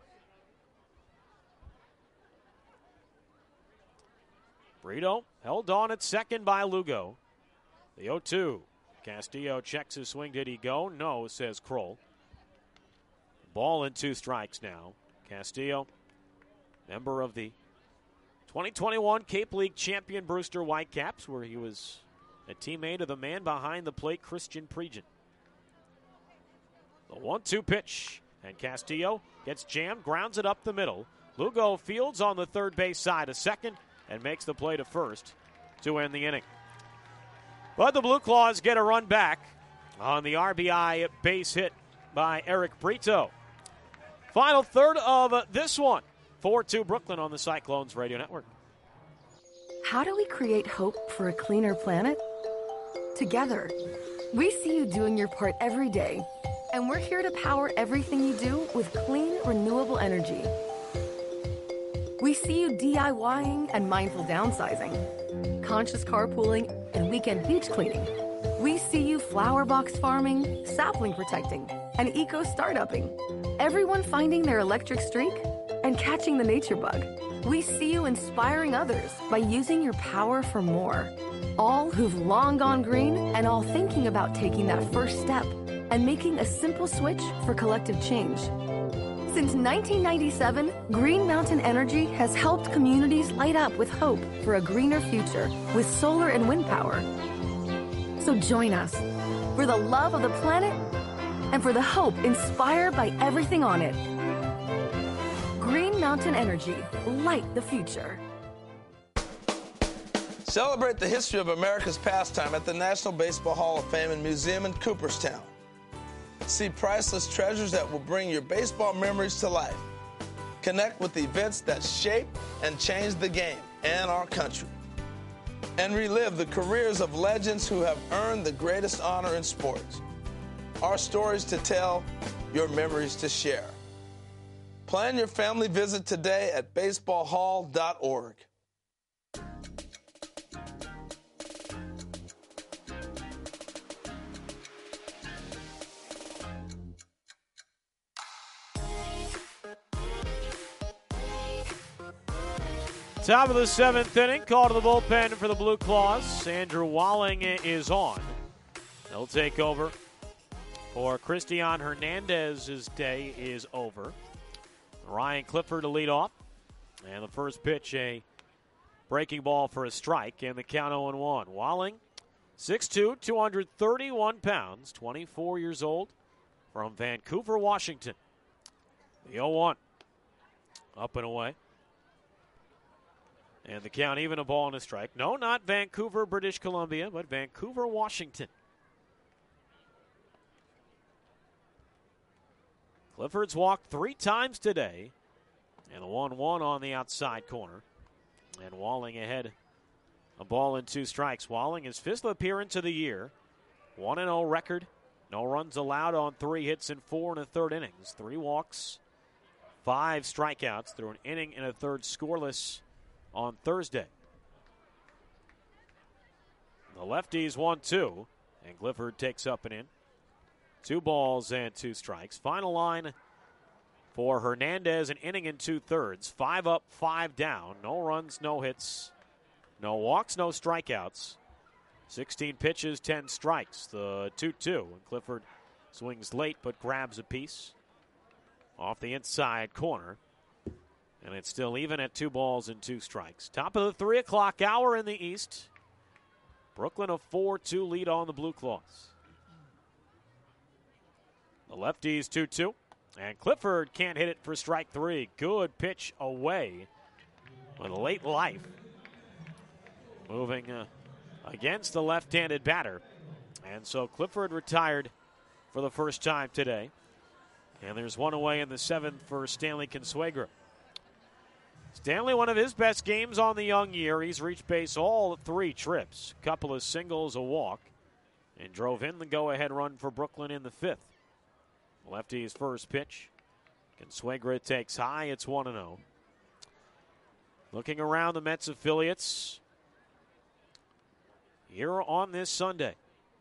B: Brito held on at second by Lugo. The 0-2. Castillo checks his swing. Did he go? No, says Kroll. Ball and 2 strikes now. Castillo, member of the 2021 Cape League champion Brewster Whitecaps, where he was a teammate of the man behind the plate, Christian Pregent. The 1-2 pitch, and Castillo gets jammed, grounds it up the middle. Lugo fields on the third base side a second and makes the play to first to end the inning. But the Blue Claws get a run back on the RBI base hit by Eric Brito. Final third of this one. 4-2 Brooklyn on the Cyclones Radio Network.
G: How do we create hope for a cleaner planet? Together. We see you doing your part every day, and we're here to power everything you do with clean, renewable energy. We see you DIYing and mindful downsizing, conscious carpooling, and weekend beach cleaning. We see you flower box farming, sapling protecting, and eco-startupping. Everyone finding their electric streak and catching the nature bug. We see you inspiring others by using your power for more. All who've long gone green and all thinking about taking that first step and making a simple switch for collective change. Since 1997, Green Mountain Energy has helped communities light up with hope for a greener future with solar and wind power. So join us for the love of the planet and for the hope inspired by everything on it. Green Mountain Energy, light the future.
H: Celebrate the history of America's pastime at the National Baseball Hall of Fame and Museum in Cooperstown. See priceless treasures that will bring your baseball memories to life. Connect with events that shape and change the game and our country. And relive the careers of legends who have earned the greatest honor in sports. Our stories to tell, your memories to share. Plan your family visit today at baseballhall.org.
B: Top of the seventh inning, call to the bullpen for the Blue Claws. Andrew Walling is on. He'll take over. For Cristian Hernandez's day is over. Ryan Clifford to lead off. And the first pitch, a breaking ball for a strike, and the count 0-1. Walling, 6'2", 231 pounds, 24 years old, from Vancouver, Washington. The 0-1, up and away. And the count even, a ball and a strike. No, not Vancouver, British Columbia, but Vancouver, Washington. Clifford's walked 3 times today. And the 1-1 on the outside corner. And Walling ahead. A ball and 2 strikes. Walling, his 5th appearance of the year. 1-0 record. No runs allowed on 3 hits in 4 1/3 innings. 3 walks, 5 strikeouts through an inning and a third scoreless on Thursday. The lefties 1-2, and Clifford takes up and in. 2 balls and 2 strikes. Final line for Hernandez, an inning and 2/3. 5 up, 5 down. No runs, no hits, no walks, no strikeouts. 16 pitches, 10 strikes. The 2-2, and Clifford swings late but grabs a piece off the inside corner. And it's still even at 2 balls and 2 strikes. Top of the 3 o'clock hour in the East. Brooklyn a 4-2 lead on the Blue Claws. The lefties 2-2. And Clifford can't hit it for strike 3. Good pitch away with a late life. Moving against the left-handed batter. And so Clifford retired for the first time today. And there's 1 away in the 7th for Stanley Consuegra. Stanley, one of his best games on the young year. He's reached base all 3 trips. A couple of singles, a walk, and drove in the go-ahead run for Brooklyn in the 5th. Lefty's first pitch. Consuegra takes high. It's 1-0. Looking around the Mets affiliates here on this Sunday.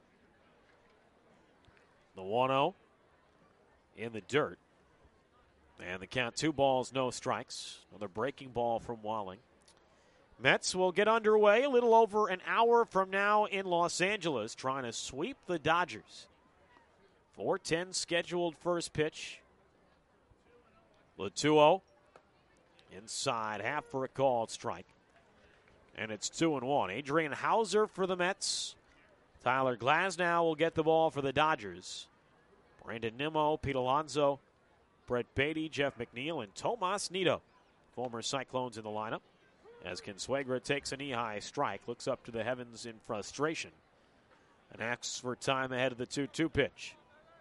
B: The 1-0 in the dirt. And the count 2 balls, no strikes. Another breaking ball from Walling. Mets will get underway a little over an hour from now in Los Angeles, trying to sweep the Dodgers. 4:10 scheduled first pitch. The 2-0. Inside half for a called strike. And it's 2-1. Adrian Hauser for the Mets. Tyler Glasnow will get the ball for the Dodgers. Brandon Nimmo, Pete Alonso, Brett Beatty, Jeff McNeil, and Tomas Nido, former Cyclones in the lineup. As Consuegra takes a knee-high strike, looks up to the heavens in frustration, and asks for time ahead of the 2-2 pitch.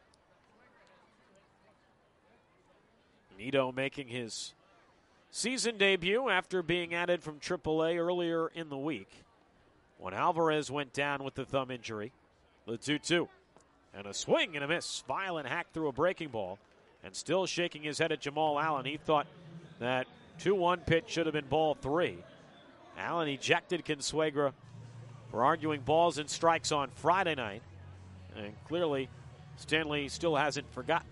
B: Nido making his season debut after being added from AAA earlier in the week when Alvarez went down with the thumb injury. The 2-2. And a swing and a miss. Violent hack through a breaking ball. And still shaking his head at Jamal Allen. He thought that 2-1 pitch should have been ball 3. Allen ejected Consuegra for arguing balls and strikes on Friday night. And clearly, Stanley still hasn't forgotten.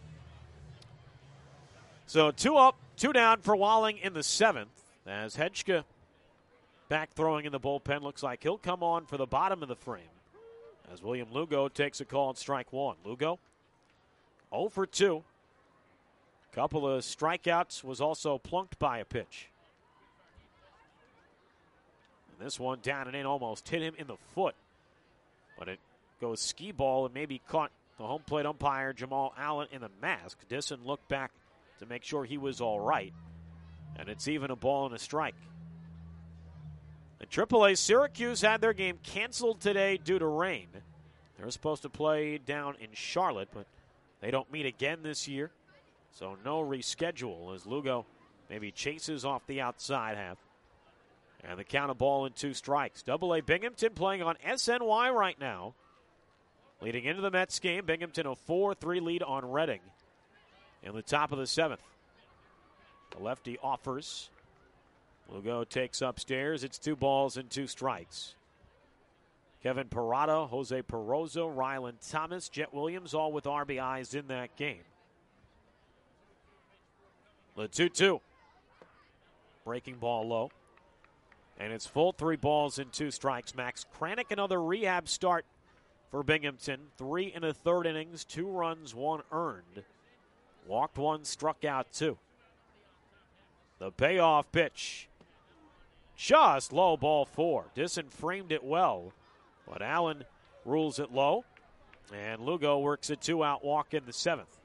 B: So 2 up, 2 down for Walling in the 7th. As Hedgka back throwing in the bullpen. Looks like he'll come on for the bottom of the frame. As William Lugo takes a call at strike 1. Lugo 0 for 2. Couple of strikeouts, was also plunked by a pitch. And this one down and in, almost hit him in the foot. But it goes skee ball and maybe caught the home plate umpire Jamal Allen in the mask. Disson looked back to make sure he was all right. And it's even a ball and a strike. In AAA, Syracuse had their game canceled today due to rain. They were supposed to play down in Charlotte, but They don't meet again this year, so no reschedule as Lugo maybe chases off the outside half. And the count of ball and 2 strikes. Double-A Binghamton playing on SNY right now. Leading into the Mets game, Binghamton a 4-3 lead on Reading in the top of the 7th. The lefty offers. Lugo takes upstairs. It's 2 balls and 2 strikes. Kevin Parada, Jose Perozo, Rylan Thomas, Jet Williams, all with RBIs in that game. The 2-2. Breaking ball low. And it's full 3 balls and 2 strikes. Max Kranick, another rehab start for Binghamton. 3 1/3 innings, 2 runs, 1 earned. Walked 1, struck out 2. The payoff pitch. Just low, ball 4. Disson framed it well, but Allen rules it low. And Lugo works a 2-out walk in the 7th.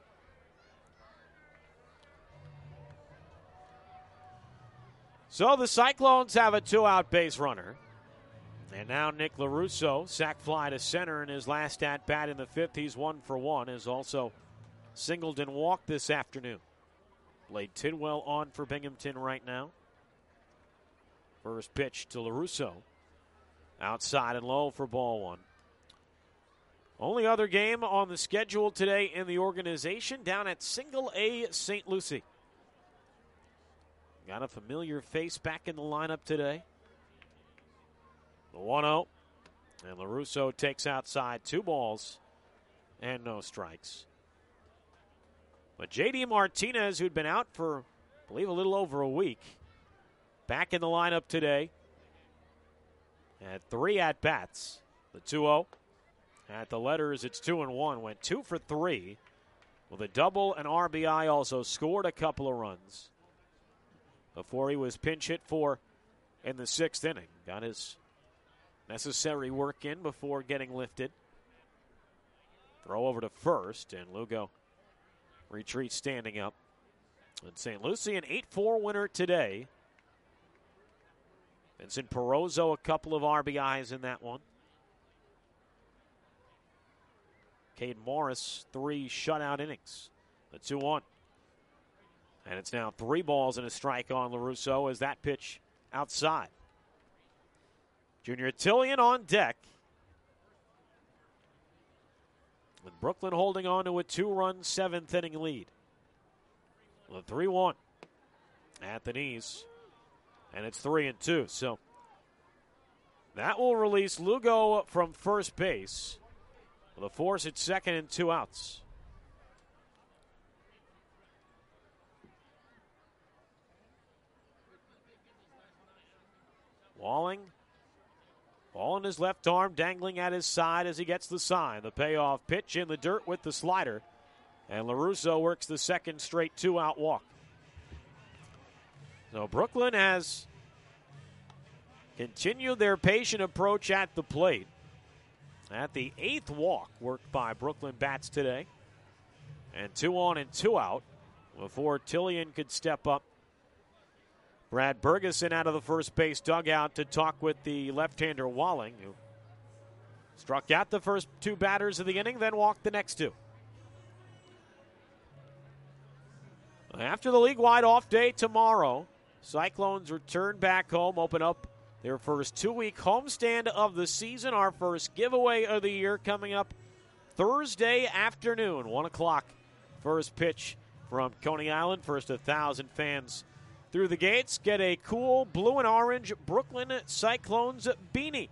B: So the Cyclones have a 2-out base runner. And now Nick LaRusso, sac fly to center in his last at-bat in the 5th. He's 1 for 1, has also singled and walked this afternoon. Blade Tidwell on for Binghamton right now. First pitch to LaRusso. Outside and low for ball 1. Only other game on the schedule today in the organization down at Single-A St. Lucie. Got a familiar face back in the lineup today. The 1-0. And LaRusso takes outside 2 balls and no strikes. But J.D. Martinez, who'd been out for, I believe, a little over a week, back in the lineup today. Had 3 at-bats. The 2-0. At the letters, it's 2-1. Went 2 for 3 with a double and RBI. Also scored a couple of runs before he was pinch hit for in the 6th inning. Got his necessary work in before getting lifted. Throw over to first, and Lugo retreats standing up. And St. Lucie, an 8-4 winner today. Vincent Perozo, a couple of RBIs in that one. Cade Morris, 3 shutout innings. The 2-1. And it's now 3 balls and a strike on LaRusso as that pitch outside. Junior Tillian on deck. With Brooklyn holding on to a 2-run 7th inning lead. The 3-1 at the knees. And it's 3-2. So that will release Lugo from first base with a force at second and 2 outs. Walling. Ball in his left arm, dangling at his side as he gets the sign. The payoff pitch in the dirt with the slider. And LaRusso works the second straight 2-out walk. So Brooklyn has continued their patient approach at the plate. At the 8th walk worked by Brooklyn bats today. And 2 on and 2 out before Tillian could step up. Brad Bergeson out of the first base dugout to talk with the left-hander Walling, who struck out the first 2 batters of the inning, then walked the next 2. After the league-wide off day tomorrow, Cyclones return back home, open up their first 2-week homestand of the season. Our first giveaway of the year coming up Thursday afternoon, 1 o'clock. First pitch from Coney Island. First 1,000 fans through the gates get a cool blue and orange Brooklyn Cyclones beanie.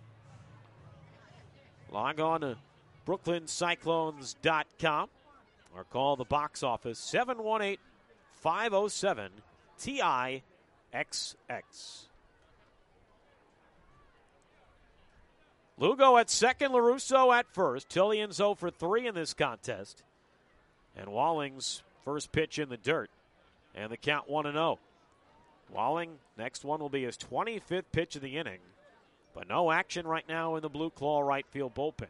B: Log on to brooklyncyclones.com or call the box office 718-507-TIXX. Lugo at second, LaRusso at first. Tillian's 0 for 3 in this contest. And Walling's first pitch in the dirt. And the count 1-0. Walling, next one will be his 25th pitch of the inning. But no action right now in the Blue Claw right field bullpen.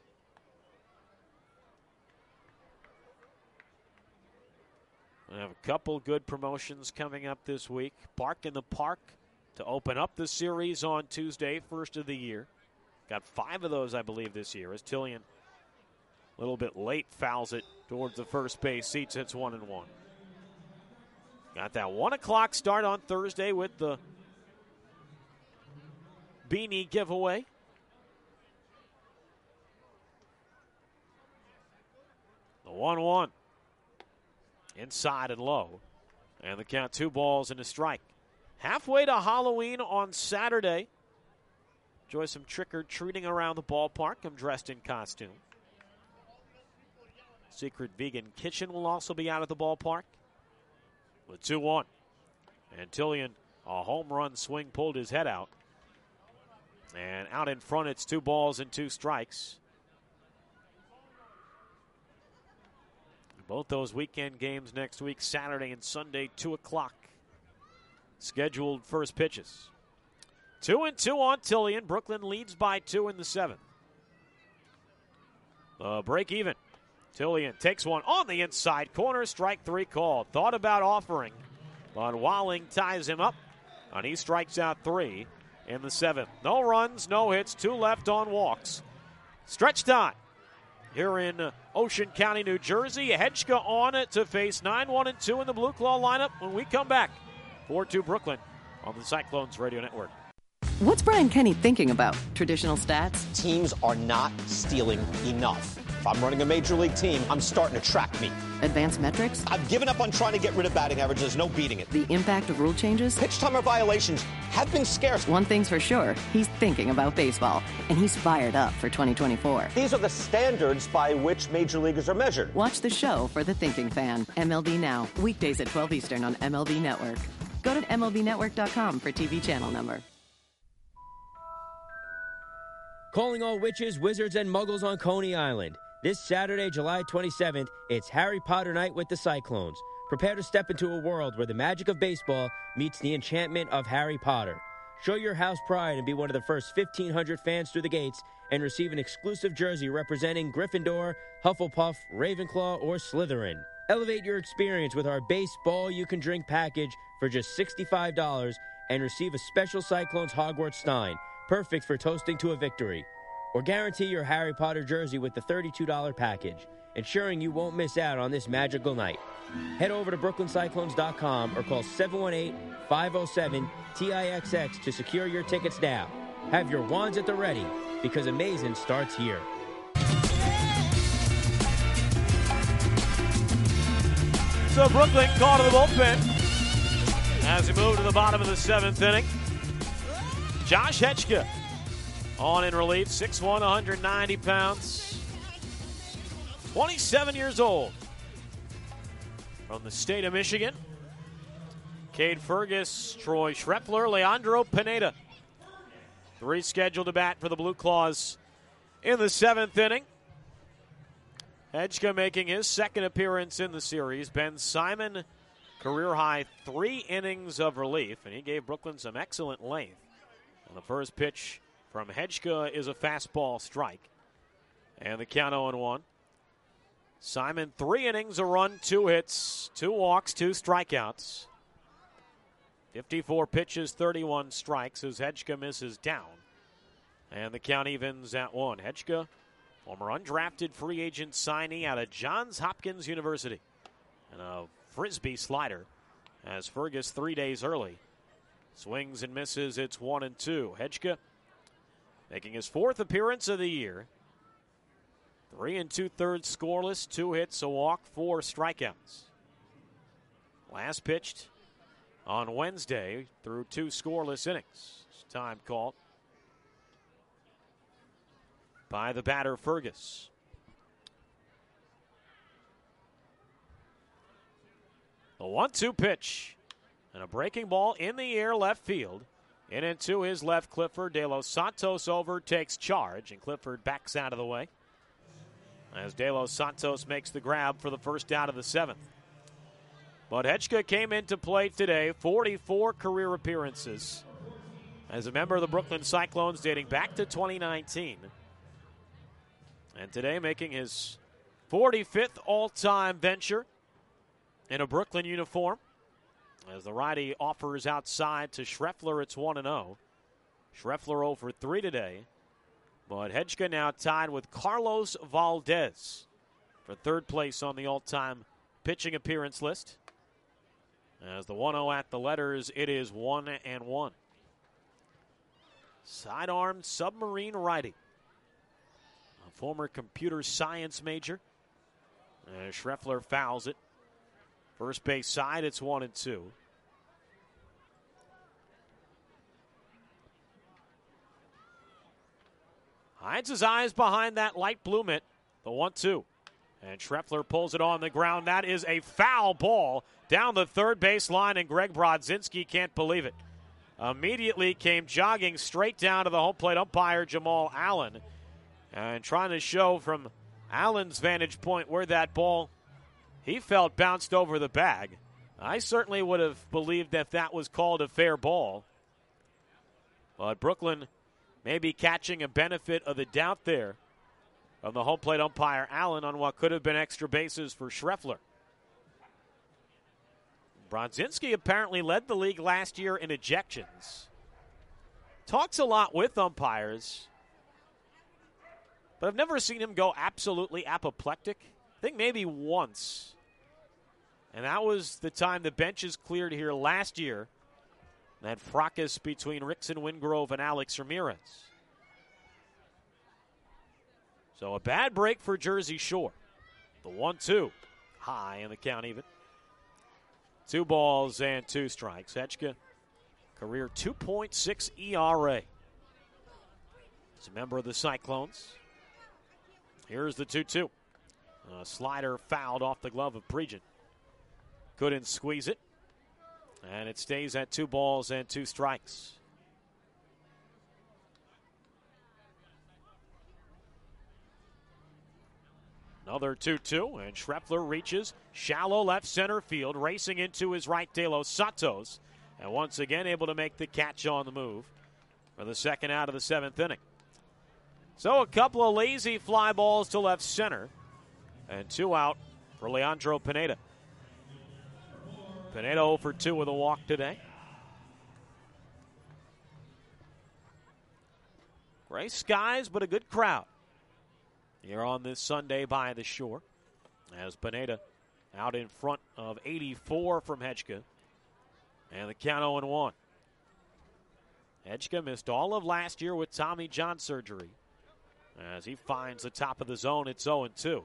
B: We have a couple good promotions coming up this week. Bark in the Park to open up the series on Tuesday, first of the year. Got 5 of those, I believe, this year, as Tillian a little bit late fouls it towards the first base seats. It's 1-1. Got that 1 o'clock start on Thursday with the beanie giveaway. The 1-1. Inside and low. And the count 2 balls and a strike. Halfway to Halloween on Saturday. Enjoy some trick-or-treating around the ballpark. I'm dressed in costume. Secret Vegan Kitchen will also be out at the ballpark. With 2-1. And Tillian, a home run swing, pulled his head out. And out in front, it's 2 balls and 2 strikes. Both those weekend games next week, Saturday and Sunday, 2 o'clock. Scheduled first pitches. 2-2 on Tillian. Brooklyn leads by 2 in the 7th. Break even. Tillian takes one on the inside corner. Strike 3 called. Thought about offering, but Walling ties him up, and he strikes out 3 in the 7th. No runs, no hits, 2 left on walks. Stretch time here in Ocean County, New Jersey. Hedgka on it to face 9-1-2 in the Blue Claw lineup when we come back. 4-2 Brooklyn on the Cyclones Radio Network.
W: What's Brian Kenny thinking about? Traditional stats?
D: Teams are not stealing enough. If I'm running a major league team, I'm starting to track me.
W: Advanced metrics?
D: I've given up on trying to get rid of batting average. There's no beating it.
W: The impact of rule changes?
D: Pitch timer violations have been scarce.
W: One thing's for sure, he's thinking about baseball, and he's fired up for 2024.
D: These are the standards by which major leaguers are measured.
W: Watch the show for the thinking fan. MLB Now, weekdays at 12 Eastern on MLB Network. Go to MLBnetwork.com for TV channel number.
E: Calling all witches, wizards, and muggles on Coney Island. This Saturday, July 27th, it's Harry Potter night with the Cyclones. Prepare to step into a world where the magic of baseball meets the enchantment of Harry Potter. Show your house pride and be one of the first 1,500 fans through the gates and receive an exclusive jersey representing Gryffindor, Hufflepuff, Ravenclaw, or Slytherin. Elevate your experience with our baseball you can drink package for just $65 and receive a special Cyclones Hogwarts Stein, perfect for toasting to a victory. Or guarantee your Harry Potter jersey with the $32 package, ensuring you won't miss out on this magical night. Head over to BrooklynCyclones.com or call 718-507-TIXX to secure your tickets now. Have your wands at the ready, because amazing starts here.
B: So Brooklyn called to the bullpen as we move to the bottom of the 7th inning. Josh Hedgka on in relief, 6'1", 190 pounds, 27 years old, from the state of Michigan. Cade Fergus, Troy Schreffler, Leandro Pineda. 3 scheduled to bat for the Blue Claws in the 7th inning. Hedgka making his 2nd appearance in the series. Ben Simon, career-high 3 innings of relief, and he gave Brooklyn some excellent length. And the first pitch from Hedgka is a fastball strike. And the count 0-1. Simon, 3 innings, a run, 2 hits, 2 walks, 2 strikeouts. 54 pitches, 31 strikes as Hedgka misses down. And the count evens at 1. Hedgka, former undrafted free agent signee out of Johns Hopkins University. And a frisbee slider as Fergus 3 days early. Swings and misses, it's 1-2. Hedgka making his 4th appearance of the year. 3 2/3 scoreless, 2 hits, a walk, 4 strikeouts. Last pitched on Wednesday through 2 scoreless innings. Time called by the batter Fergus. The 1-2 pitch and a breaking ball in the air left field. In and to his left, Clifford. De Los Santos over, takes charge, and Clifford backs out of the way as De Los Santos makes the grab for the first out of the 7th. But Hedgka came into play today, 44 career appearances as a member of the Brooklyn Cyclones dating back to 2019. And today making his 45th all-time venture in a Brooklyn uniform. As the righty offers outside to Schreffler, it's 1-0. Schreffler 0 for 3 today. But Hedgka now tied with Carlos Valdez for third place on the all-time pitching appearance list. As the 1-0 at the letters, it is 1-1. Sidearm submarine righty. A former computer science major. And Schreffler fouls it. First base side, it's 1-2. Hides his eyes behind that light blue mitt. The 1-2. And Schreffler pulls it on the ground. That is a foul ball down the third base line, and Greg Brodzinski can't believe it. Immediately came jogging straight down to the home plate umpire, Jamal Allen, and trying to show from Allen's vantage point where that ball he felt bounced over the bag. I certainly would have believed that was called a fair ball. But Brooklyn maybe catching a benefit of the doubt there of the home plate umpire Allen on what could have been extra bases for Schreffler. Brodzinski apparently led the league last year in ejections. Talks a lot with umpires, but I've never seen him go absolutely apoplectic. I think maybe once. And that was the time the benches cleared here last year. That fracas between Rickson Wingrove and Alex Ramirez. So a bad break for Jersey Shore. The 1-2. High in the count even. 2 balls and 2 strikes. Hejka, career 2.6 ERA. He's a member of the Cyclones. Here's the 2-2. A slider fouled off the glove of Pregent. Couldn't squeeze it. And it stays at 2 balls and 2 strikes. Another 2-2, and Schreffler reaches shallow left center field, racing into his right, De Los Santos, and once again able to make the catch on the move for the second out of the 7th inning. So a couple of lazy fly balls to left center, and 2 out for Leandro Pineda. Pineda 0 for 2 with a walk today. Gray skies, but a good crowd here on this Sunday by the shore, as Pineda out in front of 84 from Hejka, and the count 0-1. Hejka missed all of last year with Tommy John surgery. As he finds the top of the zone, it's 0-2.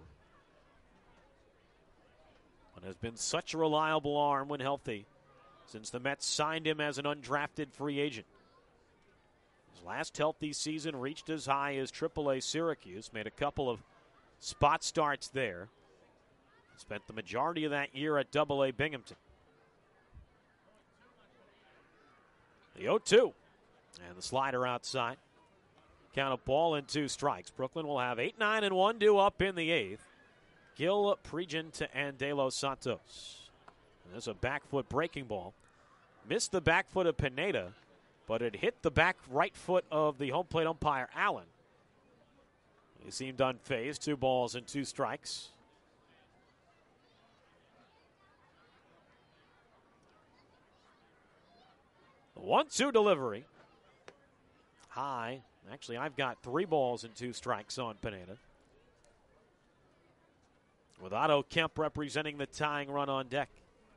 B: But has been such a reliable arm when healthy since the Mets signed him as an undrafted free agent. His last healthy season reached as high as AAA Syracuse, made a couple of spot starts there. Spent the majority of that year at AA Binghamton. The 0-2 and the slider outside. Count a ball and 2 strikes. Brooklyn will have 8-9 and 1 due up in the 8th. Gil, Pregent, and De Los Santos. And there's a back foot breaking ball. Missed the back foot of Pineda, but it hit the back right foot of the home plate umpire, Allen. He seemed unfazed. 2 balls and 2 strikes. The 1-2 delivery. High. Actually, I've got 3 balls and 2 strikes on Pineda, with Otto Kemp representing the tying run on deck.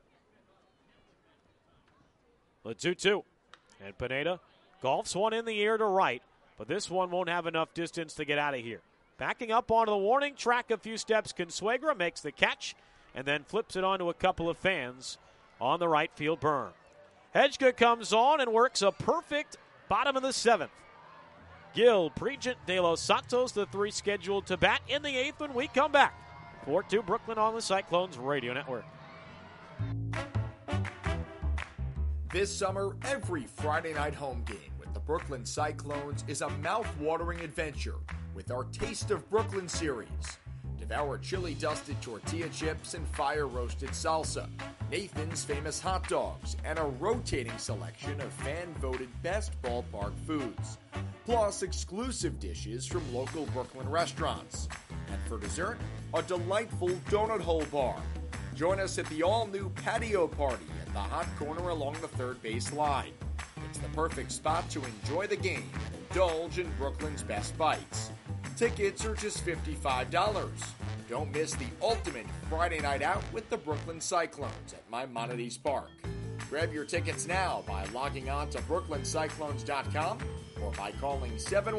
B: The 2-2. And Pineda golfs one in the air to right, but this one won't have enough distance to get out of here. Backing up onto the warning track a few steps, Consuegra makes the catch and then flips it onto a couple of fans on the right field berm. Hejka comes on and works a perfect bottom of the 7th. Gil, Pregent, De Los Santos, the 3 scheduled to bat in the 8th when we come back. 4-2 Brooklyn on the Cyclones Radio Network.
J: This summer, every Friday night home game with the Brooklyn Cyclones is a mouth-watering adventure with our Taste of Brooklyn series. Devour chili-dusted tortilla chips and fire-roasted salsa, Nathan's famous hot dogs, and a rotating selection of fan-voted best ballpark foods. Plus exclusive dishes from local Brooklyn restaurants. And for dessert, a delightful donut hole bar. Join us at the all-new patio party at the hot corner along the third base line. It's the perfect spot to enjoy the game and indulge in Brooklyn's best bites. Tickets are just $55. Don't miss the ultimate Friday night out with the Brooklyn Cyclones at Maimonides Park. Grab your tickets now by logging on to brooklyncyclones.com or by calling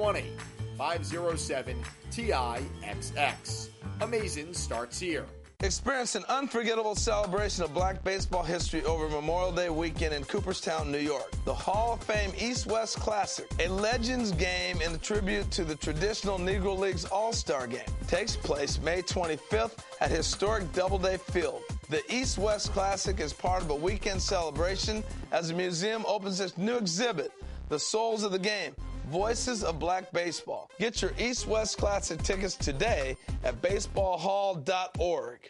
J: 718-507-TIXX. Amazing starts here.
H: Experience an unforgettable celebration of black baseball history over Memorial Day weekend in Cooperstown, New York. The Hall of Fame East-West Classic, a Legends game in tribute to the traditional Negro Leagues All-Star Game, takes place May 25th at historic Doubleday Field. The East-West Classic is part of a weekend celebration as the museum opens its new exhibit, The Souls of the Game, Voices of Black Baseball. Get your East-West Classic tickets today at baseballhall.org.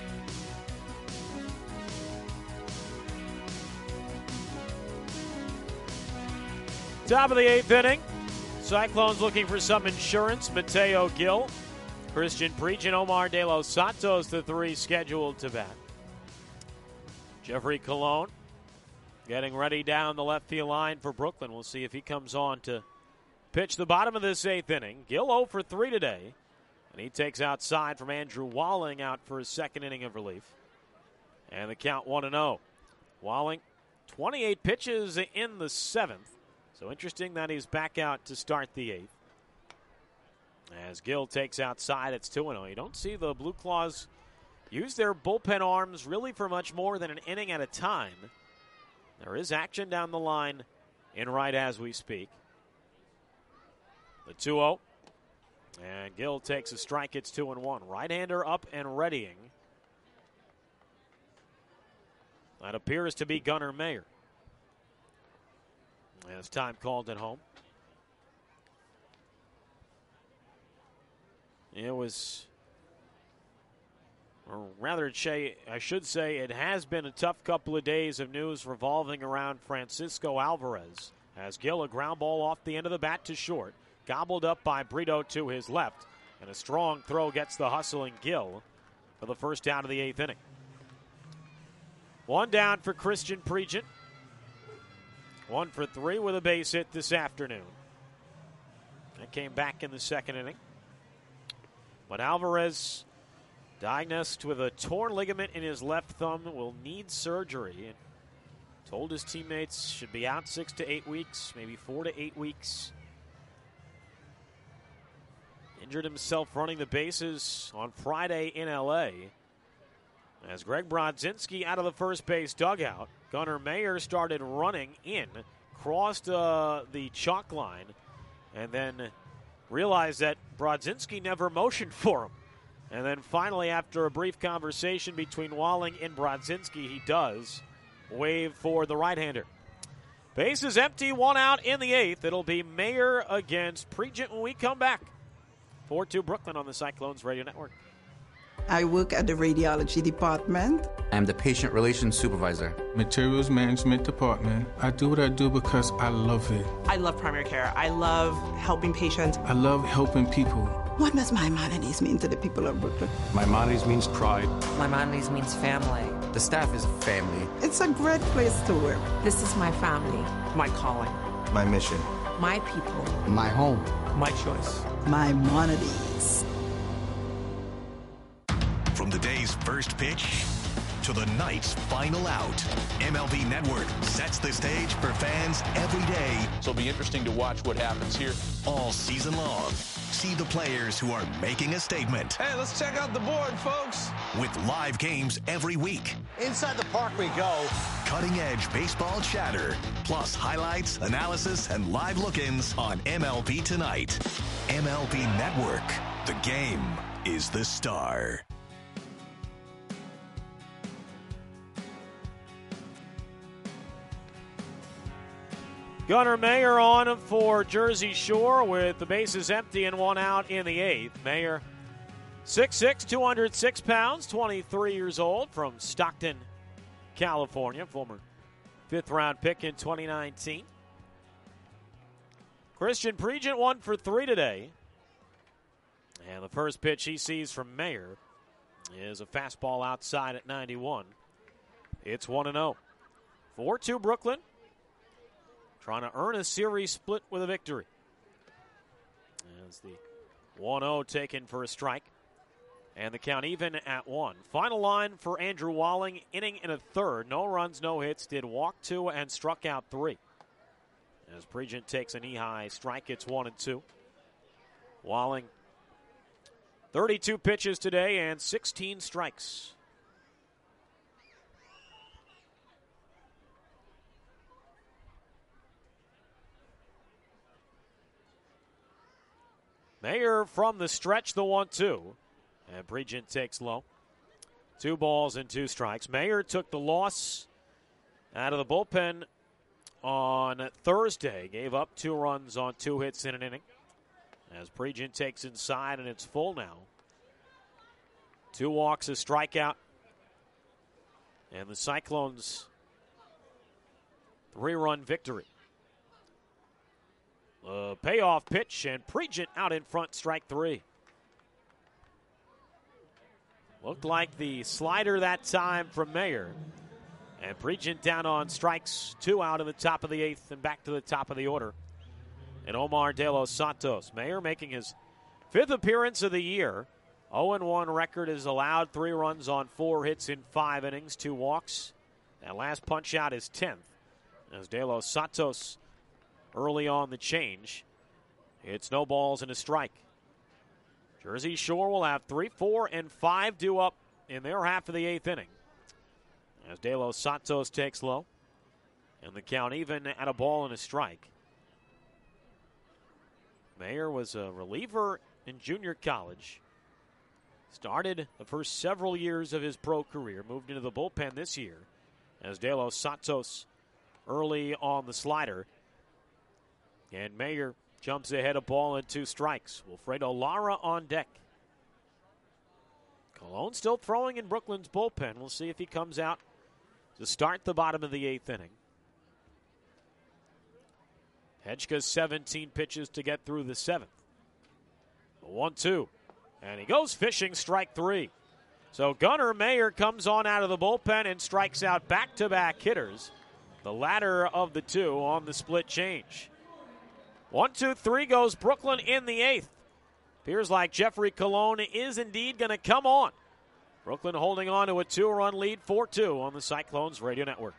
B: Top of the 8th inning. Cyclones looking for some insurance. Mateo Gil, Christian Preach, and Omar De Los Santos, the three scheduled to bat. Jeffrey Colon getting ready down the left field line for Brooklyn. We'll see if he comes on to pitch the bottom of this 8th inning. Gil 0 for 3 today, and he takes outside from Andrew Walling out for his second inning of relief. And the count 1-0. Walling, 28 pitches in the 7th. So interesting that he's back out to start the 8th. As Gil takes outside, it's 2-0. You don't see the Blue Claws use their bullpen arms really for much more than an inning at a time. There is action down the line in right as we speak. The 2-0. And Gil takes a strike. It's 2-1. Right-hander up and readying. That appears to be Gunnar Mayer. As time called at home. It was, or rather, I should say, it has been a tough couple of days of news revolving around Francisco Alvarez. As Gil, a ground ball off the end of the bat to short, gobbled up by Brito to his left, and a strong throw gets the hustling Gil for the first out of the 8th inning. One down for Christian Prejean. 1 for 3 with a base hit this afternoon. That came back in the second inning. But Alvarez, diagnosed with a torn ligament in his left thumb, will need surgery. And told his teammates should be out 6 to 8 weeks, maybe 4 to 8 weeks. Injured himself running the bases on Friday in L.A. As Greg Brodzinski out of the first base dugout, Gunnar Mayer started running in, crossed the chalk line, and then realized that Brodzinski never motioned for him. And then finally, after a brief conversation between Walling and Brodzinski, he does wave for the right-hander. Base is empty, 1 out in the 8th. It'll be Mayer against Prejean when we come back. 4-2 Brooklyn on the Cyclones Radio Network.
N: I work at the radiology department.
P: I'm the patient relations supervisor. Materials management department. I do what I do because I love it.
S: I love primary care. I love helping patients.
P: I love helping people.
N: What does Maimonides mean to the people of Brooklyn?
P: Maimonides means pride.
Y: Maimonides means family.
P: The staff is family.
N: It's a great place to work.
Y: This is my family.
S: My calling.
P: My mission.
Y: My people.
P: My home.
S: My choice.
N: Maimonides.
I: From the day's first pitch to the night's final out, MLB Network sets the stage for fans every day.
X: So it'll be interesting to watch what happens here.
I: All season long. See the players who are making a statement.
H: Hey, let's check out the board, folks.
I: With live games every week.
X: Inside the park we go.
I: Cutting-edge baseball chatter. Plus highlights, analysis, and live look-ins on MLB Tonight. MLB Network. The game is the star.
B: Gunnar Mayer on for Jersey Shore with the bases empty and 1 out in the 8th. Mayer, 6'6", 206 pounds, 23 years old, from Stockton, California, former 5th-round pick in 2019. Christian Prejean 1 for 3 today. And the first pitch he sees from Mayer is a fastball outside at 91. It's 1-0. 4-2 Brooklyn. Trying to earn a series split with a victory. As the 1-0 taken for a strike. And the count even at 1. Final line for Andrew Walling, inning in a third. No runs, no hits, did walk 2 and struck out 3. As Pregent takes a knee-high strike, it's 1-2. Walling, 32 pitches today and 16 strikes. Mayer from the stretch, the 1-2. And Pregent takes low. 2 balls and 2 strikes. Mayer took the loss out of the bullpen on Thursday. Gave up 2 runs on 2 hits in an inning. As Pregent takes inside, and it's full now. 2 walks, a strikeout. And the Cyclones' 3-run victory. Payoff pitch, and Pregent out in front, strike 3. Looked like the slider that time from Mayer. And Pregent down on strikes, 2 out in the top of the 8th and back to the top of the order. And Omar De Los Santos. Mayer making his 5th appearance of the year. 0-1 record is allowed, 3 runs on 4 hits in 5 innings, 2 walks. That last punch out is 10th. As De Los Santos early on the change. It's no balls and a strike. Jersey Shore will have 3, 4, and 5 due up in their half of the 8th inning. As De Los Santos takes low. And the count even at a ball and a strike. Mayer was a reliever in junior college. Started the first several years of his pro career. Moved into the bullpen this year. As De Los Santos early on the slider. And Mayer jumps ahead, a ball and 2 strikes. Wilfredo Lara on deck. Colon still throwing in Brooklyn's bullpen. We'll see if he comes out to start the bottom of the 8th inning. Hedgega's 17 pitches to get through the 7th. 1-2. And he goes fishing, strike 3. So Gunnar Mayer comes on out of the bullpen and strikes out back-to-back hitters. The latter of the 2 on the split change. 1-2-3 goes Brooklyn in the 8th. Appears like Jeffrey Colon is indeed going to come on. Brooklyn holding on to a 2-run lead, 4-2 on the Cyclones Radio Network.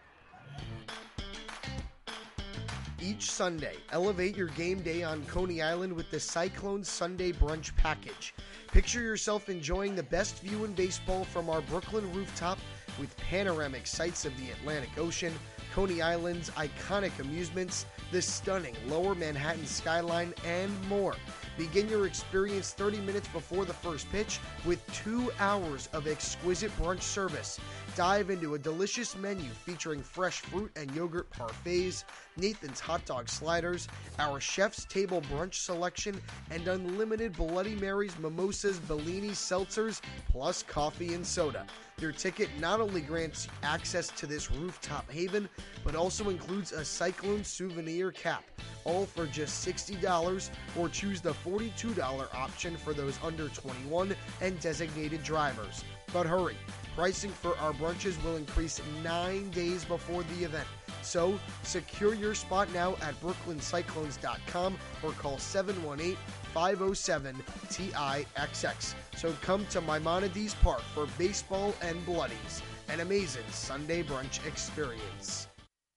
F: Each Sunday, elevate your game day on Coney Island with the Cyclones Sunday Brunch Package. Picture yourself enjoying the best view in baseball from our Brooklyn rooftop with panoramic sights of the Atlantic Ocean, Coney Island's iconic amusements, the stunning Lower Manhattan skyline, and more. Begin your experience 30 minutes before the first pitch with 2 hours of exquisite brunch service. Dive into a delicious menu featuring fresh fruit and yogurt parfaits, Nathan's hot dog sliders, our chef's table brunch selection, and unlimited Bloody Marys, mimosas, Bellini seltzers, plus coffee and soda. Your ticket not only grants access to this rooftop haven, but also includes a Cyclone souvenir cap, all for just $60, or choose the $42 option for those under 21 and designated drivers. But hurry, pricing for our brunches will increase 9 days before the event. So, secure your spot now at brooklyncyclones.com or call 718-507-TIXX. So come to Maimonides Park for baseball and bloodies, an amazing Sunday brunch experience.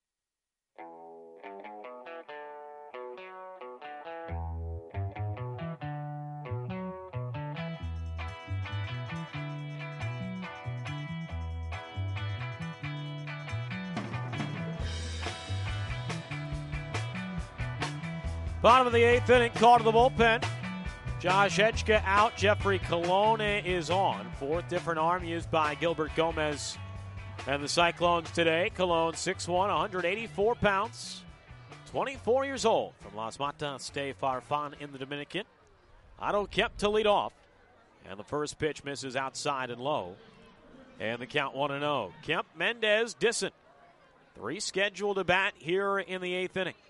B: Bottom of the 8th inning, call to the bullpen. Josh Hedgeka out, Jeffrey Colon is on. 4th different arm used by Gilbert Gomez and the Cyclones today. Colon 6'1", 184 pounds, 24 years old, from Las Matas de Farfan in the Dominican. Otto Kemp to lead off, and the first pitch misses outside and low. And the count 1-0. Kemp, Mendez, Disson. 3 scheduled to bat here in the 8th inning.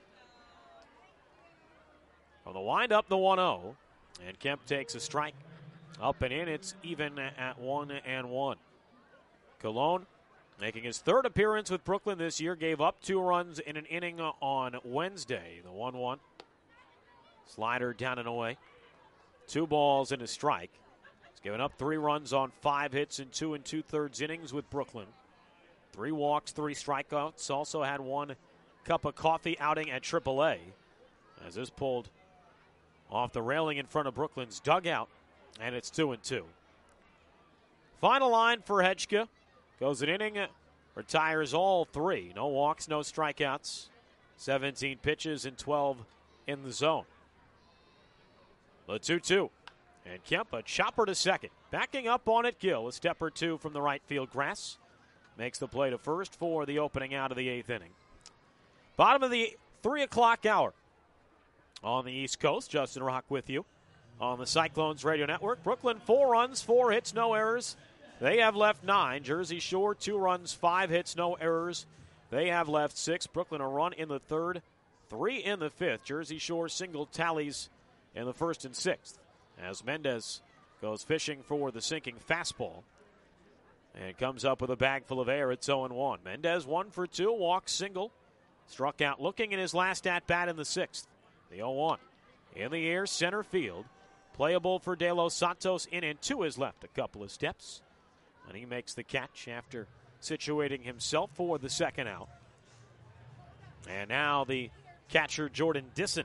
B: From the windup, the 1-0. And Kemp takes a strike. Up and in, it's even at 1-1. Colon, making his 3rd appearance with Brooklyn this year, gave up 2 runs in an inning on Wednesday. The 1-1. Slider down and away. 2 balls and a strike. He's given up 3 runs on 5 hits in 2 2/3 innings with Brooklyn. 3 walks, 3 strikeouts. Also had 1 cup of coffee outing at AAA. As this pulled off the railing in front of Brooklyn's dugout, and it's 2-2. Final line for Hejka. Goes an inning, retires all 3. No walks, no strikeouts. 17 pitches and 12 in the zone. The 2-2. And Kemp, a chopper to second. Backing up on it, Gill, a step or 2 from the right field grass. Makes the play to first for the opening out of the 8th inning. Bottom of the 3 o'clock hour on the East Coast. Justin Rock with you on the Cyclones Radio Network. Brooklyn, 4 runs, 4 hits, no errors. They have left 9. Jersey Shore, 2 runs, 5 hits, no errors. They have left 6. Brooklyn a run in the 3rd, 3 in the 5th. Jersey Shore single tallies in the 1st and 6th as Mendez goes fishing for the sinking fastball and comes up with a bag full of air at 0-1. Mendez 1 for 2, walk single, struck out looking in his last at-bat in the 6th. The 0-1 in the air, center field. Playable for De Los Santos in and to his left a couple of steps. And he makes the catch after situating himself for the second out. And now the catcher, Jordan Disson,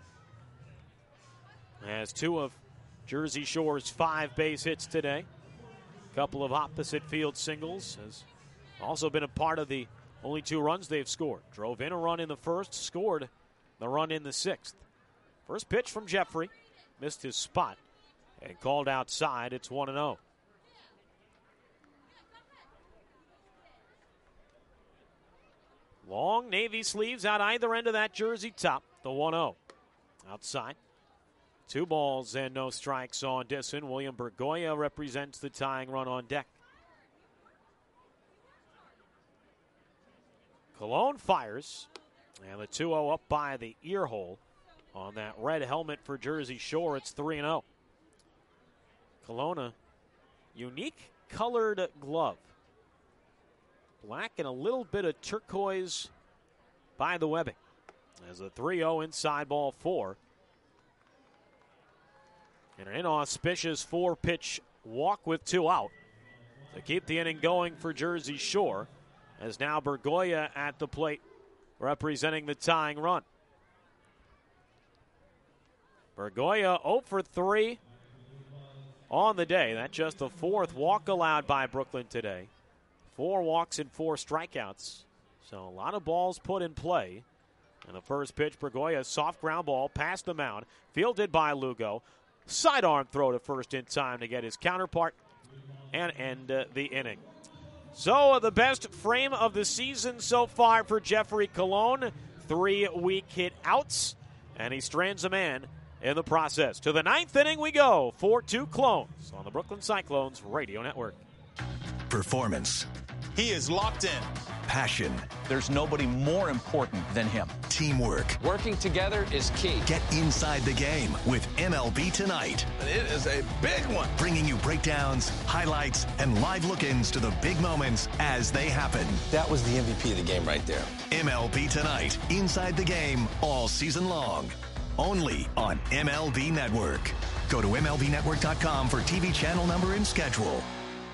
B: has 2 of Jersey Shore's 5 base hits today. A couple of opposite field singles. Has also been a part of the only 2 runs they've scored. Drove in a run in the 1st, scored the run in the 6th. First pitch from Jeffrey. Missed his spot and called outside. It's 1-0. Long navy sleeves out either end of that jersey top. The 1-0. Outside. 2 balls and no strikes on Disson. William Bergoya represents the tying run on deck. Colon fires. And the 2-0 up by the ear hole on that red helmet for Jersey Shore. It's 3-0. Kelowna, unique colored glove. Black and a little bit of turquoise by the webbing. As a 3-0 inside ball 4. And an inauspicious 4-pitch walk with 2 out to keep the inning going for Jersey Shore. As now Bergoya at the plate representing the tying run. Bergoya 0 for 3 on the day. That's just the 4th walk allowed by Brooklyn today. 4 walks and 4 strikeouts. So a lot of balls put in play. And the first pitch, Bergoya, soft ground ball past the mound. Fielded by Lugo. Sidearm throw to first in time to get his counterpart and end the inning. So the best frame of the season so far for Jeffrey Colon. 3 weak hit outs. And he strands a man in the process. To the 9th inning we go. 4-2 Clones on the Brooklyn Cyclones Radio Network.
I: Performance.
X: He is locked in.
I: Passion.
X: There's nobody more important than him.
I: Teamwork.
X: Working together is key.
I: Get inside the game with MLB Tonight.
H: It is a big one.
I: Bringing you breakdowns, highlights, and live look-ins to the big moments as they happen.
X: That was the MVP of the game right there.
I: MLB Tonight. Inside the game all season long. Only on MLB Network. Go to MLBNetwork.com for TV channel number and schedule.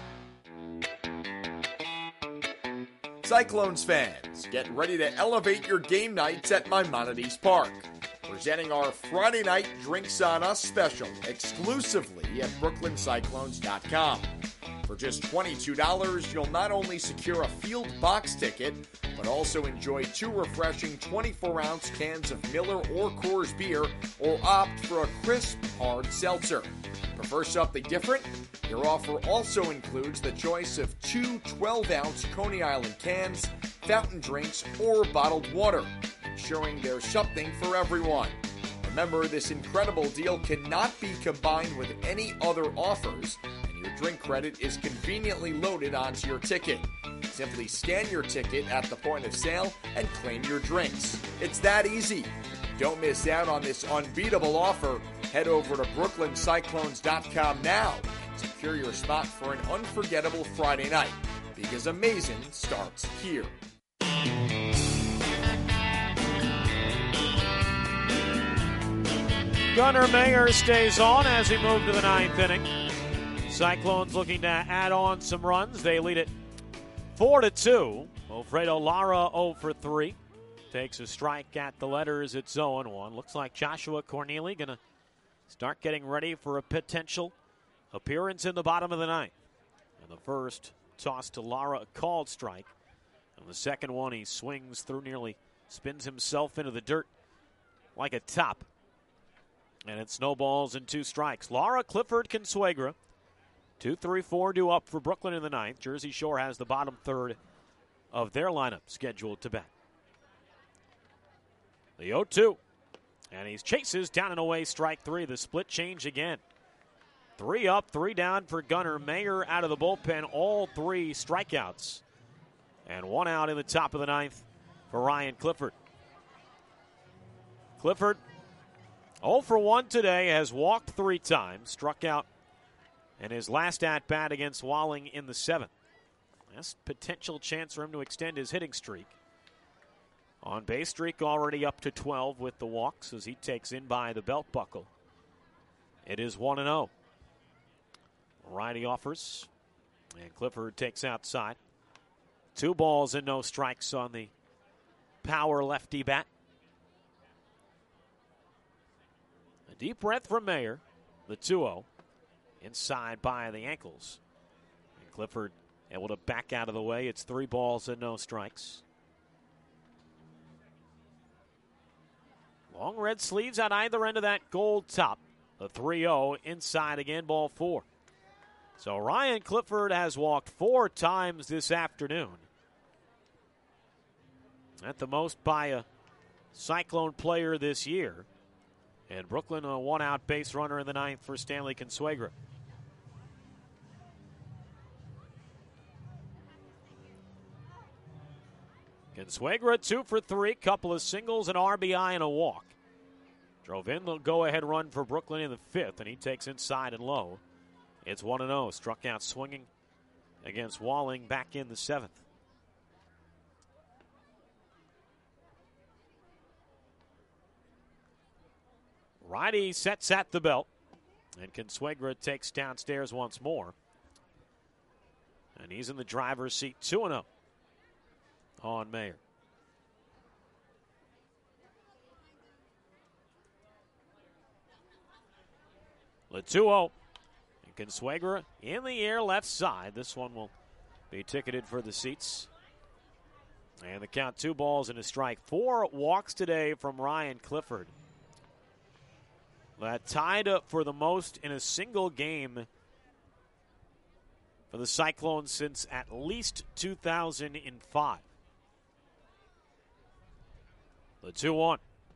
J: Cyclones fans, get ready to elevate your game nights at Maimonides Park. Presenting our Friday night Drinks on Us special exclusively at BrooklynCyclones.com. For just $22, you'll not only secure a field box ticket, but also enjoy 2 refreshing 24-ounce cans of Miller or Coors beer, or opt for a crisp, hard seltzer. Prefer something different? Your offer also includes the choice of 2 12-ounce Coney Island cans, fountain drinks, or bottled water, ensuring there's something for everyone. Remember, this incredible deal cannot be combined with any other offers, and your drink credit is conveniently loaded onto your ticket. Simply scan your ticket at the point of sale and claim your drinks. It's that easy. Don't miss out on this unbeatable offer. Head over to BrooklynCyclones.com now and secure your spot for an unforgettable Friday night, because amazing starts here.
B: Gunnar Mayer stays on as he moved to the 9th inning. Cyclones looking to add on some runs. They lead it 4-2. Wilfredo Lara 0 for 3. Takes a strike at the letters. It's 0-1. Looks like Joshua Corneli going to start getting ready for a potential appearance in the bottom of the ninth. And the first toss to Lara, a called strike. And the second one, he swings through, nearly spins himself into the dirt like a top. And it snowballs in 2 strikes. Lara, Clifford, Consuegra. 2-3-4 due up for Brooklyn in the ninth. Jersey Shore has the bottom third of their lineup scheduled to bat. The 0-2. And he chases down and away, strike 3. The split change again. 3 up, 3 down for Gunnar. Mayer out of the bullpen, all 3 strikeouts. And 1 out in the top of the ninth for Ryan Clifford. Clifford, 0 for 1 today, has walked 3 times, struck out in his last at-bat against Walling in the 7th. That's potential chance for him to extend his hitting streak. On base streak already up to 12 with the walks as he takes in by the belt buckle. It is 1-0. Righty offers, and Clifford takes outside. 2 balls and no strikes on the power lefty bat. A deep breath from Mayer, the 2-0. Inside by the ankles. And Clifford able to back out of the way. It's 3 balls and no strikes. Long red sleeves on either end of that gold top. The 3-0 inside again, ball 4. So Ryan Clifford has walked 4 times this afternoon. At the most by a Cyclone player this year. And Brooklyn a 1-out base runner in the ninth for Stanley Consuegra. Consuegra 2 for 3, couple of singles, an RBI, and a walk. Drove in the go-ahead run for Brooklyn in the 5th, and he takes inside and low. It's 1-0. Struck out swinging against Walling back in the 7th. Righty sets at the belt, and Consuegra takes downstairs once more. And he's in the driver's seat, 2-0 on Mayer. The 2-0. And Consuegra in the air left side. This one will be ticketed for the seats. And the count, 2 balls and a strike. 4 walks today from Ryan Clifford. That tied up for the most in a single game for the Cyclones since at least 2005. The 2-1.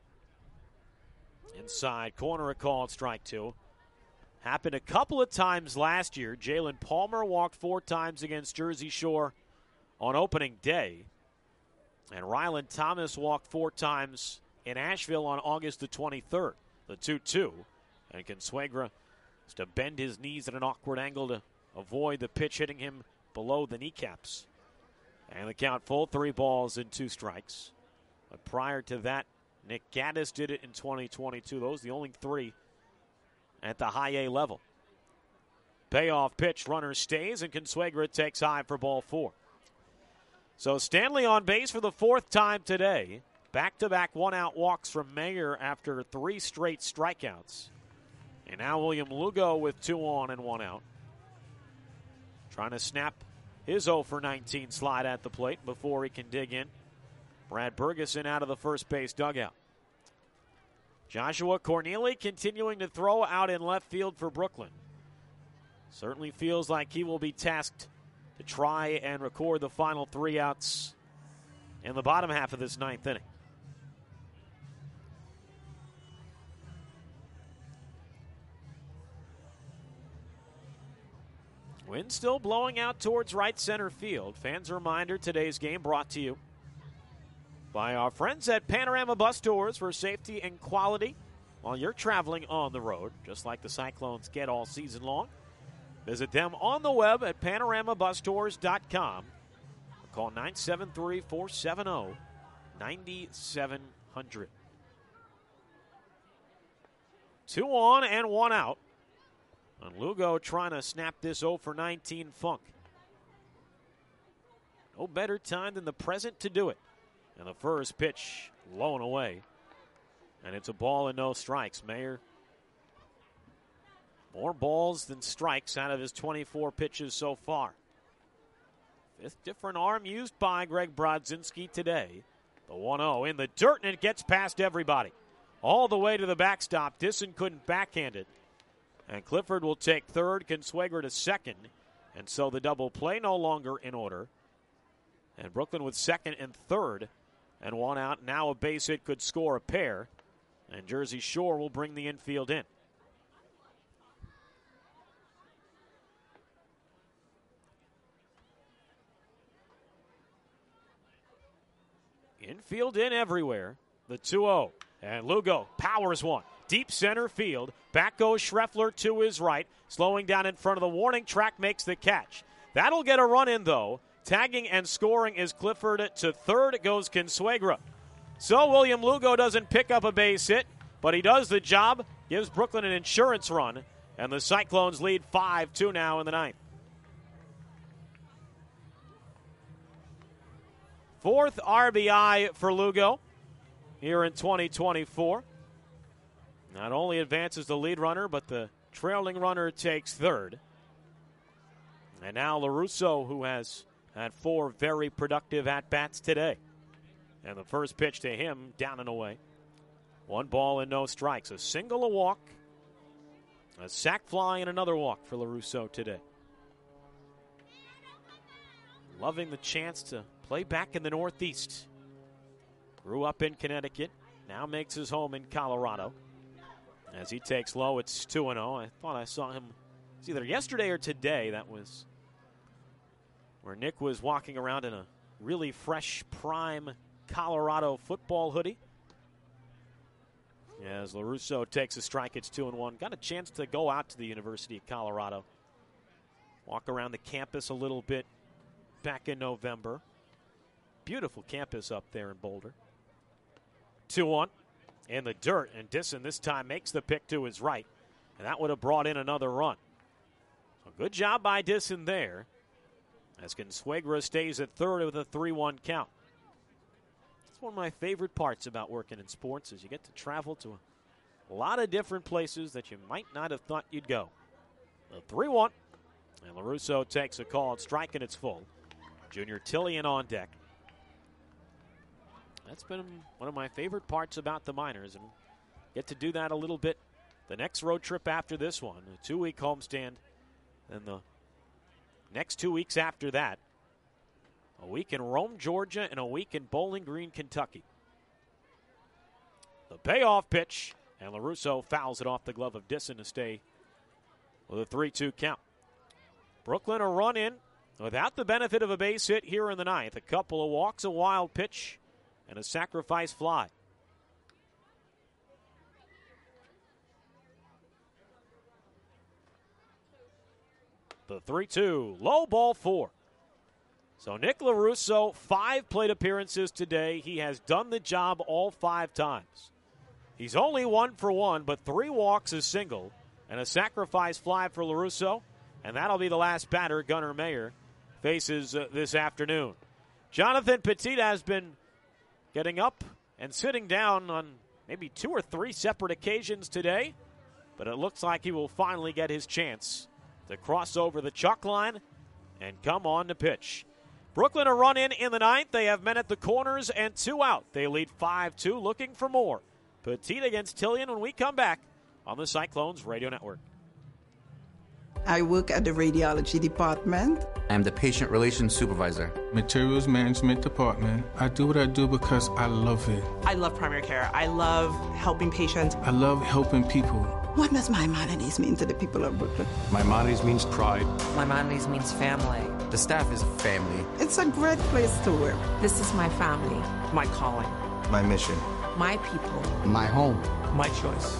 B: Inside corner, a called strike 2. Happened a couple of times last year. Jalen Palmer walked 4 times against Jersey Shore on opening day. And Ryland Thomas walked 4 times in Asheville on August the 23rd. The 2-2. And Consuegra has to bend his knees at an awkward angle to avoid the pitch hitting him below the kneecaps. And the count full, 3 balls and 2 strikes. But prior to that, Nick Gaddis did it in 2022. Those are the only 3 at the high A level. Payoff pitch, runner stays, and Consuegra takes high for ball 4. So Stanley on base for the 4th time today. Back-to-back 1-out walks from Mayer after 3 straight strikeouts. And now William Lugo with 2 on and 1 out. Trying to snap his 0 for 19 slide at the plate before he can dig in. Brad Bergeson out of the first base dugout. Joshua Corneli continuing to throw out in left field for Brooklyn. Certainly feels like he will be tasked to try and record the final 3 outs in the bottom half of this 9th inning. Wind still blowing out towards right center field. Fans a reminder, today's game brought to you by our friends at Panorama Bus Tours for safety and quality while you're traveling on the road, just like the Cyclones get all season long. Visit them on the web at panoramabus.tours.com. Call 973-470-9700. 2 on and 1 out And Lugo trying to snap this 0 for 19 funk. No better time than the present to do it. And the first pitch low and away. And it's a ball and no strikes. Mayer, more balls than strikes out of his 24 pitches so far. Fifth different arm used by Greg Brodzinski today. The 1-0 in the dirt, and it gets past everybody. All the way to the backstop. Disson couldn't backhand it. And Clifford will take third, Consuegra to second. And so the double play no longer in order. And Brooklyn with second and third. And one out. Now a base hit could score a pair. And Jersey Shore will bring the infield in. Infield in everywhere. The 2-0. And Lugo powers one. Deep center field. Back goes Schreffler to his right. Slowing down in front of the warning track, makes the catch. That'll get a run in, though. Tagging and scoring is Clifford. To third goes Consuegra. So William Lugo doesn't pick up a base hit, but he does the job. Gives Brooklyn an insurance run. And the Cyclones lead 5-2 now in the ninth. Fourth RBI for Lugo here in 2024. Not only advances the lead runner, but the trailing runner takes third. And now LaRusso, who has had 4 very productive at-bats today. And the first pitch to him, down and away. 1 ball and no strikes. A single, a walk, a sac fly, and another walk for LaRusso today. Loving the chance to play back in the Northeast. Grew up in Connecticut, now makes his home in Colorado. As he takes low, it's 2-0. I thought I saw him, it's either yesterday or today, that was where Nick was walking around in a really fresh, prime Colorado football hoodie. As LaRusso takes a strike, it's 2-1. Got a chance to go out to the University of Colorado. Walk around the campus a little bit back in November. Beautiful campus up there in Boulder. 2-1 in the dirt, and Disson this time makes the pick to his right, and that would have brought in another run. So good job by Disson there, as Consuegra stays at third with a 3-1 count. That's one of my favorite parts about working in sports, is you get to travel to a lot of different places that you might not have thought you'd go. The 3-1, and LaRusso takes a call, strike, and it's full. Junior Tillian on deck. That's been one of my favorite parts about the minors, and get to do that a little bit the next road trip after this one. A 2-week homestand, and the next 2 weeks after that, a week in Rome, Georgia, and a week in Bowling Green, Kentucky. The payoff pitch, and LaRusso fouls it off the glove of Disson to stay with a 3-2 count. Brooklyn a run in without the benefit of a base hit here in the ninth. A couple of walks, a wild pitch, and a sacrifice fly. The 3-2, low ball 4. So Nick LaRusso, 5 plate appearances today. He has done the job all 5 times. He's only 1 for 1, but 3 walks, a single, and a sacrifice fly for LaRusso. And that'll be the last batter Gunnar Mayer faces this afternoon. Jonathan Petit has been getting up and sitting down on maybe 2 or 3 separate occasions today, but it looks like he will finally get his chance to cross over the chalk line and come on to pitch. Brooklyn a run in the ninth. They have men at the corners and 2 out. They lead 5-2, looking for more. Petit against Tillian when we come back on the Cyclones Radio Network.
N: I work at the radiology department.
P: I'm the patient relations supervisor. Materials management department. I do what I do because I love it.
S: I love primary care. I love helping patients.
P: I love helping people.
N: What does Maimonides mean to the people of Brooklyn?
X: Maimonides means pride.
Y: Maimonides means family.
P: The staff is family.
N: It's a great place to work.
Y: This is my family.
S: My calling.
X: My mission.
Y: My people.
X: My home.
S: My choice.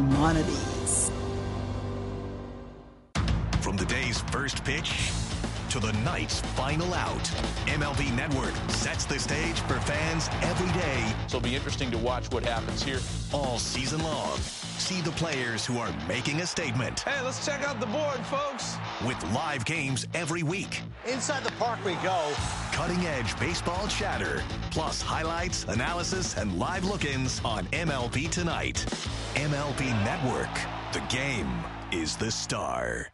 N: Maimonides.
I: From the day's first pitch to the night's final out. MLB Network sets the stage for fans every day.
K: So it'll be interesting to watch what happens here.
I: All season long. See the players who are making a statement.
H: Hey, let's check out the board, folks.
I: With live games every week.
D: Inside the park we go.
I: Cutting-edge baseball chatter. Plus highlights, analysis, and live look-ins on MLB Tonight. MLB Network. The game is the star.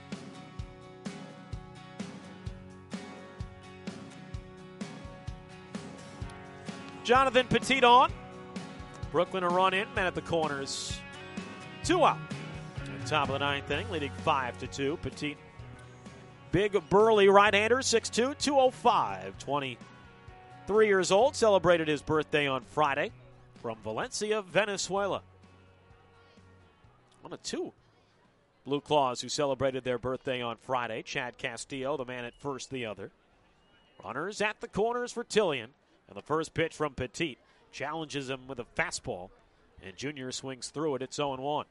B: Jonathan Petit on. Brooklyn a run in, men at the corners. 2 out. At the top of the ninth inning, leading 5-2. Petit, big burly right-hander, 6'2", 205, 23 years old. Celebrated his birthday on Friday from Valencia, Venezuela. One of two Blue Claws who celebrated their birthday on Friday. Chad Castillo, the man at first, the other. Runners at the corners for Tillian. And the first pitch from Petit challenges him with a fastball. And Junior swings through it. It's 0-1.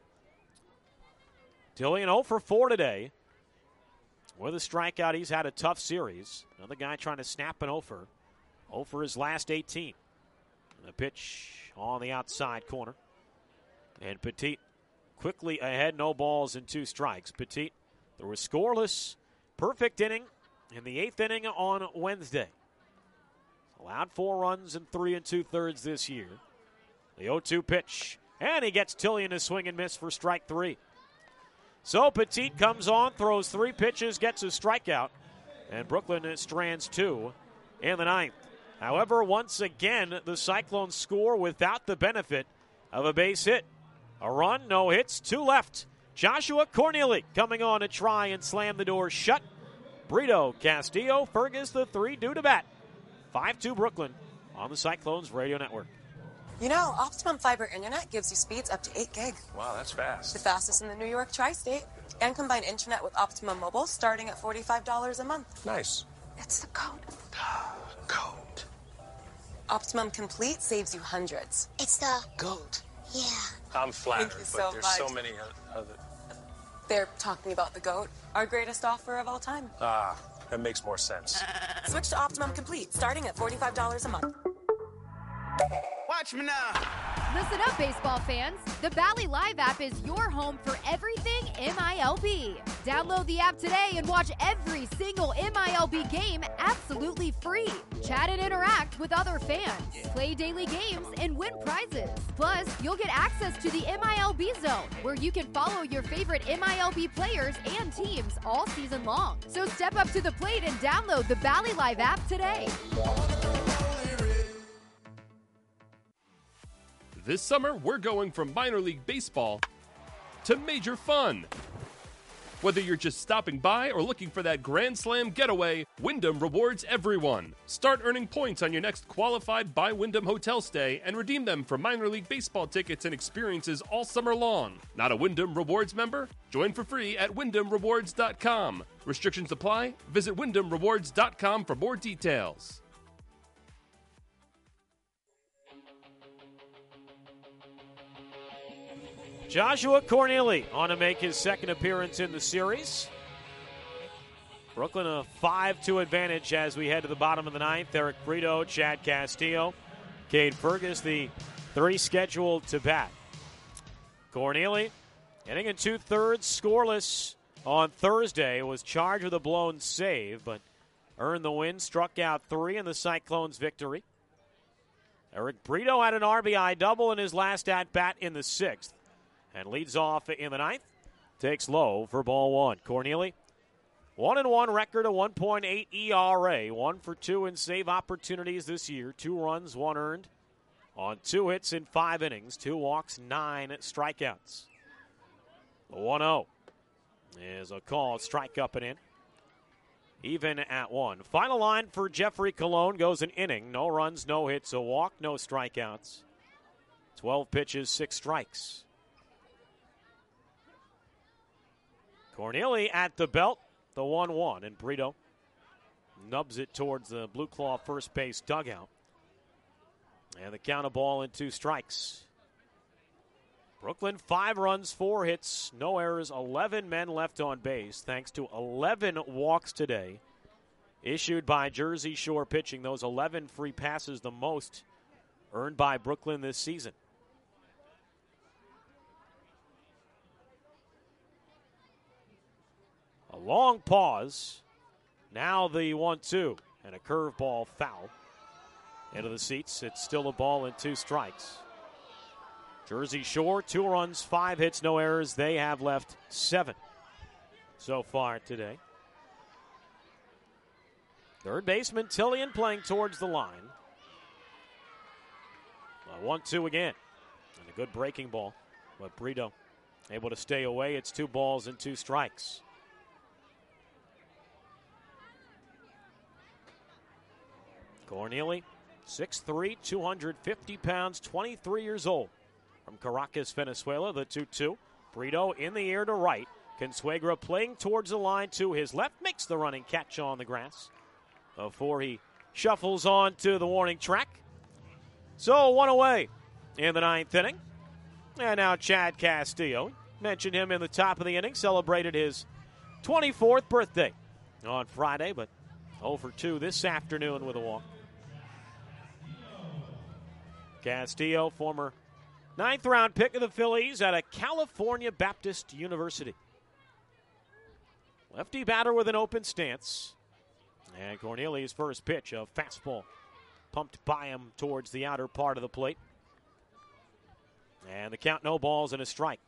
B: Tillian 0 for 4 today. With a strikeout, he's had a tough series. Another guy trying to snap an 0 for his last 18. And the pitch on the outside corner. And Petit quickly ahead, no balls and 2 strikes. Petit, there was scoreless, perfect inning in the 8th inning on Wednesday. Allowed 4 runs in 3 2/3 this year. The 0-2 pitch, and he gets Tillian to swing and miss for strike 3. So Petit comes on, throws 3 pitches, gets a strikeout, and Brooklyn strands 2 in the 9th. However, once again, the Cyclones score without the benefit of a base hit. A run, no hits, 2 left. Joshua Corneli coming on to try and slam the door shut. Brito, Castillo, Fergus, the 3 due to bat. 5-2 Brooklyn on the Cyclones Radio Network.
L: You know, Optimum Fiber Internet gives you speeds up to 8 gig.
K: Wow, that's fast.
L: The fastest in the New York tri-state. And combine internet with Optimum Mobile starting at $45 a month.
K: Nice.
L: It's the code. Code. Optimum Complete saves you hundreds.
T: It's the
L: GOAT.
T: Yeah.
K: I'm flattered,
L: Thank you
K: but
L: so
K: there's
L: much.
K: so many other.
L: They're talking about the GOAT, our greatest offer of all time.
K: That makes more sense.
L: Switch to Optimum Complete starting at $45 a month.
U: Watch me now.
V: Listen up, baseball fans. The Bally Live app is your home for everything MILB. Download the app today and watch every single MILB game absolutely free. Chat and interact with other fans. Play daily games and win prizes. Plus, you'll get access to the MILB Zone, where you can follow your favorite MILB players and teams all season long. So step up to the plate and download the Bally Live app today.
R: This summer, we're going from minor league baseball to major fun. Whether you're just stopping by or looking for that Grand Slam getaway, Wyndham rewards everyone. Start earning points on your next qualified by Wyndham hotel stay and redeem them for minor league baseball tickets and experiences all summer long. Not a Wyndham Rewards member? Join for free at WyndhamRewards.com. Restrictions apply. Visit WyndhamRewards.com for more details.
B: Joshua Corneli on to make his second appearance in the series. Brooklyn a 5-2 advantage as we head to the bottom of the 9th. Eric Brito, Chad Castillo, Cade Fergus, the 3 scheduled to bat. Corneli, inning in 2/3, scoreless on Thursday, was charged with a blown save, but earned the win, struck out 3 in the Cyclones' victory. Eric Brito had an RBI double in his last at-bat in the 6th. And leads off in the 9th. Takes low for ball 1. Corneli, 1-1 record, a 1.8 ERA. 1 for 2 in save opportunities this year. 2 runs, 1 earned on 2 hits in 5 innings. 2 walks, 9 strikeouts. The 1-0 is a call, strike up and in. Even at 1. Final line for Jeffrey Colon goes an inning. No runs, no hits, a walk, no strikeouts. 12 pitches, 6 strikes. Corneli at the belt, the 1-1, and Brito nubs it towards the Blue Claw first base dugout. And the count of ball and 2 strikes. Brooklyn, 5 runs, 4 hits, no errors, 11 men left on base, thanks to 11 walks today issued by Jersey Shore pitching. Those 11 free passes, the most earned by Brooklyn this season. A long pause. Now the 1-2 and a curveball foul into the seats. It's still a ball and 2 strikes. Jersey Shore, 2 runs, 5 hits, no errors. They have left 7 so far today. Third baseman Tillian playing towards the line. 1-2 again. And a good breaking ball. But Brito able to stay away. It's 2 balls and 2 strikes. Corneli, 6'3", 250 pounds, 23 years old. From Caracas, Venezuela, the 2-2. Brito in the air to right. Consuegra playing towards the line to his left. Makes the running catch on the grass before he shuffles on to the warning track. So 1 away in the 9th inning. And now Chad Castillo. Mentioned him in the top of the inning. Celebrated his 24th birthday on Friday, but 0 for 2 this afternoon with a walk. Castillo, former 9th round pick of the Phillies at a California Baptist University. Lefty batter with an open stance. And Cornelius' first pitch, a fastball pumped by him towards the outer part of the plate. And the count, no balls and a strike.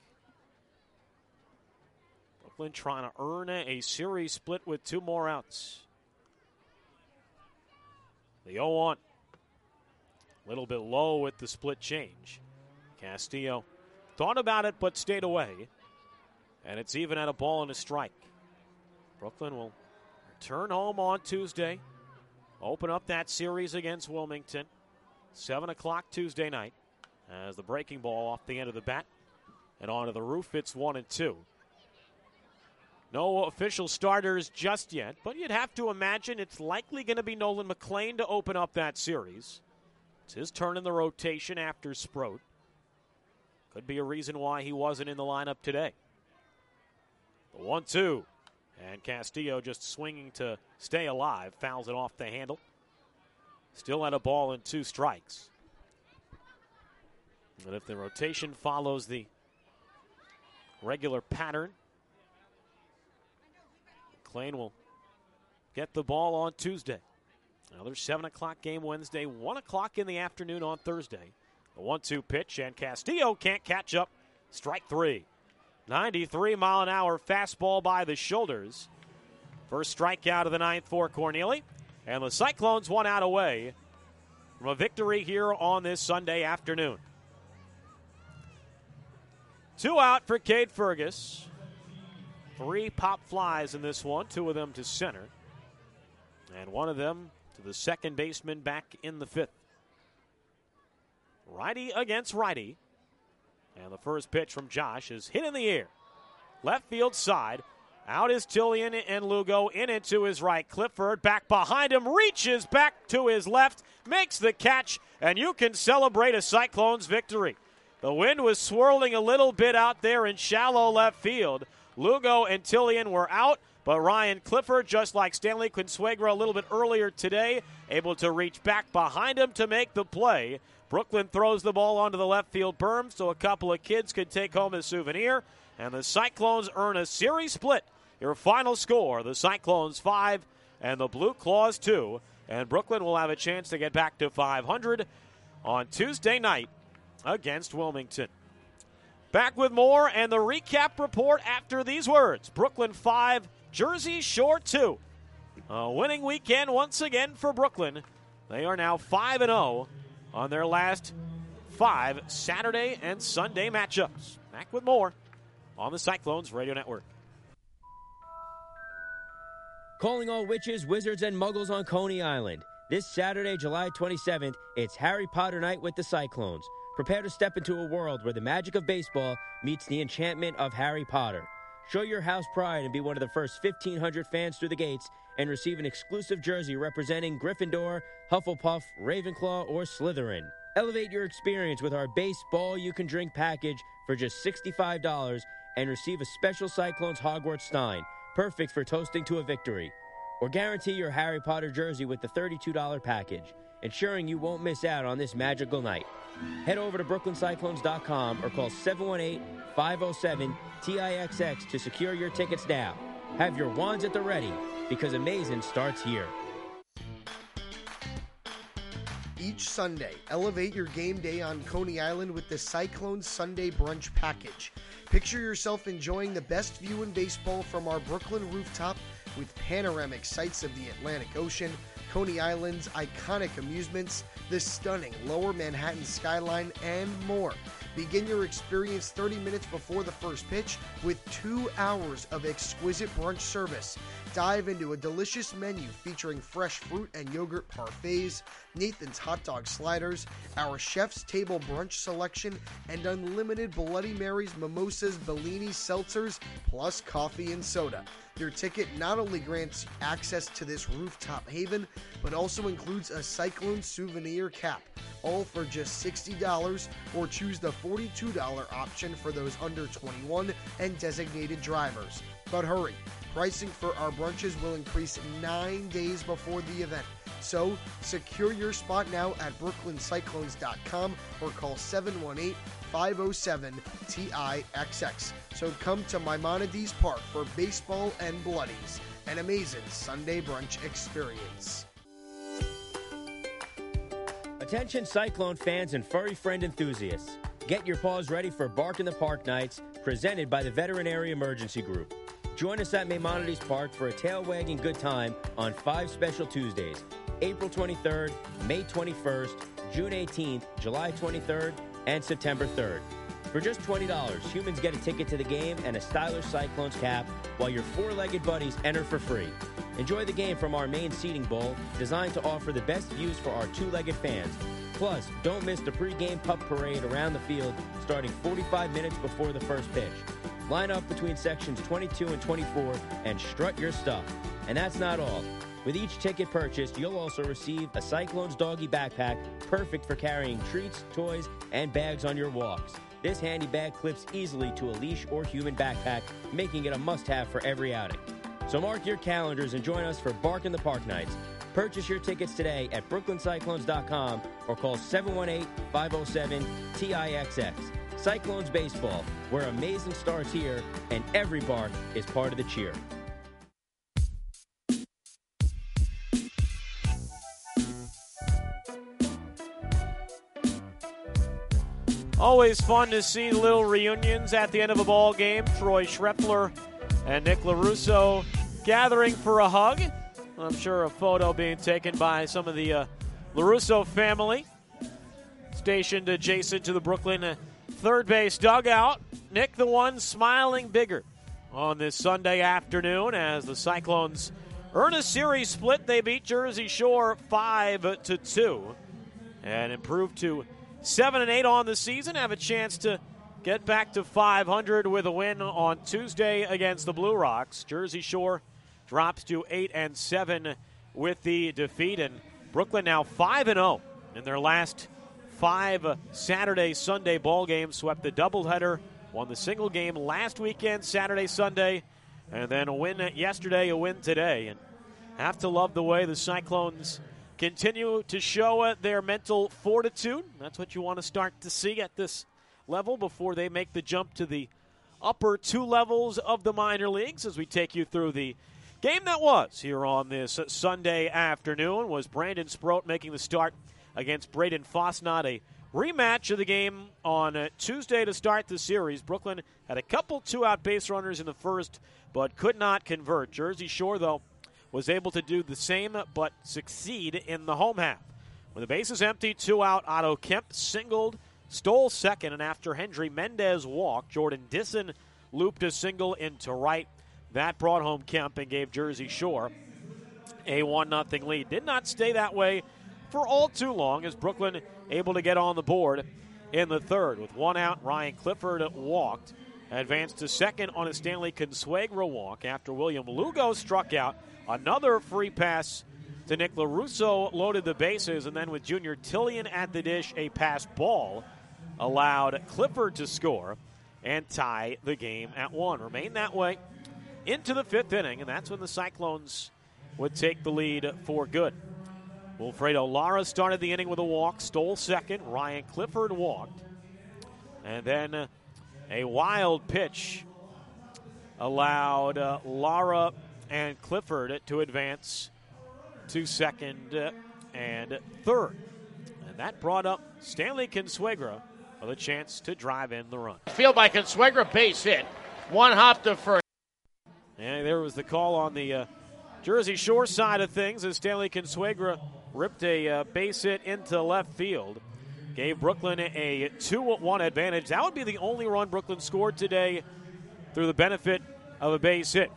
B: Brooklyn trying to earn a series split with 2 more outs. The 0-1. A little bit low with the split change. Castillo thought about it but stayed away. And it's even at a ball and a strike. Brooklyn will return home on Tuesday. Open up that series against Wilmington. 7 o'clock Tuesday night. As the breaking ball off the end of the bat. And onto the roof, it's 1-2. No official starters just yet, but you'd have to imagine it's likely going to be Nolan McLean to open up that series. It's his turn in the rotation after Sproat. Could be a reason why he wasn't in the lineup today. The 1-2. And Castillo just swinging to stay alive. Fouls it off the handle. Still at a ball and 2 strikes. And if the rotation follows the regular pattern, McLean will get the ball on Tuesday. Another 7 o'clock game Wednesday, 1 o'clock in the afternoon on Thursday. A 1-2 pitch, and Castillo can't catch up. Strike 3. 93-mile-an-hour fastball by the shoulders. First strikeout of the 9th for Corneli. And the Cyclones 1 out away from a victory here on this Sunday afternoon. 2 out for Cade Fergus. 3 pop flies in this one, 2 of them to center. And 1 of them to the second baseman back in the 5th. Righty against righty. And the first pitch from Josh is hit in the air. Left field side. Out is Tillian and Lugo. In into his right. Clifford back behind him. Reaches back to his left. Makes the catch. And you can celebrate a Cyclones victory. The wind was swirling a little bit out there in shallow left field. Lugo and Tillian were out. But Ryan Clifford, just like Stanley Consuegra a little bit earlier today, able to reach back behind him to make the play. Brooklyn throws the ball onto the left field berm so a couple of kids could take home a souvenir. And the Cyclones earn a series split. Your final score, the Cyclones 5 and the Blue Claws 2. And Brooklyn will have a chance to get back to 500 on Tuesday night against Wilmington. Back with more and the recap report after these words. Brooklyn 5, Jersey Shore 2. A winning weekend once again for Brooklyn. They are now 5-0 on their last 5 Saturday and Sunday matchups. Back with more on the Cyclones Radio Network.
E: Calling all witches, wizards, and muggles on Coney Island. This Saturday, July 27th, it's Harry Potter night with the Cyclones. Prepare to step into a world where the magic of baseball meets the enchantment of Harry Potter. Show your house pride and be one of the first 1,500 fans through the gates and receive an exclusive jersey representing Gryffindor, Hufflepuff, Ravenclaw, or Slytherin. Elevate your experience with our baseball you can drink package for just $65 and receive a special Cyclones Hogwarts Stein, perfect for toasting to a victory. Or guarantee your Harry Potter jersey with the $32 package, ensuring you won't miss out on this magical night. Head over to BrooklynCyclones.com or call 718-507-TIXX to secure your tickets now. Have your wands at the ready, because amazing starts here.
F: Each Sunday, elevate your game day on Coney Island with the Cyclones Sunday Brunch Package. Picture yourself enjoying the best view in baseball from our Brooklyn rooftop with panoramic sights of the Atlantic Ocean, Coney Island's iconic amusements, the stunning Lower Manhattan skyline, and more. Begin your experience 30 minutes before the first pitch with 2 hours of exquisite brunch service. Dive into a delicious menu featuring fresh fruit and yogurt parfaits, Nathan's hot dog sliders, our chef's table brunch selection, and unlimited Bloody Marys, mimosas, Bellini seltzers, plus coffee and soda. Your ticket not only grants access to this rooftop haven, but also includes a Cyclone souvenir cap, all for just $60, or choose the $42 option for those under 21 and designated drivers. But hurry, pricing for our brunches will increase 9 days before the event. So, secure your spot now at BrooklynCyclones.com or call 718-507-TIXX. So come to Maimonides Park for baseball and bloodies, an amazing Sunday brunch experience.
E: Attention Cyclone fans and furry friend enthusiasts. Get your paws ready for Bark in the Park nights, presented by the Veterinary Emergency Group. Join us at Maimonides Park for a tail-wagging good time on 5 special Tuesdays, April 23rd, May 21st, June 18th, July 23rd, and September 3rd. For just $20, humans get a ticket to the game and a stylish Cyclones cap, while your 4-legged buddies enter for free. Enjoy the game from our main seating bowl, designed to offer the best views for our 2-legged fans. Plus, don't miss the pregame pup parade around the field starting 45 minutes before the first pitch. Line up between sections 22 and 24 and strut your stuff. And that's not all. With each ticket purchased, you'll also receive a Cyclones doggy backpack, perfect for carrying treats, toys, and bags on your walks. This handy bag clips easily to a leash or human backpack, making it a must-have for every outing. So mark your calendars and join us for Bark in the Park nights. Purchase your tickets today at BrooklynCyclones.com or call 718-507-TIXX. Cyclones Baseball, where amazing starts here and every bark is part of the cheer.
B: Always fun to see little reunions at the end of a ball game. Troy Schreffler and Nick LaRusso gathering for a hug. I'm sure a photo being taken by some of the LaRusso family stationed adjacent to the Brooklyn third base dugout. Nick, the one smiling bigger on this Sunday afternoon as the Cyclones earn a series split. They beat Jersey Shore 5-2 and improved to 7-8 on the season. Have a chance to get back to 500 with a win on Tuesday against the Blue Rocks. Jersey Shore drops to 8-7 with the defeat, and Brooklyn now 5-0 in their last 5 Saturday, Sunday ball games. Swept the doubleheader, won the single game last weekend, Saturday, Sunday, and then a win yesterday, a win today. And have to love the way the Cyclones continue to show their mental fortitude. That's what you want to start to see at this level before they make the jump to the upper 2 levels of the minor leagues. As we take you through the game that was here on this Sunday afternoon, was Brandon Sproat making the start against Braden Fosnot, a rematch of the game on Tuesday to start the series. Brooklyn had a couple 2-out base runners in the first, but could not convert. Jersey Shore, though, was able to do the same but succeed in the home half. When the base is empty, 2 out, Otto Kemp singled, stole second, and after Hendry Mendez walked, Jordan Disson looped a single into right. That brought home Kemp and gave Jersey Shore a 1-0 lead. Did not stay that way for all too long, as Brooklyn able to get on the board in the third. With 1 out, Ryan Clifford walked, advanced to second on a Stanley Consuegra walk after William Lugo struck out. Another free pass to Nick LaRusso loaded the bases, and then with Junior Tillian at the dish, a pass ball allowed Clifford to score and tie the game at 1. Remain that way into the 5th inning, and that's when the Cyclones would take the lead for good. Wilfredo Lara started the inning with a walk, stole second. Ryan Clifford walked. And then a wild pitch allowed Lara and Clifford to advance to second and third. And that brought up Stanley Consuegra with a chance to drive in the run.
C: Field by Consuegra, base hit. One hop to first.
B: And there was the call on the Jersey Shore side of things as Stanley Consuegra ripped a base hit into left field. Gave Brooklyn a 2-1 advantage. That would be the only run Brooklyn scored today through the benefit of a base hit.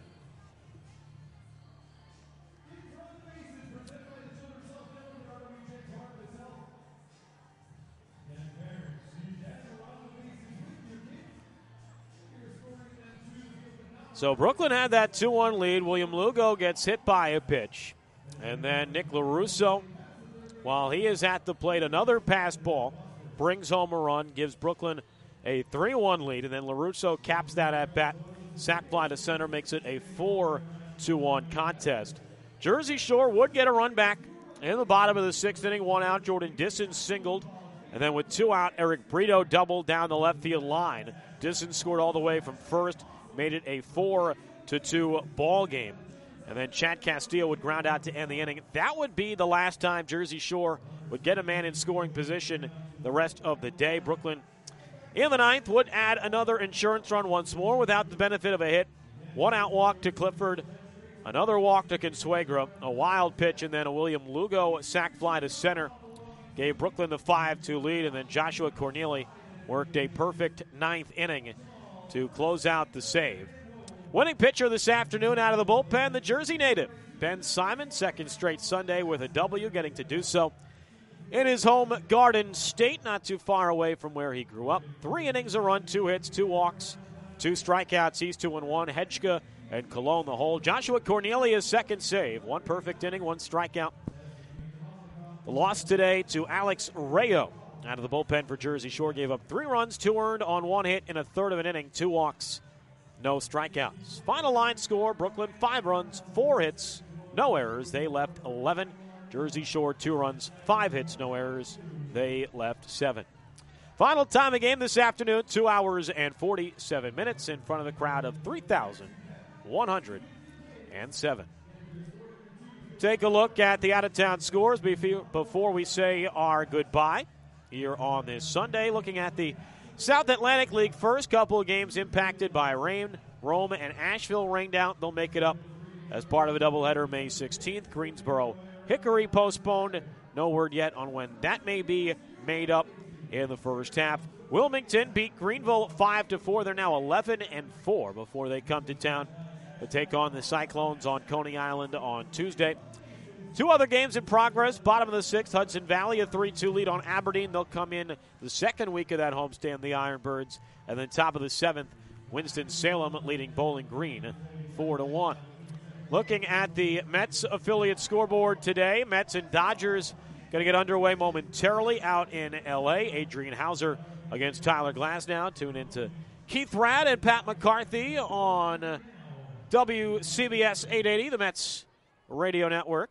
B: So Brooklyn had that 2-1 lead. William Lugo gets hit by a pitch. And then Nick LaRusso, while he is at the plate, another pass ball, brings home a run, gives Brooklyn a 3-1 lead. And then LaRusso caps that at bat. Sac fly to center makes it a 4-1 contest. Jersey Shore would get a run back in the bottom of the sixth inning. 1 out, Jordan Disson singled. And then with 2 out, Eric Brito doubled down the left field line. Disson scored all the way from first, made it a 4-2 ball game. And then Chad Castillo would ground out to end the inning. That would be the last time Jersey Shore would get a man in scoring position the rest of the day. Brooklyn in the ninth would add another insurance run once more without the benefit of a hit. 1 out walk to Clifford, another walk to Consuegra, a wild pitch, and then a William Lugo sac fly to center gave Brooklyn the 5-2 lead. And then Joshua Corneli worked a perfect ninth inning to close out the save. Winning pitcher this afternoon out of the bullpen, the Jersey native, Ben Simon, second straight Sunday with a W, getting to do so in his home Garden State, not too far away from where he grew up. 3 innings, a run, 2 hits, 2 walks, 2 strikeouts. He's 2-1. Hedgka and Cologne the hole. Joshua Cornelius, second save. 1 perfect inning, 1 strikeout. The loss today to Alex Rayo out of the bullpen for Jersey Shore. Gave up 3 runs, 2 earned on 1 hit in a third of an inning, 2 walks, no strikeouts. Final line score, Brooklyn 5 runs, 4 hits, no errors. They left 11. Jersey Shore 2 runs, 5 hits, no errors. They left 7. Final time of game this afternoon, 2 hours and 47 minutes in front of the crowd of 3,107. Take a look at the out-of-town scores before we say our goodbye here on this Sunday. Looking at the South Atlantic League first, couple of games impacted by rain. Rome and Asheville rained out. They'll make it up as part of a doubleheader May 16th. Greensboro Hickory postponed. No word yet on when that may be made up in the first half. Wilmington beat Greenville 5-4. They're now 11-4 before they come to town to take on the Cyclones on Coney Island on Tuesday. 2 other games in progress. Bottom of the 6th, Hudson Valley, a 3-2 lead on Aberdeen. They'll come in the second week of that homestand, the Ironbirds. And then top of the 7th, Winston-Salem leading Bowling Green 4-1. Looking at the Mets affiliate scoreboard today, Mets and Dodgers going to get underway momentarily out in L.A. Adrian Hauser against Tyler Glasnow. Tune into Keith Radd and Pat McCarthy on WCBS 880, the Mets radio network,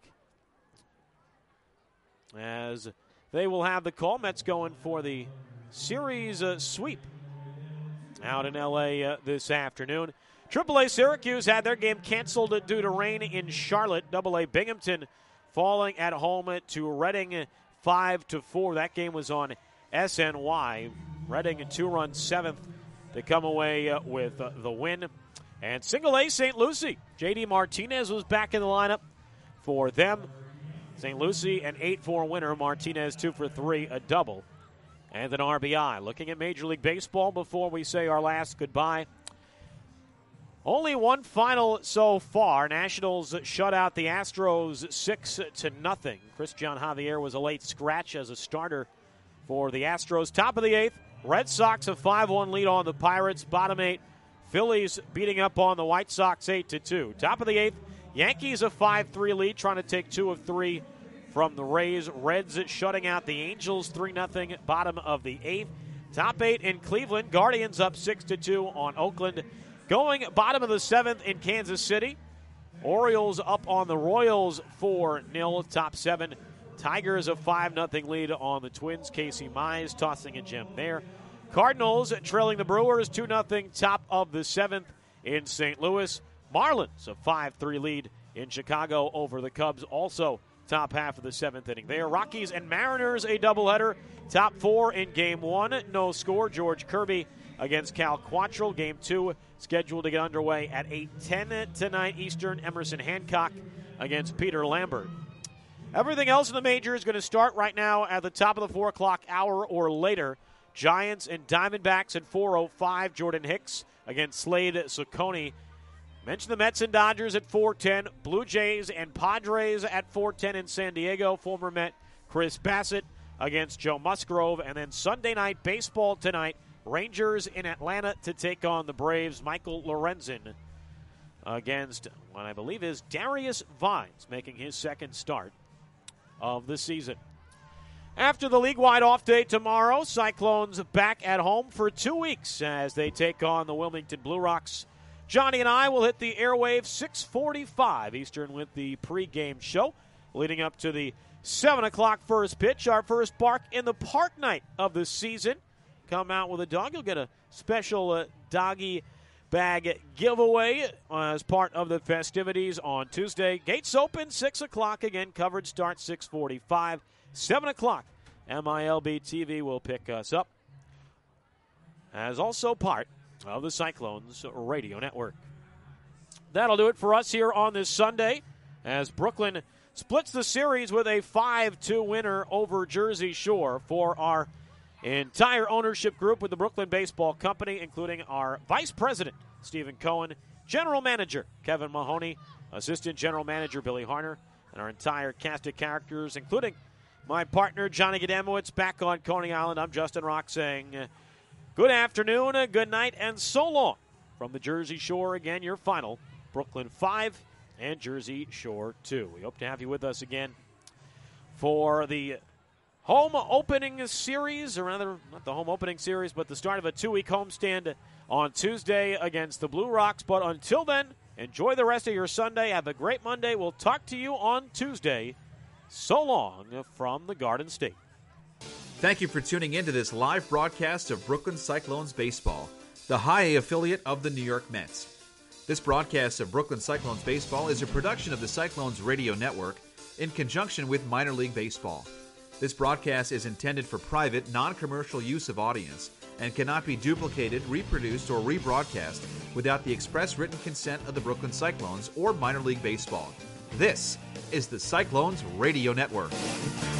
B: as they will have the call. Mets going for the series sweep out in L.A. This afternoon. AAA Syracuse had their game canceled due to rain in Charlotte. AA Binghamton falling at home to Reading 5-4. That game was on SNY. Reading a 2-run 7th to come away with the win. And single A St. Lucie. J.D. Martinez was back in the lineup for them. St. Lucie, an 8-4 winner. Martinez 2 for 3, a double, and an RBI. Looking at Major League Baseball before we say our last goodbye. Only one final so far. Nationals shut out the Astros 6-0. Christian Javier was a late scratch as a starter for the Astros. Top of the 8th, Red Sox a 5-1 lead on the Pirates. Bottom 8, Phillies beating up on the White Sox 8-2. Top of the 8th, Yankees a 5-3 lead, trying to take 2 of 3 from the Rays. Reds shutting out the Angels 3-0. Bottom of the 8th. Top 8 in Cleveland. Guardians up 6-2 on Oakland. Going bottom of the 7th in Kansas City. Orioles up on the Royals 4-0. Top 7. Tigers a 5-0 lead on the Twins. Casey Mize tossing a gem there. Cardinals trailing the Brewers 2-0. Top of the 7th in St. Louis. Marlins a 5-3 lead in Chicago over the Cubs. Also top half of the 7th inning there. Rockies and Mariners a doubleheader. Top 4 in Game 1. No score. George Kirby against Cal Quantrill. Game 2 scheduled to get underway at 8:10 tonight Eastern. Emerson Hancock against Peter Lambert. Everything else in the major is going to start right now at the top of the 4 o'clock hour or later. Giants and Diamondbacks at 4:05. Jordan Hicks against Slade Ciccone. Mention the Mets and Dodgers at 4:10. Blue Jays and Padres at 4:10 in San Diego. Former Met Chris Bassett against Joe Musgrove. And then Sunday night baseball tonight. Rangers in Atlanta to take on the Braves. Michael Lorenzen against what I believe is Darius Vines, making his second start of the season. After the league-wide off day tomorrow, Cyclones back at home for 2 weeks as they take on the Wilmington Blue Rocks. Johnny and I will hit the airwaves 6:45 Eastern with the pregame show, leading up to the 7 o'clock first pitch, our first Bark in the Park night of the season. Come out with a dog. You'll get a special doggy bag giveaway as part of the festivities on Tuesday. Gates open 6 o'clock. Again, coverage starts 6:45. 7 o'clock, MILB TV will pick us up as also part of the Cyclones radio network. That'll do it for us here on this Sunday as Brooklyn splits the series with a 5-2 winner over Jersey Shore. For our entire ownership group with the Brooklyn Baseball Company, including our Vice President, Stephen Cohen, General Manager, Kevin Mahoney, Assistant General Manager, Billy Harner, and our entire cast of characters, including my partner, Johnny Gadamowicz, back on Coney Island. I'm Justin Rock saying good afternoon, good night, and so long from the Jersey Shore. Again, your final, Brooklyn 5 and Jersey Shore 2. We hope to have you with us again for the home opening series, or rather, not the home opening series, but the start of a 2-week homestand on Tuesday against the Blue Rocks. But until then, enjoy the rest of your Sunday. Have a great Monday. We'll talk to you on Tuesday. So long from the Garden State.
A: Thank you for tuning in to this live broadcast of Brooklyn Cyclones Baseball, the High A affiliate of the New York Mets. This broadcast of Brooklyn Cyclones Baseball is a production of the Cyclones Radio Network in conjunction with Minor League Baseball. This broadcast is intended for private, non-commercial use of audience and cannot be duplicated, reproduced, or rebroadcast without the express written consent of the Brooklyn Cyclones or Minor League Baseball. This is the Cyclones Radio Network.